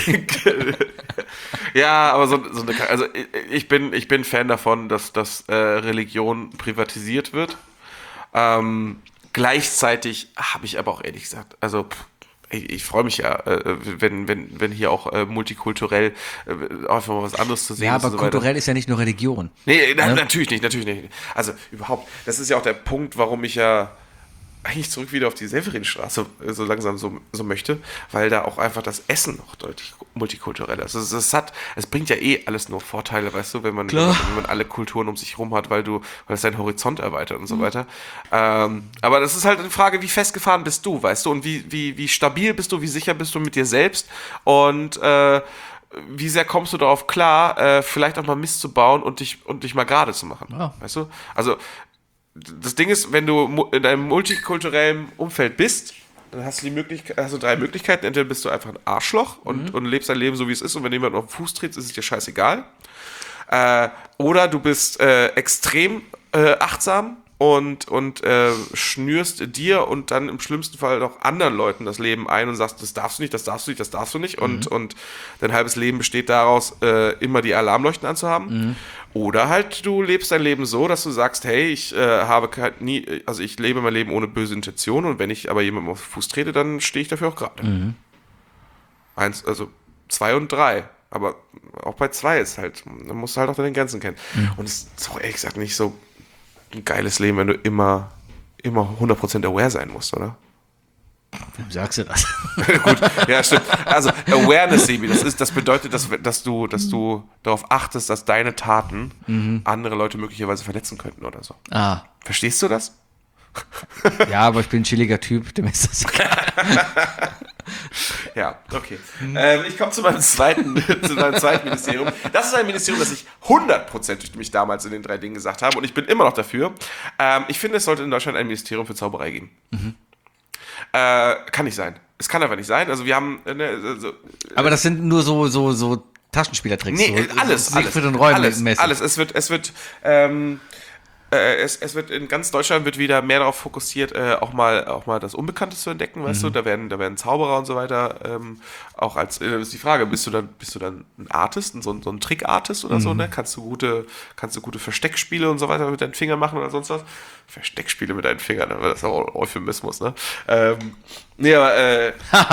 ja, aber so, so eine, also ich- ich bin, ich bin Fan davon, dass, dass äh, Religion privatisiert wird. Ähm, gleichzeitig habe ich aber auch ehrlich gesagt, also pff, ich, ich freue mich ja, äh, wenn, wenn, wenn hier auch äh, multikulturell äh, einfach mal was anderes zu sehen Ja, ist. aber und so weiter. kulturell ist ja nicht nur Religion. Nee, na, natürlich nicht, natürlich nicht. Also überhaupt, das ist ja auch der Punkt, warum ich ja eigentlich zurück wieder auf die Severinstraße so langsam so, so möchte, weil da auch einfach das Essen noch deutlich multikultureller ist. Also es hat, es bringt ja eh alles nur Vorteile, weißt du, wenn man, wenn man, wenn man alle Kulturen um sich rum hat, weil du, weil es deinen Horizont erweitert und so weiter. Ähm, aber das ist halt eine Frage, wie festgefahren bist du, weißt du, und wie, wie, wie stabil bist du, wie sicher bist du mit dir selbst und äh, wie sehr kommst du darauf klar, äh, vielleicht auch mal Mist zu bauen und dich, und dich mal gerade zu machen, Ja. weißt du? Also das Ding ist, wenn du mu- in einem multikulturellen Umfeld bist, dann hast du die Möglichkeit, hast du drei Möglichkeiten. Entweder bist du einfach ein Arschloch und, und lebst dein Leben so, wie es ist, und wenn jemand auf den Fuß tritt, ist es dir scheißegal. Äh, oder du bist äh, extrem äh, achtsam und, und äh, schnürst dir und dann im schlimmsten Fall noch anderen Leuten das Leben ein und sagst, das darfst du nicht, das darfst du nicht, das darfst du nicht. Und, und dein halbes Leben besteht daraus, äh, immer die Alarmleuchten anzuhaben. Mhm. Oder halt, du lebst dein Leben so, dass du sagst, hey, ich äh, habe kein, nie, also ich lebe mein Leben ohne böse Intention, und wenn ich aber jemandem auf den Fuß trete, dann stehe ich dafür auch gerade. Mhm. Eins, also zwei und drei. Aber auch bei zwei ist halt, da musst du halt auch deine Grenzen kennen. Mhm. Und es ist auch ehrlich gesagt nicht so ein geiles Leben, wenn du immer, immer hundert Prozent aware sein musst, oder? Wem sagst du das? Gut, ja, stimmt. Also Awareness, Sebi, das ist, das bedeutet, dass, dass du, dass du darauf achtest, dass deine Taten mhm. andere Leute möglicherweise verletzen könnten oder so. Ah. Verstehst du das? Ja, aber ich bin ein chilliger Typ, dem ist das egal. Ja, okay. Mhm. Ähm, ich komme zu meinem zweiten, zu meinem zweiten Ministerium. Das ist ein Ministerium, das ich hundertprozentig mich damals in den drei Dingen gesagt habe und ich bin immer noch dafür. Ähm, ich finde, es sollte in Deutschland ein Ministerium für Zauberei geben. Mhm. Äh, kann nicht sein. Es kann einfach nicht sein. Also wir haben... Äh, ne, so, aber das sind nur so, so, so Taschenspielertricks. Nee, so, alles, so alles, alles, alles. Es wird, es wird, ähm, äh, es, es wird in ganz Deutschland wird wieder mehr darauf fokussiert, äh, auch mal, auch mal das Unbekannte zu entdecken, weißt mhm. du? Da werden, da werden Zauberer und so weiter, ähm, auch als, äh, ist die Frage, bist du dann, bist du dann ein Artist, so ein, so ein Trick-Artist oder mhm. so, ne? Kannst du gute, kannst du gute Versteckspiele und so weiter mit deinen Fingern machen oder sonst was? Versteckspiele mit deinen Fingern, ne? Das ist auch ein Euphemismus, ne? Ähm, nee, aber, äh,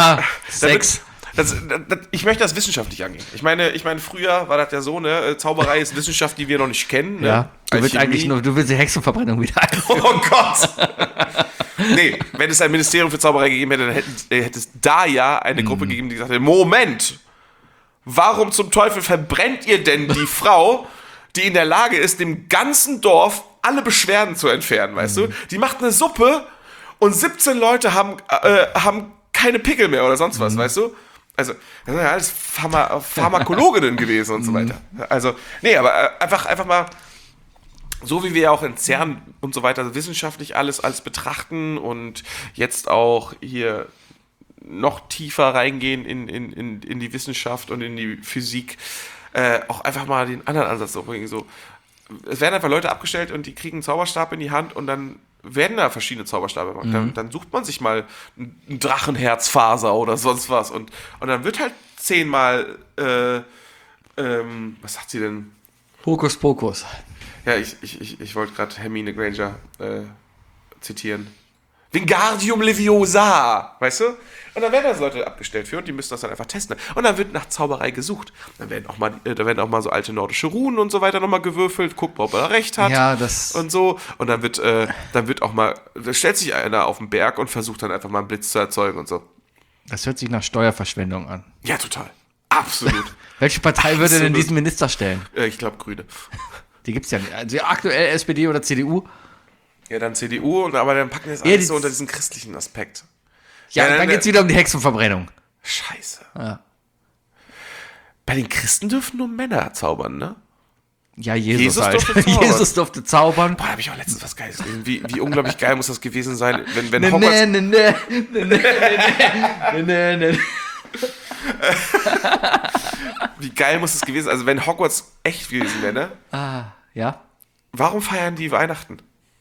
Sex. Das, das, ich möchte das wissenschaftlich angehen. Ich meine, ich meine, früher war das ja so, ne? Zauberei ist Wissenschaft, die wir noch nicht kennen. Ne? Ja, du willst eigentlich nur, du willst die Hexenverbrennung wieder einführen. Oh Gott! Nee, wenn es ein Ministerium für Zauberei gegeben hätte, dann hätte, hätte es da ja eine Gruppe mm. gegeben, die gesagt hätte, Moment, warum zum Teufel verbrennt ihr denn die Frau, die in der Lage ist, dem ganzen Dorf alle Beschwerden zu entfernen, weißt mm. du? Die macht eine Suppe und siebzehn Leute haben, äh, haben keine Pickel mehr oder sonst was, mm. weißt du? Also, das sind ja alles Pharma- Pharmakologinnen gewesen und so weiter. Also, nee, aber einfach, einfach mal, so wie wir ja auch in CERN und so weiter wissenschaftlich alles, alles betrachten und jetzt auch hier noch tiefer reingehen in, in, in, in die Wissenschaft und in die Physik, äh, auch einfach mal den anderen Ansatz so bringen. So, es werden einfach Leute abgestellt und die kriegen einen Zauberstab in die Hand und dann werden da verschiedene Zauberstäbe gemacht. Mhm. Dann, dann sucht man sich mal ein Drachenherzfaser oder sonst was und, und dann wird halt zehnmal äh, ähm, was sagt sie denn? Hokus Pokus. Ja, ich, ich, ich, ich wollte gerade Hermine Granger äh, zitieren. Wingardium Leviosa, weißt du? Und dann werden das Leute abgestellt für und die müssen das dann einfach testen. Und dann wird nach Zauberei gesucht. Dann werden auch mal, äh, da werden auch mal so alte nordische Runen und so weiter nochmal gewürfelt, guckt mal, ob er recht hat. Ja, das und so. Und dann wird, äh, dann wird auch mal, da stellt sich einer auf den Berg und versucht dann einfach mal einen Blitz zu erzeugen und so. Das hört sich nach Steuerverschwendung an. Ja, total. Absolut. Welche Partei würde denn diesen Minister stellen? Äh, ich glaube Grüne. Die gibt's ja nicht. Also aktuell S P D oder C D U? Ja, dann C D U, aber dann packen wir es ja, alles so unter diesen christlichen Aspekt. Ja, ja dann, dann geht's wieder um die Hexenverbrennung. Scheiße. Ja. Bei den Christen dürfen nur Männer zaubern, ne? Ja, Jesus, Jesus halt. durfte zaubern. Jesus durfte zaubern. Boah, da habe ich auch letztens was Geiles gesehen. Wie, wie unglaublich geil muss das gewesen sein, wenn, wenn ne, Hogwarts... Ne, ne, ne, ne, ne, ne, ne. Wie geil muss das gewesen sein, also wenn Hogwarts echt gewesen wäre, ne? Ah, ja. Warum feiern die Weihnachten?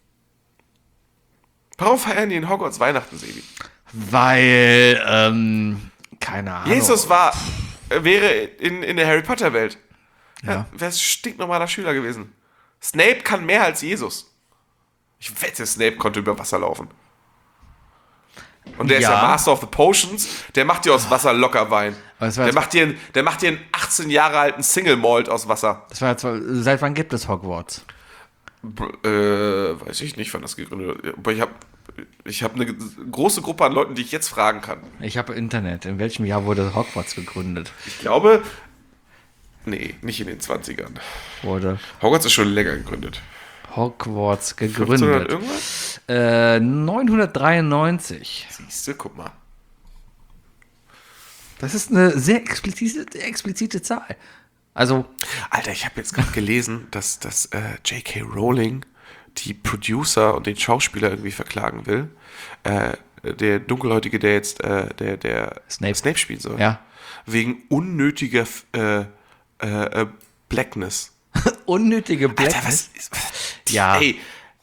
Warum feiern die in Hogwarts Weihnachten, Sebi? Weil, ähm, keine Ahnung. Jesus war, wäre in, in der Harry Potter Welt. Ja. Ja. Wäre ein stinknormaler Schüler gewesen. Snape kann mehr als Jesus. Ich wette, Snape konnte über Wasser laufen. Und der Ja. ist ja Master of the Potions, der macht dir aus Wasser locker Wein. Aber das war Der jetzt- macht, dir, einen- der macht dir einen achtzehn Jahre alten Single Malt aus Wasser. Das war jetzt, seit wann gibt es Hogwarts? Äh, weiß ich nicht, wann das gegründet wird. Aber ich habe ich hab eine große Gruppe an Leuten, die ich jetzt fragen kann. Ich habe Internet. In welchem Jahr wurde Hogwarts gegründet? Ich glaube, nee, nicht in den zwanzigern. Wurde Hogwarts ist schon länger gegründet. Hogwarts fünfzehnhundert gegründet? irgendwas? Äh, neunhundertdreiundneunzig. Siehst du, guck mal. Das ist eine sehr explizite, explizite Zahl. Also, Alter, ich habe jetzt gerade gelesen, dass, dass äh, J K. Rowling die Producer und den Schauspieler irgendwie verklagen will. Äh, der Dunkelhäutige, der jetzt äh, der, der Snape. Snape spielen soll. ja. Wegen unnötiger äh, äh, äh, Blackness. Unnötige Alter, Blackness. was ist... Ja. Ey,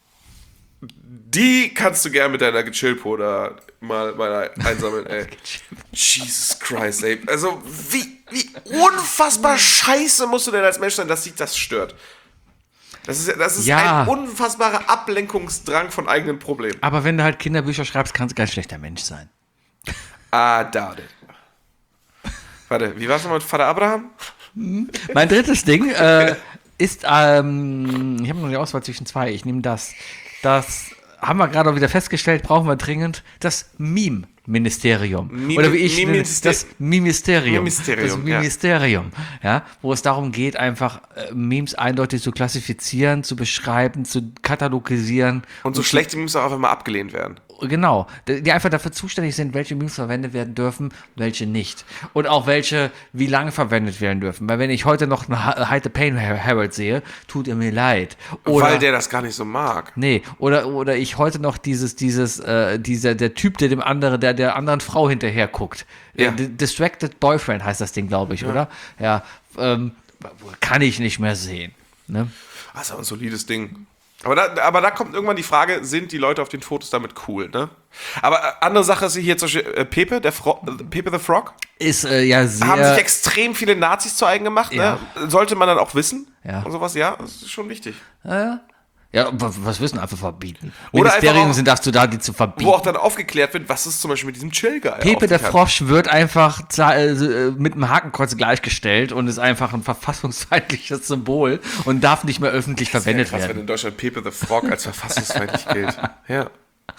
die kannst du gerne mit deiner Gechillpuder mal, mal einsammeln, ey. Jesus Christ, ey. Also, wie, wie unfassbar scheiße musst du denn als Mensch sein, dass dich das stört? Das ist, das ist Ja. ein unfassbarer Ablenkungsdrang von eigenen Problemen. Aber wenn du halt Kinderbücher schreibst, kannst du kein schlechter Mensch sein. Ah, da. Warte, wie war's nochmal mit Vater Abraham? Mein drittes Ding, äh, ist, ähm, ich habe noch die Auswahl zwischen zwei. Ich nehme das. Das haben wir gerade auch wieder festgestellt, brauchen wir dringend. Das Meme-Ministerium. Meme- Oder wie ich Meme- nenne, das Meme-Ministerium. Meme-Ministerium, Das ja. Meme-Ministerium. Ja, wo es darum geht, einfach äh, Memes eindeutig zu klassifizieren, zu beschreiben, zu katalogisieren. Und so schlechte Memes auch einfach mal abgelehnt werden. Genau, die die einfach dafür zuständig sind, welche Memes verwendet werden dürfen, welche nicht. Und auch welche, wie lange verwendet werden dürfen. Weil wenn ich heute noch einen Ha- Hide the Pain Harold sehe, tut er mir leid. Oder, Weil der das gar nicht so mag. nee, oder, oder ich heute noch dieses, dieses, äh, dieser, der Typ, der dem anderen, der der anderen Frau hinterher guckt. Ja. Äh, D- Distracted Boyfriend heißt das Ding, glaube ich, oder? Ja, ähm, kann ich nicht mehr sehen. Ne? Das ist aber ein solides Ding. Aber da, aber da kommt irgendwann die Frage, sind die Leute auf den Fotos damit cool, ne? Aber äh, andere Sache ist hier zum Beispiel äh, Pepe, der Fro äh, Pepe the Frog. Ist äh, ja sehr... Haben sich extrem viele Nazis zu eigen gemacht, Ja. ne? Sollte man dann auch wissen. Ja. Und sowas, ja, das ist schon wichtig. Ja, wa- was wissen einfach verbieten. Oder Ministerien einfach auch- sind dazu da, die zu verbieten. Wo auch dann aufgeklärt wird, was es zum Beispiel mit diesem Chill-Guy auf Pepe sich der hat. Frosch wird einfach za- äh, mit einem Hakenkreuz gleichgestellt und ist einfach ein verfassungsfeindliches Symbol und darf nicht mehr öffentlich verwendet Krass, wenn werden. in Deutschland Pepe the Frog als verfassungsfeindlich gilt. Ja.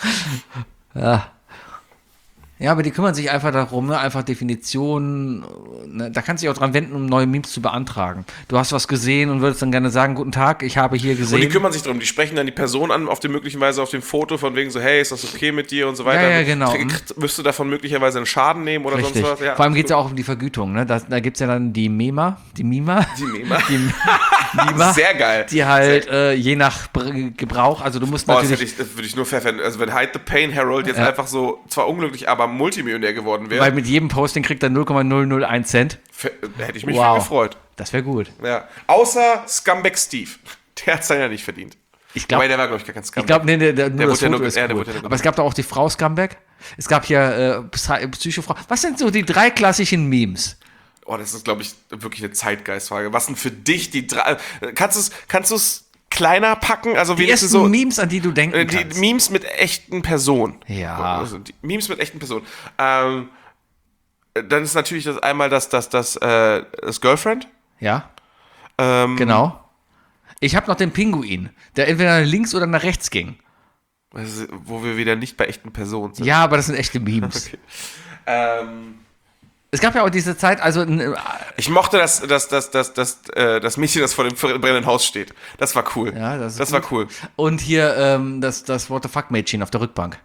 Ja. Ja, aber die kümmern sich einfach darum, ne? Einfach Definitionen. Ne? Da kannst du dich auch dran wenden, um neue Memes zu beantragen. Du hast was gesehen und würdest dann gerne sagen, guten Tag, ich habe hier Und die gesehen. kümmern sich darum, die sprechen dann die Person an, auf die möglicherweise auf dem Foto, von wegen so, hey, ist das okay mit dir und so weiter. Ja, ja, genau. Krieg- Wirst du davon möglicherweise einen Schaden nehmen oder Richtig. sonst was? Ja, Vor allem geht es ja absolut. auch um die Vergütung. Ne? Da, da gibt es ja dann die Mema, die Mima. Die Mema. Die Mima. Sehr geil. Die halt äh, je nach Br- Gebrauch, also du musst Oh, das, natürlich... hätte ich, das würde ich nur fair finden. Also wenn Hide the Pain Harold jetzt Ja. einfach so, zwar unglücklich, aber Multimillionär geworden wäre, Weil mit jedem Posting kriegt er null Komma null null eins Cent. f- hätte ich mich Wow. viel gefreut. Das wäre gut. Ja. Außer Scumbag Steve. Der hat es dann ja nicht verdient. Ich glaube, Wobei, der war, glaube ich, gar kein Scumbag. ich glaube, nee, nee, der, nur Der das wurde ja Foto nur- ist ja, der cool. wurde ja nur Aber es gab da auch die Frau Scumbag. Es gab hier äh, Psy- Psychofrau. Was sind so die drei klassischen Memes? Oh, das ist, glaube ich, wirklich eine Zeitgeistfrage. Was sind für dich die drei... Kannst du es kannst du's kleiner packen? Also Die wenigstens ersten so... Memes, an die du denken Äh, Die kannst. Memes mit echten Personen. Ja. Also die Memes mit echten Personen. Ähm, dann ist natürlich das einmal das, das, das, äh, das Girlfriend. Ja, Ähm, genau. Ich habe noch den Pinguin, der entweder nach links oder nach rechts ging. das ist, wo wir wieder nicht bei echten Personen sind. Ja, aber das sind echte Memes. Ähm, Es gab ja auch diese Zeit, also n- ich mochte das, das, das, das, das, äh, das Mädchen, das vor dem brennenden Haus steht. Das war cool. Ja, das ist das gut. war cool. und hier ähm, das, das What the fuck Mädchen auf der Rückbank.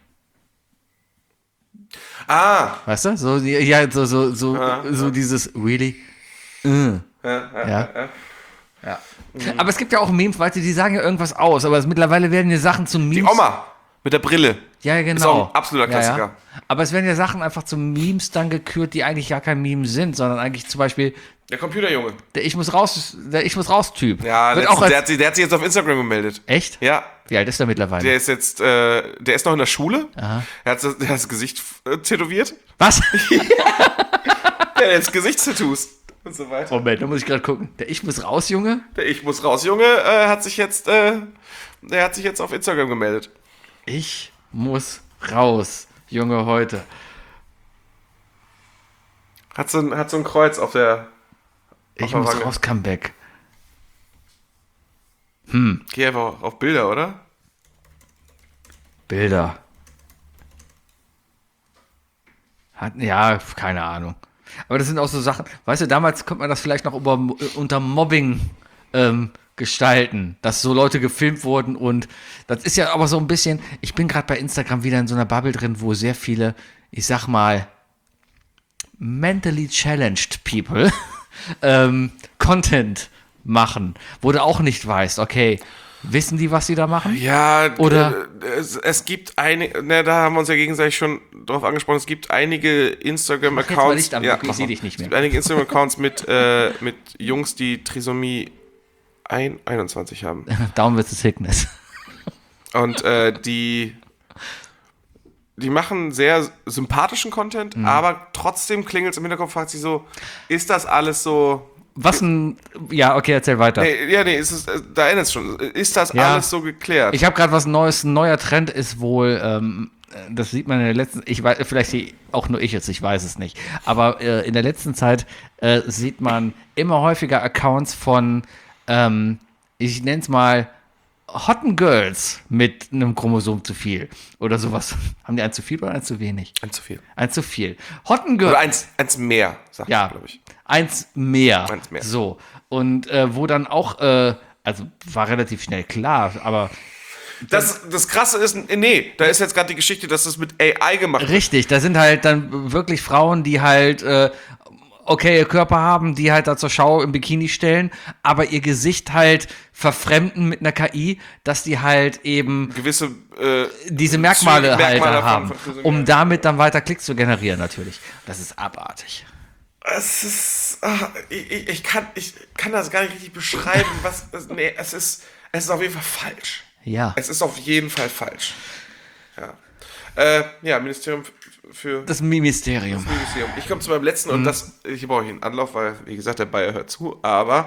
Ah, Weißt du? So, ja, so, so, so, so dieses really. Äh. Ja. Ja. Aber es gibt ja auch Memes, weißt du, die sagen ja irgendwas aus, aber es, mittlerweile werden ja Sachen zu Memes. die Oma mit der Brille. Ja, genau. Ist auch ein absoluter Ja, Klassiker. ja. Aber es werden ja Sachen einfach zu Memes dann gekürt, die eigentlich gar kein Meme sind, sondern eigentlich zum Beispiel Der Computerjunge. der Ich muss raus, der Ich muss raus Typ. Ja, Wird letztens, auch als, der, hat, sich- der hat sich jetzt auf Instagram gemeldet. echt? Ja, Wie alt ist der mittlerweile? der ist jetzt, äh, der ist noch in der Schule. Er hat, das- der hat das Gesicht äh, tätowiert. Was? Der hat jetzt Gesichtstattoos und so weiter. Moment, da muss ich gerade gucken. Der Ich muss raus, Junge? Der Ich muss raus, Junge, äh, hat sich jetzt, äh, der hat sich jetzt auf Instagram gemeldet. Ich muss raus, Junge, heute. Hat so ein, hat so ein Kreuz auf der. Ich der muss Wange. raus, Comeback. Geh einfach auf Bilder, oder? Bilder. Hat, ja, keine Ahnung. Aber das sind auch so Sachen, weißt du, damals konnte man das vielleicht noch über, unter Mobbing ähm, gestalten, dass so Leute gefilmt wurden und das ist ja aber so ein bisschen, ich bin gerade bei Instagram wieder in so einer Bubble drin, wo sehr viele, ich sag mal, mentally challenged people ähm, Content machen, wo du auch nicht weißt, okay, wissen die, was sie da machen? Ja, Oder- äh, es, es gibt einige, ne, da haben wir uns ja gegenseitig schon drauf angesprochen, es gibt einige Mach jetzt mal Instagram-Accounts. Licht an, Ja, ich mach seh mal. dich nicht mehr. Es gibt einige Instagram-Accounts mit, äh, mit Jungs, die Trisomie ein, einundzwanzig haben. Down with the sickness. Und äh, die, die machen sehr sympathischen Content, Mhm. aber trotzdem klingelt es im Hinterkopf, fragt sich so, ist das alles so... Was ein, ja, okay, erzähl weiter. Nee, ja, nee, ist es, äh, da erinnert es schon. Ist das Ja. alles so geklärt? Ich habe gerade was Neues. Ein neuer Trend ist wohl, ähm, das sieht man in der letzten, ich weiß, vielleicht sehe auch nur ich jetzt, ich weiß es nicht. Aber äh, in der letzten Zeit äh, sieht man immer häufiger Accounts von ähm, ich nenne es mal Hotten Girls mit einem Chromosom zu viel oder sowas. Haben die eins zu viel oder eins zu wenig? Eins zu viel. Eins zu viel. Hotten Girls. Oder eins, eins mehr, sagt Ja, glaube ich. eins mehr. Eins mehr. So. Und äh, wo dann auch, äh, also war relativ schnell klar, aber Das, das Krasse ist, nee, da ist jetzt gerade die Geschichte, dass das mit A I gemacht wird. richtig, da sind halt dann wirklich Frauen, die halt äh, okay Körper haben, die halt da zur Schau im Bikini stellen, aber ihr Gesicht halt verfremden mit einer K I, dass die halt eben Gewisse äh, diese Merkmale, Züge- halt Merkmale da haben, von- von- um damit dann weiter Klicks zu generieren natürlich. Das ist abartig. Es ist, ach, ich, ich, ich, kann, ich kann das gar nicht richtig beschreiben, was, es- nee, es ist, es ist auf jeden Fall falsch. Ja. Es ist auf jeden Fall falsch. Ja, äh, ja Ministerium f- für Das Ministerium. Ministerium. Ich komme zu meinem letzten und das, hier brauche ich einen Anlauf, weil, wie gesagt, der Bayer hört zu, aber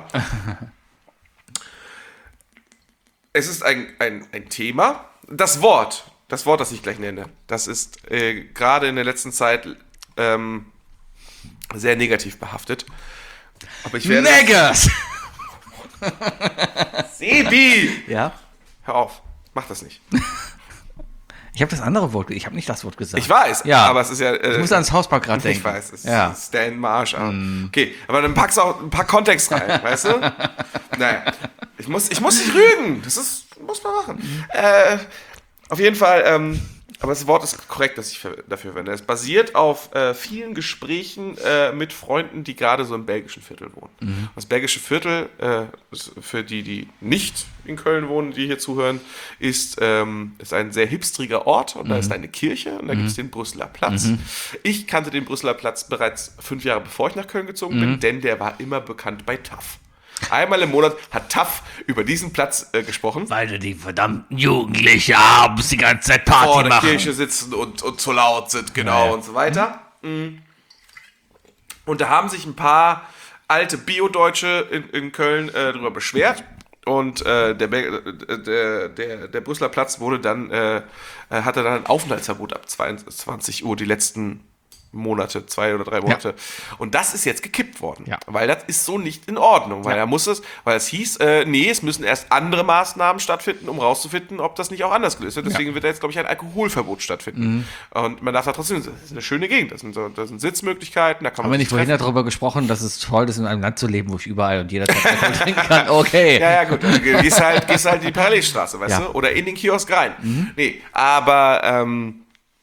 es ist ein, ein, ein Thema. Das Wort, das Wort, das ich gleich nenne, das ist äh, gerade in der letzten Zeit ähm, sehr negativ behaftet. Aber ich werde... Neggers! Sebi! Ja. Hör auf, mach das nicht. Ich habe das andere Wort, ich habe nicht das Wort gesagt. Ich weiß, Ja. aber es ist ja... Äh, Ich muss ans Hauspark gerade denken. Ich weiß, es Ja. ist Stan Marsh. aber- Okay, aber dann packst du auch ein paar Kontext rein, weißt du? Naja, ich muss, ich muss dich rügen. Das ist, muss man machen. Äh, auf jeden Fall, ähm, aber das Wort ist korrekt, das ich ver- dafür verwende. Es basiert auf äh, vielen Gesprächen äh, mit Freunden, die gerade so im belgischen Viertel wohnen. Das belgische Viertel, äh, ist für die, die nicht in Köln wohnen, die hier zuhören, ist, ähm, ist ein sehr hipstriger Ort und da ist eine Kirche und da gibt es den Brüsseler Platz. Ich kannte den Brüsseler Platz bereits fünf Jahre bevor ich nach Köln gezogen bin, denn der war immer bekannt bei T A F. Einmal im Monat hat T A F über diesen Platz äh, gesprochen. Weil die verdammten Jugendliche abends die ganze Zeit Party Vor der machen. Kirche sitzen und, und zu laut sind, genau, Ja, ja. und so weiter. Mhm. Und da haben sich ein paar alte Bio-Deutsche in, in Köln äh, darüber beschwert. Und äh, der, Be- äh, der, der, der Brüsseler Platz wurde dann, äh, äh, hatte dann ein Aufenthaltsverbot ab zweiundzwanzig Uhr die letzten Monate, zwei oder drei Monate. Und das ist jetzt gekippt worden. Ja. Weil das ist so nicht in Ordnung. Weil Ja. er muss es, weil es hieß, äh, nee, es müssen erst andere Maßnahmen stattfinden, um rauszufinden, ob das nicht auch anders gelöst wird. Deswegen wird da jetzt, glaube ich, ein Alkoholverbot stattfinden. Und man darf da trotzdem, das ist eine schöne Gegend. Das sind, so, das sind Sitzmöglichkeiten, da kann Haben man wir nicht sich vorhin treffen. darüber gesprochen, dass es toll ist, in einem Land zu leben, wo ich überall und jederzeit Alkohol trinken kann? Okay. Ja, ja, gut. Dann gehst halt, gehst halt in die Parallelstraße, weißt Ja. du? Oder in den Kiosk rein. Nee, aber ähm,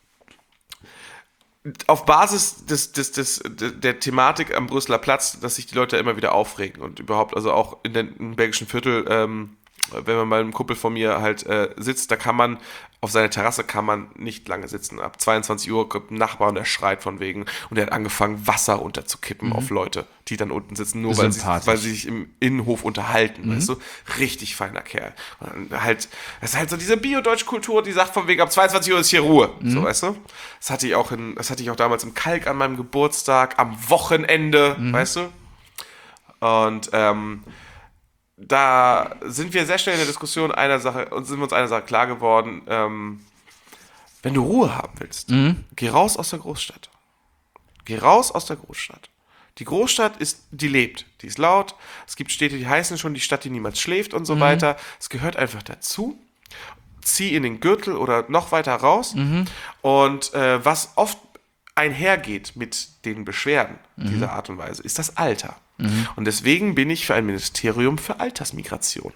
auf Basis des, des, des, der Thematik am Brüsseler Platz, dass sich die Leute immer wieder aufregen und überhaupt, also auch in den im belgischen Viertel, ähm, wenn man bei einem Kumpel von mir halt äh, sitzt, da kann man, auf seiner Terrasse kann man nicht lange sitzen. Ab zweiundzwanzig Uhr kommt ein Nachbar und der schreit von wegen und der hat angefangen, Wasser unterzukippen auf Leute, die dann unten sitzen, nur weil sie, Sympathisch. weil sie sich im Innenhof unterhalten, weißt du? Richtig feiner Kerl. Und dann halt, das ist halt so diese Bio-Deutsch-Kultur, die sagt von wegen, ab zweiundzwanzig Uhr ist hier Ruhe, so, weißt du? Das hatte ich auch in, das hatte ich auch damals im Kalk an meinem Geburtstag, am Wochenende, weißt du? Und, ähm, da sind wir sehr schnell in der Diskussion einer Sache und sind wir uns einer Sache klar geworden, ähm, wenn du Ruhe haben willst, geh raus aus der Großstadt. Geh raus aus der Großstadt. Die Großstadt ist, die lebt, die ist laut, es gibt Städte, die heißen schon die Stadt, die niemals schläft und so weiter. Es gehört einfach dazu. Zieh in den Gürtel oder noch weiter raus. Und äh, was oft einhergeht mit den Beschwerden dieser Art und Weise, ist das Alter. Und deswegen bin ich für ein Ministerium für Altersmigration.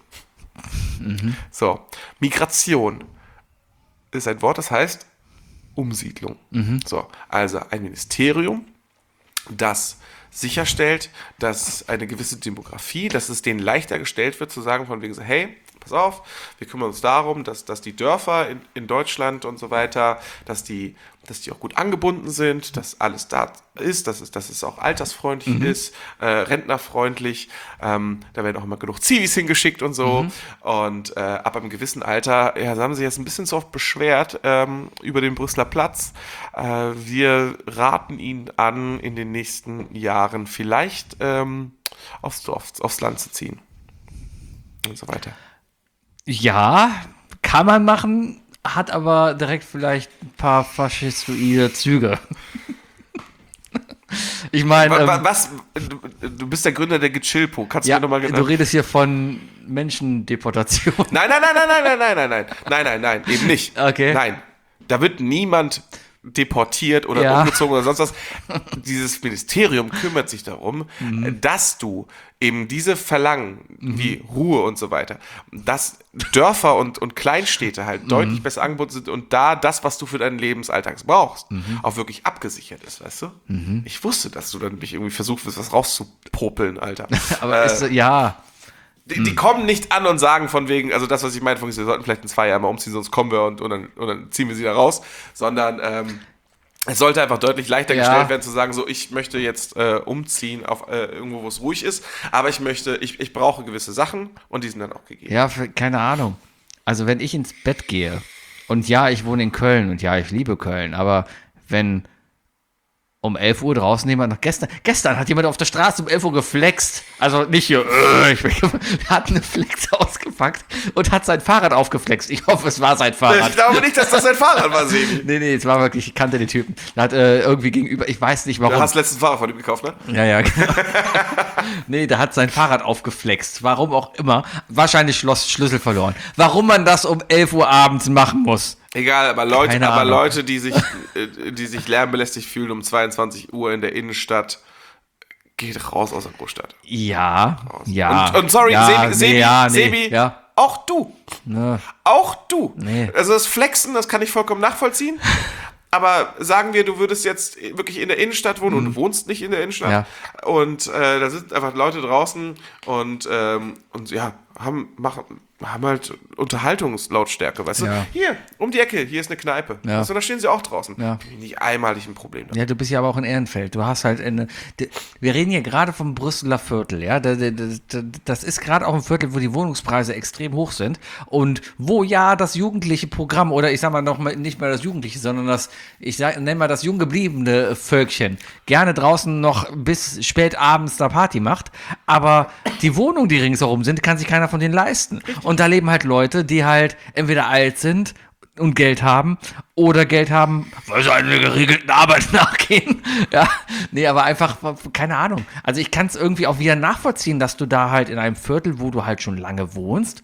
So, Migration ist ein Wort, das heißt Umsiedlung. So, also ein Ministerium, das sicherstellt, dass eine gewisse Demografie, dass es denen leichter gestellt wird, zu sagen von wegen so, hey, pass auf, wir kümmern uns darum, dass, dass die Dörfer in, in Deutschland und so weiter, dass die, dass die auch gut angebunden sind, dass alles da ist, dass es, dass es auch altersfreundlich Mhm. ist, äh, rentnerfreundlich, ähm, da werden auch immer genug Zivis hingeschickt und so. Mhm. Und äh, ab einem gewissen Alter, ja, da haben sie jetzt ein bisschen zu oft beschwert ähm, über den Brüsseler Platz. Äh, wir raten ihnen an, in den nächsten Jahren vielleicht ähm, aufs Dorf, aufs Land zu ziehen. Und so weiter. Ja, kann man machen, hat aber direkt vielleicht ein paar faschistoide Züge. Ich meine, Wa- wa- ähm, Was, du bist der Gründer der Gechillpo. Kannst du Ja, mir nochmal du genau... redest hier von Menschendeportation. Nein, nein, nein, nein, nein, nein, nein, nein, nein, nein, nein, nein, eben nicht. Okay. Nein, da wird niemand deportiert oder Ja. umgezogen oder sonst was. Dieses Ministerium kümmert sich darum, Mhm. dass du eben diese Verlangen, wie Ruhe und so weiter, dass Dörfer und, und Kleinstädte halt Mhm. deutlich besser angeboten sind und da das, was du für deinen Lebensalltag brauchst, Mhm. auch wirklich abgesichert ist, weißt du? Ich wusste, dass du dann mich irgendwie versucht wirst, was rauszupopeln, Alter. Aber äh, ist, so- ja, Die, die kommen nicht an und sagen von wegen, also das, was ich meine, von wegen, wir sollten vielleicht in zwei Jahren mal umziehen, sonst kommen wir und, und, dann, und dann ziehen wir sie da raus, sondern ähm, es sollte einfach deutlich leichter Ja. gestellt werden, zu sagen, so, ich möchte jetzt äh, umziehen auf äh, irgendwo, wo es ruhig ist, aber ich möchte, ich, ich brauche gewisse Sachen und die sind dann auch gegeben. ja, für, keine Ahnung. Also wenn ich ins Bett gehe und ja, ich wohne in Köln und ja, ich liebe Köln, aber wenn um elf Uhr draußen jemand noch gestern, gestern hat jemand auf der Straße um elf Uhr geflext, also nicht hier, äh, ich bin, hat eine Flex ausgepackt und hat sein Fahrrad aufgeflext. Ich hoffe, es war sein Ich Fahrrad. glaube nicht, dass das ein Fahrrad war, Sebi. Nee, nee, es war wirklich, ich kannte den Typen. Der hat äh, irgendwie gegenüber, ich weiß nicht warum. Du hast letztens Fahrrad von ihm gekauft, ne? Ja, ja, genau. Nee, der hat sein Fahrrad aufgeflext. Warum auch immer. Wahrscheinlich Schloss Schlüssel verloren. Warum man das um elf Uhr abends machen muss. Egal, aber Leute, Keine aber Ahnung. Leute, die sich, äh, die sich lärmbelästigt fühlen um zweiundzwanzig Uhr in der Innenstadt, geht raus aus der Großstadt. Ja, ja. Und, und sorry, ja, Sebi, nee, Sebi, ja, nee, Sebi ja. auch du. Ne. Auch du. Nee. Also das Flexen, das kann ich vollkommen nachvollziehen. Aber sagen wir, du würdest jetzt wirklich in der Innenstadt wohnen und du wohnst nicht in der Innenstadt. Ja. Und äh, da sind einfach Leute draußen und, ähm, und ja, haben, machen, haben halt Unterhaltungslautstärke, weißt Ja. du? Hier, um die Ecke, hier ist eine Kneipe. Ja. Also, da stehen sie auch draußen. Ja. Nicht einmalig ein Problem. Ja, du bist ja aber auch in Ehrenfeld. Du hast halt eine. de- Wir reden hier gerade vom Brüsseler Viertel, ja. Da- da- da- Das ist gerade auch ein Viertel, wo die Wohnungspreise extrem hoch sind und wo ja das jugendliche Programm oder ich sag mal noch mal, nicht mal das Jugendliche, sondern das, ich sag, nenne mal das jung gebliebene Völkchen gerne draußen noch bis spät abends da Party macht. Aber die Wohnungen, die ringsherum sind, kann sich keiner von denen leisten. Und da leben halt Leute, die halt entweder alt sind und Geld haben oder Geld haben, weil sie einer geregelten Arbeit nachgehen. Ja, nee, aber einfach, keine Ahnung. Also ich kann es irgendwie auch wieder nachvollziehen, dass du da halt in einem Viertel, wo du halt schon lange wohnst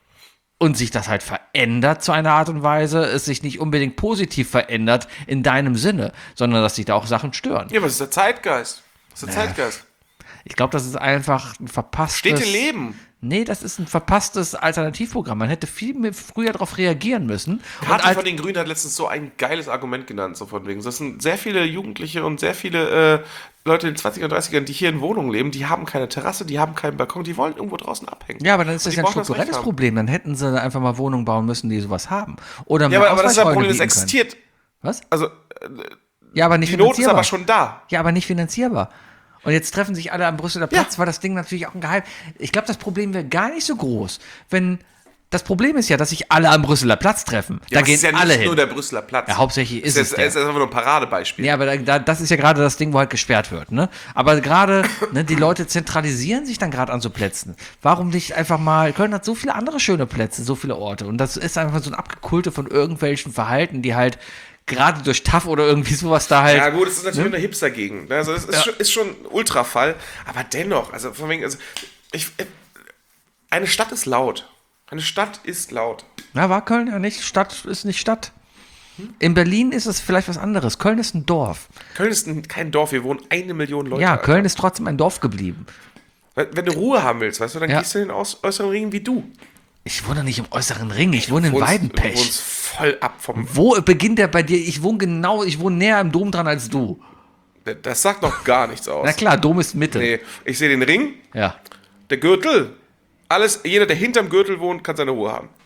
und sich das halt verändert zu einer Art und Weise, es sich nicht unbedingt positiv verändert in deinem Sinne, sondern dass sich da auch Sachen stören. Ja, was ist der Zeitgeist? Was ist der Zeitgeist? Ich glaube, das ist einfach ein verpasstes... Städte leben. Nee, das ist ein verpasstes Alternativprogramm. Man hätte viel mehr früher darauf reagieren müssen. Und Kati als, von den Grünen hat letztens so ein geiles Argument genannt, so von wegen. Das sind sehr viele Jugendliche und sehr viele äh, Leute in den zwanzigern, dreißigern, die hier in Wohnungen leben, die haben keine Terrasse, die haben keinen Balkon, die wollen irgendwo draußen abhängen. ja, aber dann ist Und das die ja ein brauchen das strukturelles Recht haben. Problem. Dann hätten sie einfach mal Wohnungen bauen müssen, die sowas haben. Oder Ja, mehr aber, aber das ist ja ein Ausweichräume Problem, das bieten können. existiert. Was? Also, äh, Ja, aber nicht die Not ist finanzierbar. aber schon da. Ja, aber nicht finanzierbar. Und jetzt treffen sich alle am Brüsseler Platz, Ja. weil das Ding natürlich auch ein Geheim. Ich glaube, das Problem wäre gar nicht so groß, wenn das Problem ist ja, dass sich alle am Brüsseler Platz treffen. Ja, da aber gehen es ist ja alle nicht hin. nur der Brüsseler Platz. Ja, hauptsächlich ist es es ist, der. es ist einfach nur ein Paradebeispiel. Ja, aber da, da, das ist ja gerade das Ding, wo halt gesperrt wird, ne? Aber gerade, ne, die Leute zentralisieren sich dann gerade an so Plätzen. Warum nicht einfach mal, Köln hat so viele andere schöne Plätze, so viele Orte. Und das ist einfach so ein Abgekulte von irgendwelchen Verhalten, die halt gerade durch T A F oder irgendwie sowas da halt. Ja, gut, es ist natürlich eine Hipster-Gegend. ne? Also, es ist, Ja. schon, ist schon ein Ultrafall. Aber dennoch, also von wegen, also, ich, äh, eine Stadt ist laut. Eine Stadt ist laut. Na, war Köln ja nicht. Stadt ist nicht Stadt. In Berlin ist es vielleicht was anderes. Köln ist ein Dorf. Köln ist ein, kein Dorf, hier wohnen eine Million Leute. Ja, Alter. Köln ist trotzdem ein Dorf geblieben. Wenn wenn du Ruhe haben willst, weißt du, dann Ja. gehst du in den Aus äußeren Ring wie du. Ich wohne nicht im äußeren Ring, ich wohne in Wohnst- Du Weidenpech. wohnst voll ab vom... Wo beginnt der bei dir? Ich wohne genau, ich wohne näher am Dom dran als du. Das sagt doch gar nichts aus. Na klar, Dom ist Mitte. Nee, ich sehe den Ring, Ja. der Gürtel. Alles, jeder, der hinterm Gürtel wohnt, kann seine Ruhe haben.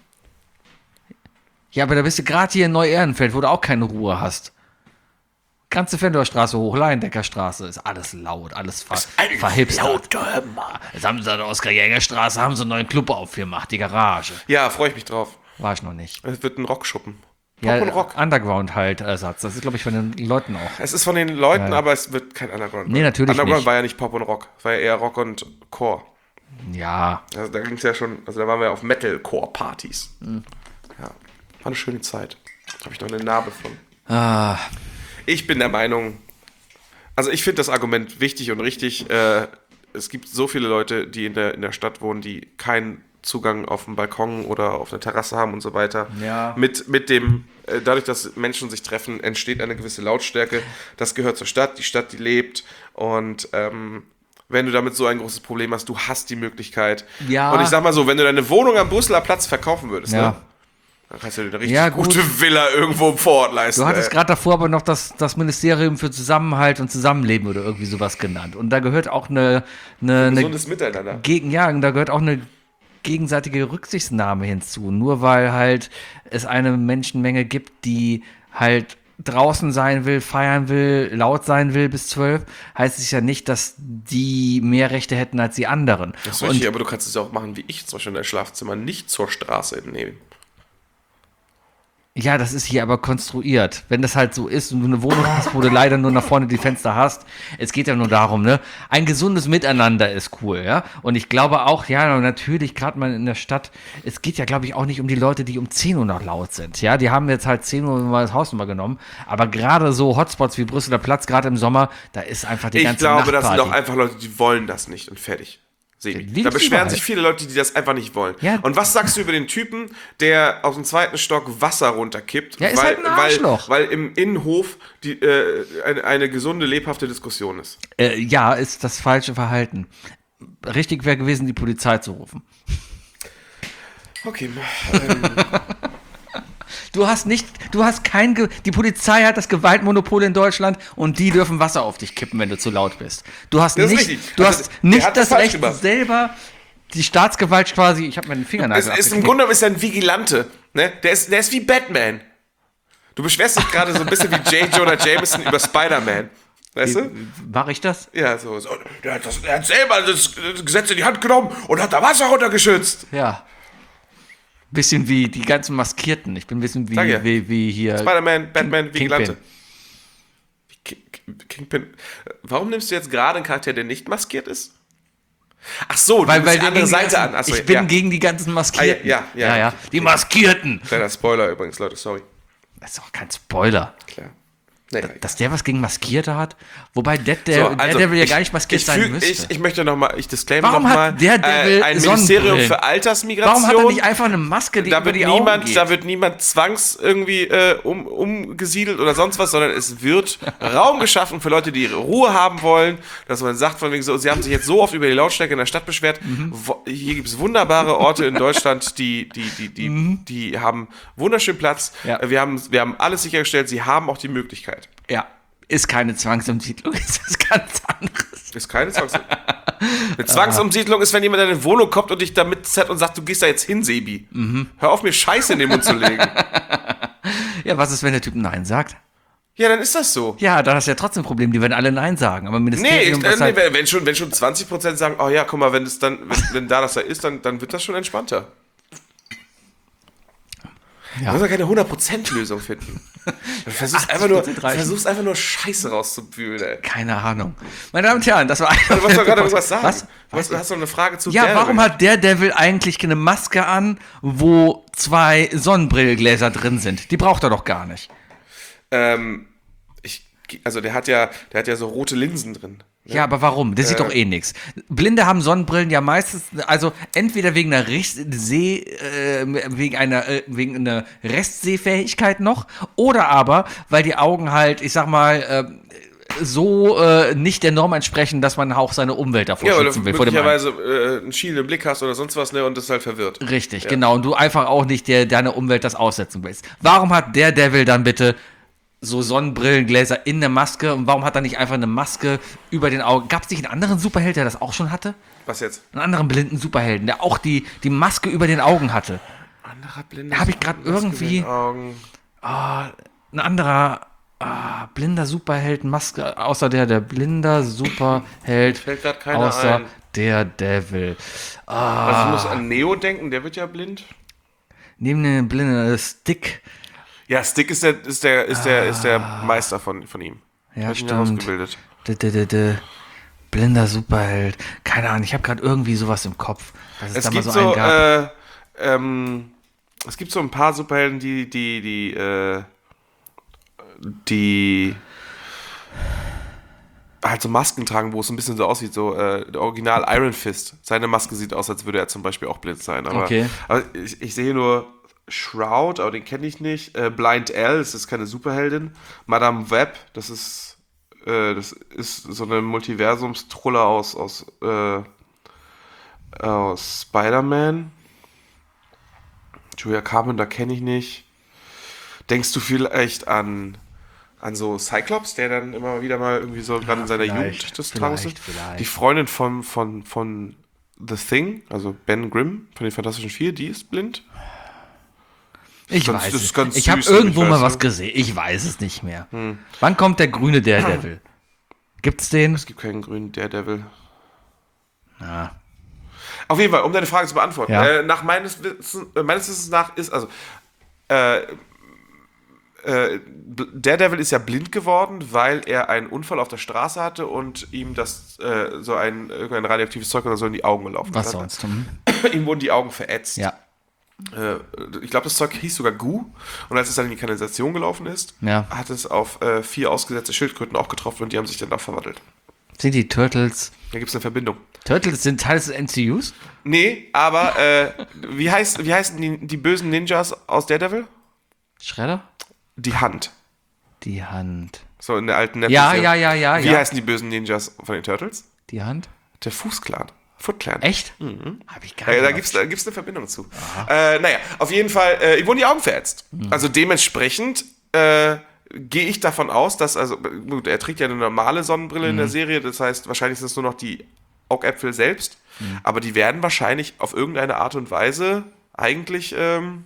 Ja, aber da bist du gerade hier in Neu-Ehrenfeld, wo du auch keine Ruhe hast. Ganze Fendor Straße hoch, Laiendecker Straße, ist alles laut, alles ver verhipstert. Jetzt haben sie an der Oskar-Jäger-Straße haben sie einen neuen Club aufgemacht, die Garage. Ja, freue ich mich drauf. War ich noch nicht. Es wird ein Rockschuppen. Pop Ja, und Rock. Underground halt Ersatz. Das ist, glaube ich, von den Leuten auch. Es ist von den Leuten, aber es wird kein Underground. Nee, natürlich Underground nicht. war ja nicht Pop und Rock. Es war ja eher Rock und Core. Ja, Also da ging es ja schon, also da waren wir auf Metal-Core-Partys. Mhm. Ja, war eine schöne Zeit. Habe ich noch eine Narbe von. ah, Ich bin der Meinung, also ich finde das Argument wichtig und richtig. Äh, es gibt so viele Leute, die in der, in der Stadt wohnen, die keinen Zugang auf dem Balkon oder auf einer Terrasse haben und so weiter. Ja. Mit, mit dem, äh, dadurch, dass Menschen sich treffen, entsteht eine gewisse Lautstärke. Das gehört zur Stadt, die Stadt, die lebt. Und ähm, wenn du damit so ein großes Problem hast, du hast die Möglichkeit. Ja. Und ich sag mal so, wenn du deine Wohnung am Brüsseler Platz verkaufen würdest, Ja. ne? Dann kannst du dir eine richtig Ja, gut. gute Villa irgendwo im Vorort leisten. Du hattest ey. gerade davor aber noch das, das Ministerium für Zusammenhalt und Zusammenleben oder irgendwie sowas genannt. Und da gehört auch eine, eine, eine Gesundes Miteinander. gegen, ja, da gehört auch eine gegenseitige Rücksichtnahme hinzu. Nur weil halt es eine Menschenmenge gibt, die halt draußen sein will, feiern will, laut sein will bis zwölf, heißt es ja nicht, dass die mehr Rechte hätten als die anderen. Das ist richtig, aber du kannst es ja auch machen, wie ich zum Beispiel in dein Schlafzimmer, nicht zur Straße entnehmen. Ja, das ist hier aber konstruiert. Wenn das halt so ist und du eine Wohnung hast, wo du leider nur nach vorne die Fenster hast, es geht ja nur darum, ne? Ein gesundes Miteinander ist cool, ja? Und ich glaube auch, ja, natürlich, gerade mal in der Stadt, es geht ja, glaube ich, auch nicht um die Leute, die um zehn Uhr noch laut sind, ja? Die haben jetzt halt zehn Uhr mal das Haus nochmal genommen, aber gerade so Hotspots wie Brüsseler Platz, gerade im Sommer, da ist einfach die Ich ganze glaube, das sind Nachtparty. doch einfach Leute, die wollen das nicht und fertig. Sebi. Wie Da ist beschweren überall. sich viele Leute, die das einfach nicht wollen. Ja. Und was sagst du über den Typen, der aus dem zweiten Stock Wasser runterkippt, Ja, ist weil, halt ein Arschloch. weil, weil im Innenhof die, äh, eine, eine gesunde, lebhafte Diskussion ist? Äh, ja, ist das falsche Verhalten. Richtig wäre gewesen, die Polizei zu rufen. Okay. Ähm, Du hast nicht, du hast kein, Ge die Polizei hat das Gewaltmonopol in Deutschland und die dürfen Wasser auf dich kippen, wenn du zu laut bist. Du hast Das ist nicht, richtig. du Also, hast der nicht hat das das falsch Recht gemacht. selber, die Staatsgewalt quasi, ich habe mir den Fingernagel es ist im abgeknickt. Grunde genommen ist er ein Vigilante. Ne? Der, ist, der ist wie Batman. Du beschwerst dich gerade so ein bisschen wie J. Jonah Jameson über Spider-Man. Weißt du? Mach ich das? Ja, so. so. Der, hat das, der hat selber das Gesetz in die Hand genommen und hat da Wasser runtergeschützt. Ja. Bisschen wie die ganzen Maskierten. Ich bin ein bisschen wie, Sag ja. wie, wie hier. Spider-Man, Batman, King- Vigilante. Kingpin. King- Kingpin. Warum nimmst du jetzt gerade einen Charakter, der nicht maskiert ist? Ach so, du Weil, nimmst weil die die andere gegen die Seite ganzen, an. Achso, ich bin ja. gegen die ganzen Maskierten. Ah, ja, ja, ja, ja. ja. Die Maskierten. Kleiner Spoiler übrigens, Leute, sorry. Das ist doch kein Spoiler. Klar. Nee, Dass der was gegen Maskierte hat? Wobei der, So, der, also, der Devil ja ich- gar nicht maskiert ich sein füg, müsste. Ich, ich möchte nochmal, ich disclaimer Warum nochmal. hat der Devil äh, ein Sonnenbrillen? Ministerium für Altersmigration. Warum hat er nicht einfach eine Maske, die da über wird die Augen niemand, geht? da wird niemand zwangs irgendwie äh, um, umgesiedelt oder sonst was, sondern es wird Raum geschaffen für Leute, die ihre Ruhe haben wollen, dass man sagt von wegen so, sie haben sich jetzt so oft über die Lautstärke in der Stadt beschwert. Mhm. Wo, hier gibt es wunderbare Orte in Deutschland, die, die, die, die, die haben wunderschönen Platz. Mhm. Ja. Wir haben, wir haben alles sichergestellt, sie haben auch die Möglichkeit. Ja, ist keine Zwangsumsiedlung, ist was ganz anderes. Ist keine Zwangsumsiedlung. Eine Zwangsumsiedlung ist, wenn jemand in deine Wohnung kommt und dich da mitzerrt und sagt, du gehst da jetzt hin, Sebi. Mhm. Hör auf, mir Scheiße in den Mund zu legen. Ja, was ist, wenn der Typ Nein sagt? Ja, dann ist das so. Ja, dann hast du ja trotzdem ein Problem, die werden alle Nein sagen. Aber Nee, ich, Ministerium, äh, was nee halt, wenn, wenn, schon, wenn schon zwanzig Prozent sagen, oh ja, guck mal, wenn, es dann, wenn, wenn da das da ist, dann, dann wird das schon entspannter. Ja. Du musst ja keine hundert Prozent Lösung finden. Du versuchst einfach, nur, du reichen. versuchst einfach nur Scheiße rauszubühlen, ey. keine Ahnung. Meine Damen und Herren, das war Du wolltest doch gerade irgendwas sagen. Was? Du hast, hast doch eine Frage zu Ja, der- warum hat der Devil eigentlich eine Maske an, wo zwei Sonnenbrillengläser drin sind? Die braucht er doch gar nicht. Ähm, ich, also der hat ja, der hat ja so rote Linsen drin. Ja, aber warum? Der sieht doch eh nichts. Blinde haben Sonnenbrillen ja meistens, also entweder wegen einer Richt Seh, äh, wegen einer äh, wegen einer Restsehfähigkeit noch, oder aber weil die Augen halt, ich sag mal, äh, so äh, nicht der Norm entsprechen, dass man auch seine Umwelt davor Ja, weil du schützen will. Vor dem möglicherweise äh, einen schielenden Blick hast oder sonst was, ne, und das halt verwirrt. Richtig, genau. Und du einfach auch nicht der, deiner Umwelt das aussetzen willst. Warum hat der Devil dann bitte so Sonnenbrillengläser in der Maske und warum hat er nicht einfach eine Maske über den Augen? Gab es nicht einen anderen Superheld, der das auch schon hatte? Was jetzt? Einen anderen blinden Superhelden, der auch die, die Maske über den Augen hatte. Anderer Blinder. Hab ich grad irgendwie- Augen. Ein anderer ah, blinder Superheld, Maske, außer der, der blinder Superheld, Fällt grad keiner außer ein. der Devil. Also du musst an Neo denken, der wird ja blind. Neben dem blinden Stick. Ja, Stick ist der, ist der, ist der, ist der Meister von, von ihm. Ja, Hat ihn stimmt. ausgebildet. D -d -d -d. Blinder Superheld. Keine Ahnung, ich habe gerade irgendwie sowas im Kopf. Dass es, Es da mal gibt so einen so, gab. äh, ähm, es gibt so ein paar Superhelden, die, die, die, äh, die, halt so Masken tragen, wo es ein bisschen so aussieht, so äh, der Original Iron Fist. Seine Maske sieht aus, als würde er zum Beispiel auch blind sein. Aber, Okay. aber ich, ich sehe nur Shroud, aber den kenne ich nicht. Äh, Blind L, das ist keine Superheldin. Madame Web, das ist äh, das ist so eine Multiversumstrulle aus aus, äh, aus Spider-Man. Julia Carpenter kenne ich nicht. Denkst du vielleicht an an so Cyclops, der dann immer wieder mal irgendwie so gerade in seiner vielleicht, Jugend des vielleicht, Tages ist? vielleicht. Die Freundin von, von, von The Thing, also Ben Grimm von den Fantastischen Vier, die ist blind. Ich ganz- weiß das ist es. ganz Ich habe süß, irgendwo ich mal weiß, was ne? gesehen. Ich weiß es nicht mehr. Wann kommt der grüne Daredevil? Gibt's den? Es gibt keinen grünen Daredevil. Ja. Auf jeden Fall, um deine Frage zu beantworten. Ja. Äh, nach meines Wissens, äh, meines Wissens nach ist, also, äh, äh, Daredevil ist ja blind geworden, weil er einen Unfall auf der Straße hatte und ihm das, äh, so ein, irgendein radioaktives Zeug oder so in die Augen gelaufen Was hat. sonst? Hm? Ihm wurden die Augen verätzt. Ja. Äh, ich glaube, das Zeug hieß sogar Goo. Und als es dann in die Kanalisation gelaufen ist, Ja. hat es auf äh, vier ausgesetzte Schildkröten auch getroffen und die haben sich dann auch verwandelt. Sind die Turtles? Da gibt es eine Verbindung. Turtles sind Teil des N C Us? Nee, aber äh, wie, heißt, wie heißen die, die bösen Ninjas aus Daredevil? Schredder? Die Hand. Die Hand. So in der alten Ja, Netflix- ja, ja, ja, Wie ja. heißen die bösen Ninjas von den Turtles? Die Hand? Der Fuß-Clan. Foot Clan. Echt? Mhm. Hab ich gar Ja, nicht. da auf- gibt es da gibt's eine Verbindung zu. Äh, naja, auf jeden Fall, äh, ihm wurden die Augen verätzt. Mhm. Also dementsprechend äh, gehe ich davon aus, dass, also gut, er trägt ja eine normale Sonnenbrille in der Mhm. Serie, das heißt, wahrscheinlich sind es nur noch die Augäpfel selbst, Mhm. aber die werden wahrscheinlich auf irgendeine Art und Weise eigentlich, ähm,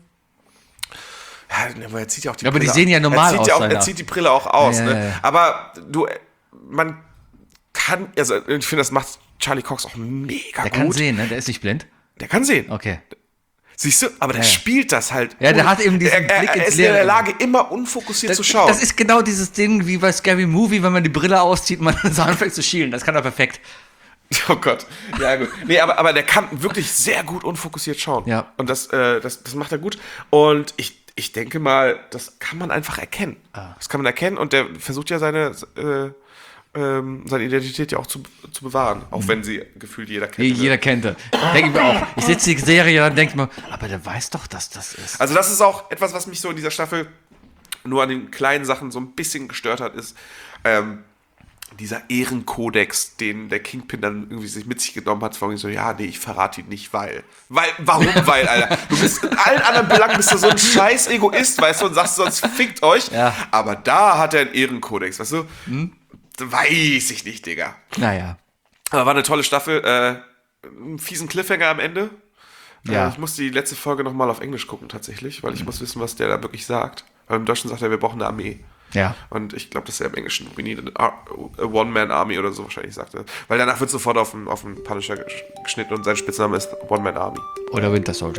ja, aber er zieht ja auch die Aber die Brille sehen ja normal er zieht aus, Ja auch, seiner- er zieht die Brille auch aus, Ja, ja, ne? ja. Aber du, man kann, also ich finde, das macht Charlie Cox auch mega Der gut. kann sehen, ne? Der ist nicht blind. Der kann sehen. Okay. Siehst du? Aber der Ja, ja. spielt das halt. Ja, der hat eben diesen er, er, Blick er ins ist in der Leere. Lage, immer unfokussiert Das, zu schauen. das ist genau dieses Ding wie bei Scary Movie, wenn man die Brille auszieht und man so anfängt zu schielen. Das kann er perfekt. Oh Gott. Ja, gut. Nee, aber, aber der kann wirklich sehr gut unfokussiert schauen. Ja. Und das, äh, das, das macht er gut. Und ich, ich denke mal, das kann man einfach erkennen. Ah. Das kann man erkennen und der versucht ja seine, äh, ähm, seine Identität ja auch zu, zu bewahren. Auch wenn sie gefühlt jeder kennt. Jeder kennt er. Denke ich mir auch. Ich sitze die Serie dann denke ich mir, aber der weiß doch, dass das ist. Also das ist auch etwas, was mich so in dieser Staffel nur an den kleinen Sachen so ein bisschen gestört hat, ist ähm, dieser Ehrenkodex, den der Kingpin dann irgendwie sich mit sich genommen hat, von so, ja, nee, ich verrate ihn nicht, weil. Weil, warum, weil, Alter? Du bist in allen anderen Belangen bist du so ein scheiß Egoist, weißt du, und sagst sonst fickt euch. Ja. Aber da hat er einen Ehrenkodex, weißt du? Hm? Weiß ich nicht, Digga. Naja. Aber war eine tolle Staffel, äh, einen fiesen Cliffhanger am Ende. Ja. Äh, ich muss die letzte Folge nochmal auf Englisch gucken, tatsächlich, weil ich muss wissen, was der da wirklich sagt. Weil im Deutschen sagt er, wir brauchen eine Armee. Ja. Und ich glaube, dass er im Englischen we need a, a One-Man-Army oder so wahrscheinlich sagt er. Weil danach wird sofort auf den, auf den Punisher gesch- geschnitten und sein Spitzname ist One-Man-Army. Oder Winter Soldier.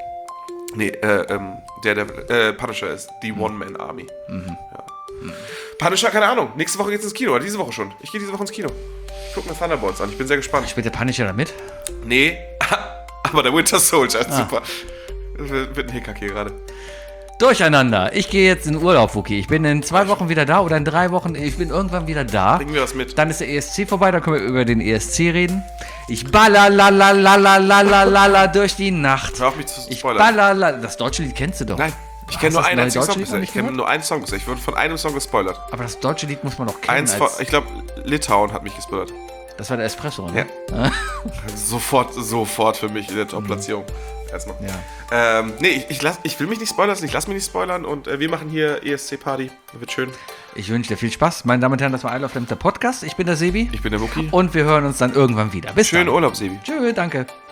Nee, äh, ähm, der, der, äh, Punisher ist die One-Man-Army. Ja. Punisher, keine Ahnung. Nächste Woche geht's ins Kino, oder diese Woche schon. Ich gehe diese Woche ins Kino. Ich gucke mir Thunderbolts an, ich bin sehr gespannt. Spielt der Punisher da mit? Nee, aber der Winter Soldier ist super. Das wird wird ein Hickhack hier gerade. Durcheinander. Ich gehe jetzt in Urlaub, Wookie. Ich bin in zwei Wochen wieder da oder in drei Wochen. Ich bin irgendwann wieder da. Bringen wir was mit. Dann ist der E S C vorbei, dann können wir über den E S C reden. Ich baller la la la la la la la la durch die Nacht. Hör auf mich zu Ich spoilern. baller la. Das deutsche Lied kennst du doch. Nein, ich Hast kenne nur du das einen neue einzigen deutsche Song Lied noch bisher. nicht Ich kenne gehört? nur einen Song bisher. Ich wurde von einem Song gespoilert. Aber das deutsche Lied muss man doch kennen. Eins von, Als, ich glaube, Litauen hat mich gespoilert. das war der Espresso, ne? Ja. Sofort, sofort für mich in der Top-Platzierung. Erstmal. Ja. Ähm, nee, ich, ich, lass, ich will mich nicht spoilern lassen, ich lass mich nicht spoilern und äh, wir machen hier E S C-Party. Wird schön. Ich wünsche dir viel Spaß. Meine Damen und Herren, das war I Love Lamp, der Podcast. Ich bin der Sebi. Ich bin der Mucki. Und wir hören uns dann irgendwann wieder. Bis Schönen dann. Urlaub, Sebi. Tschö, danke.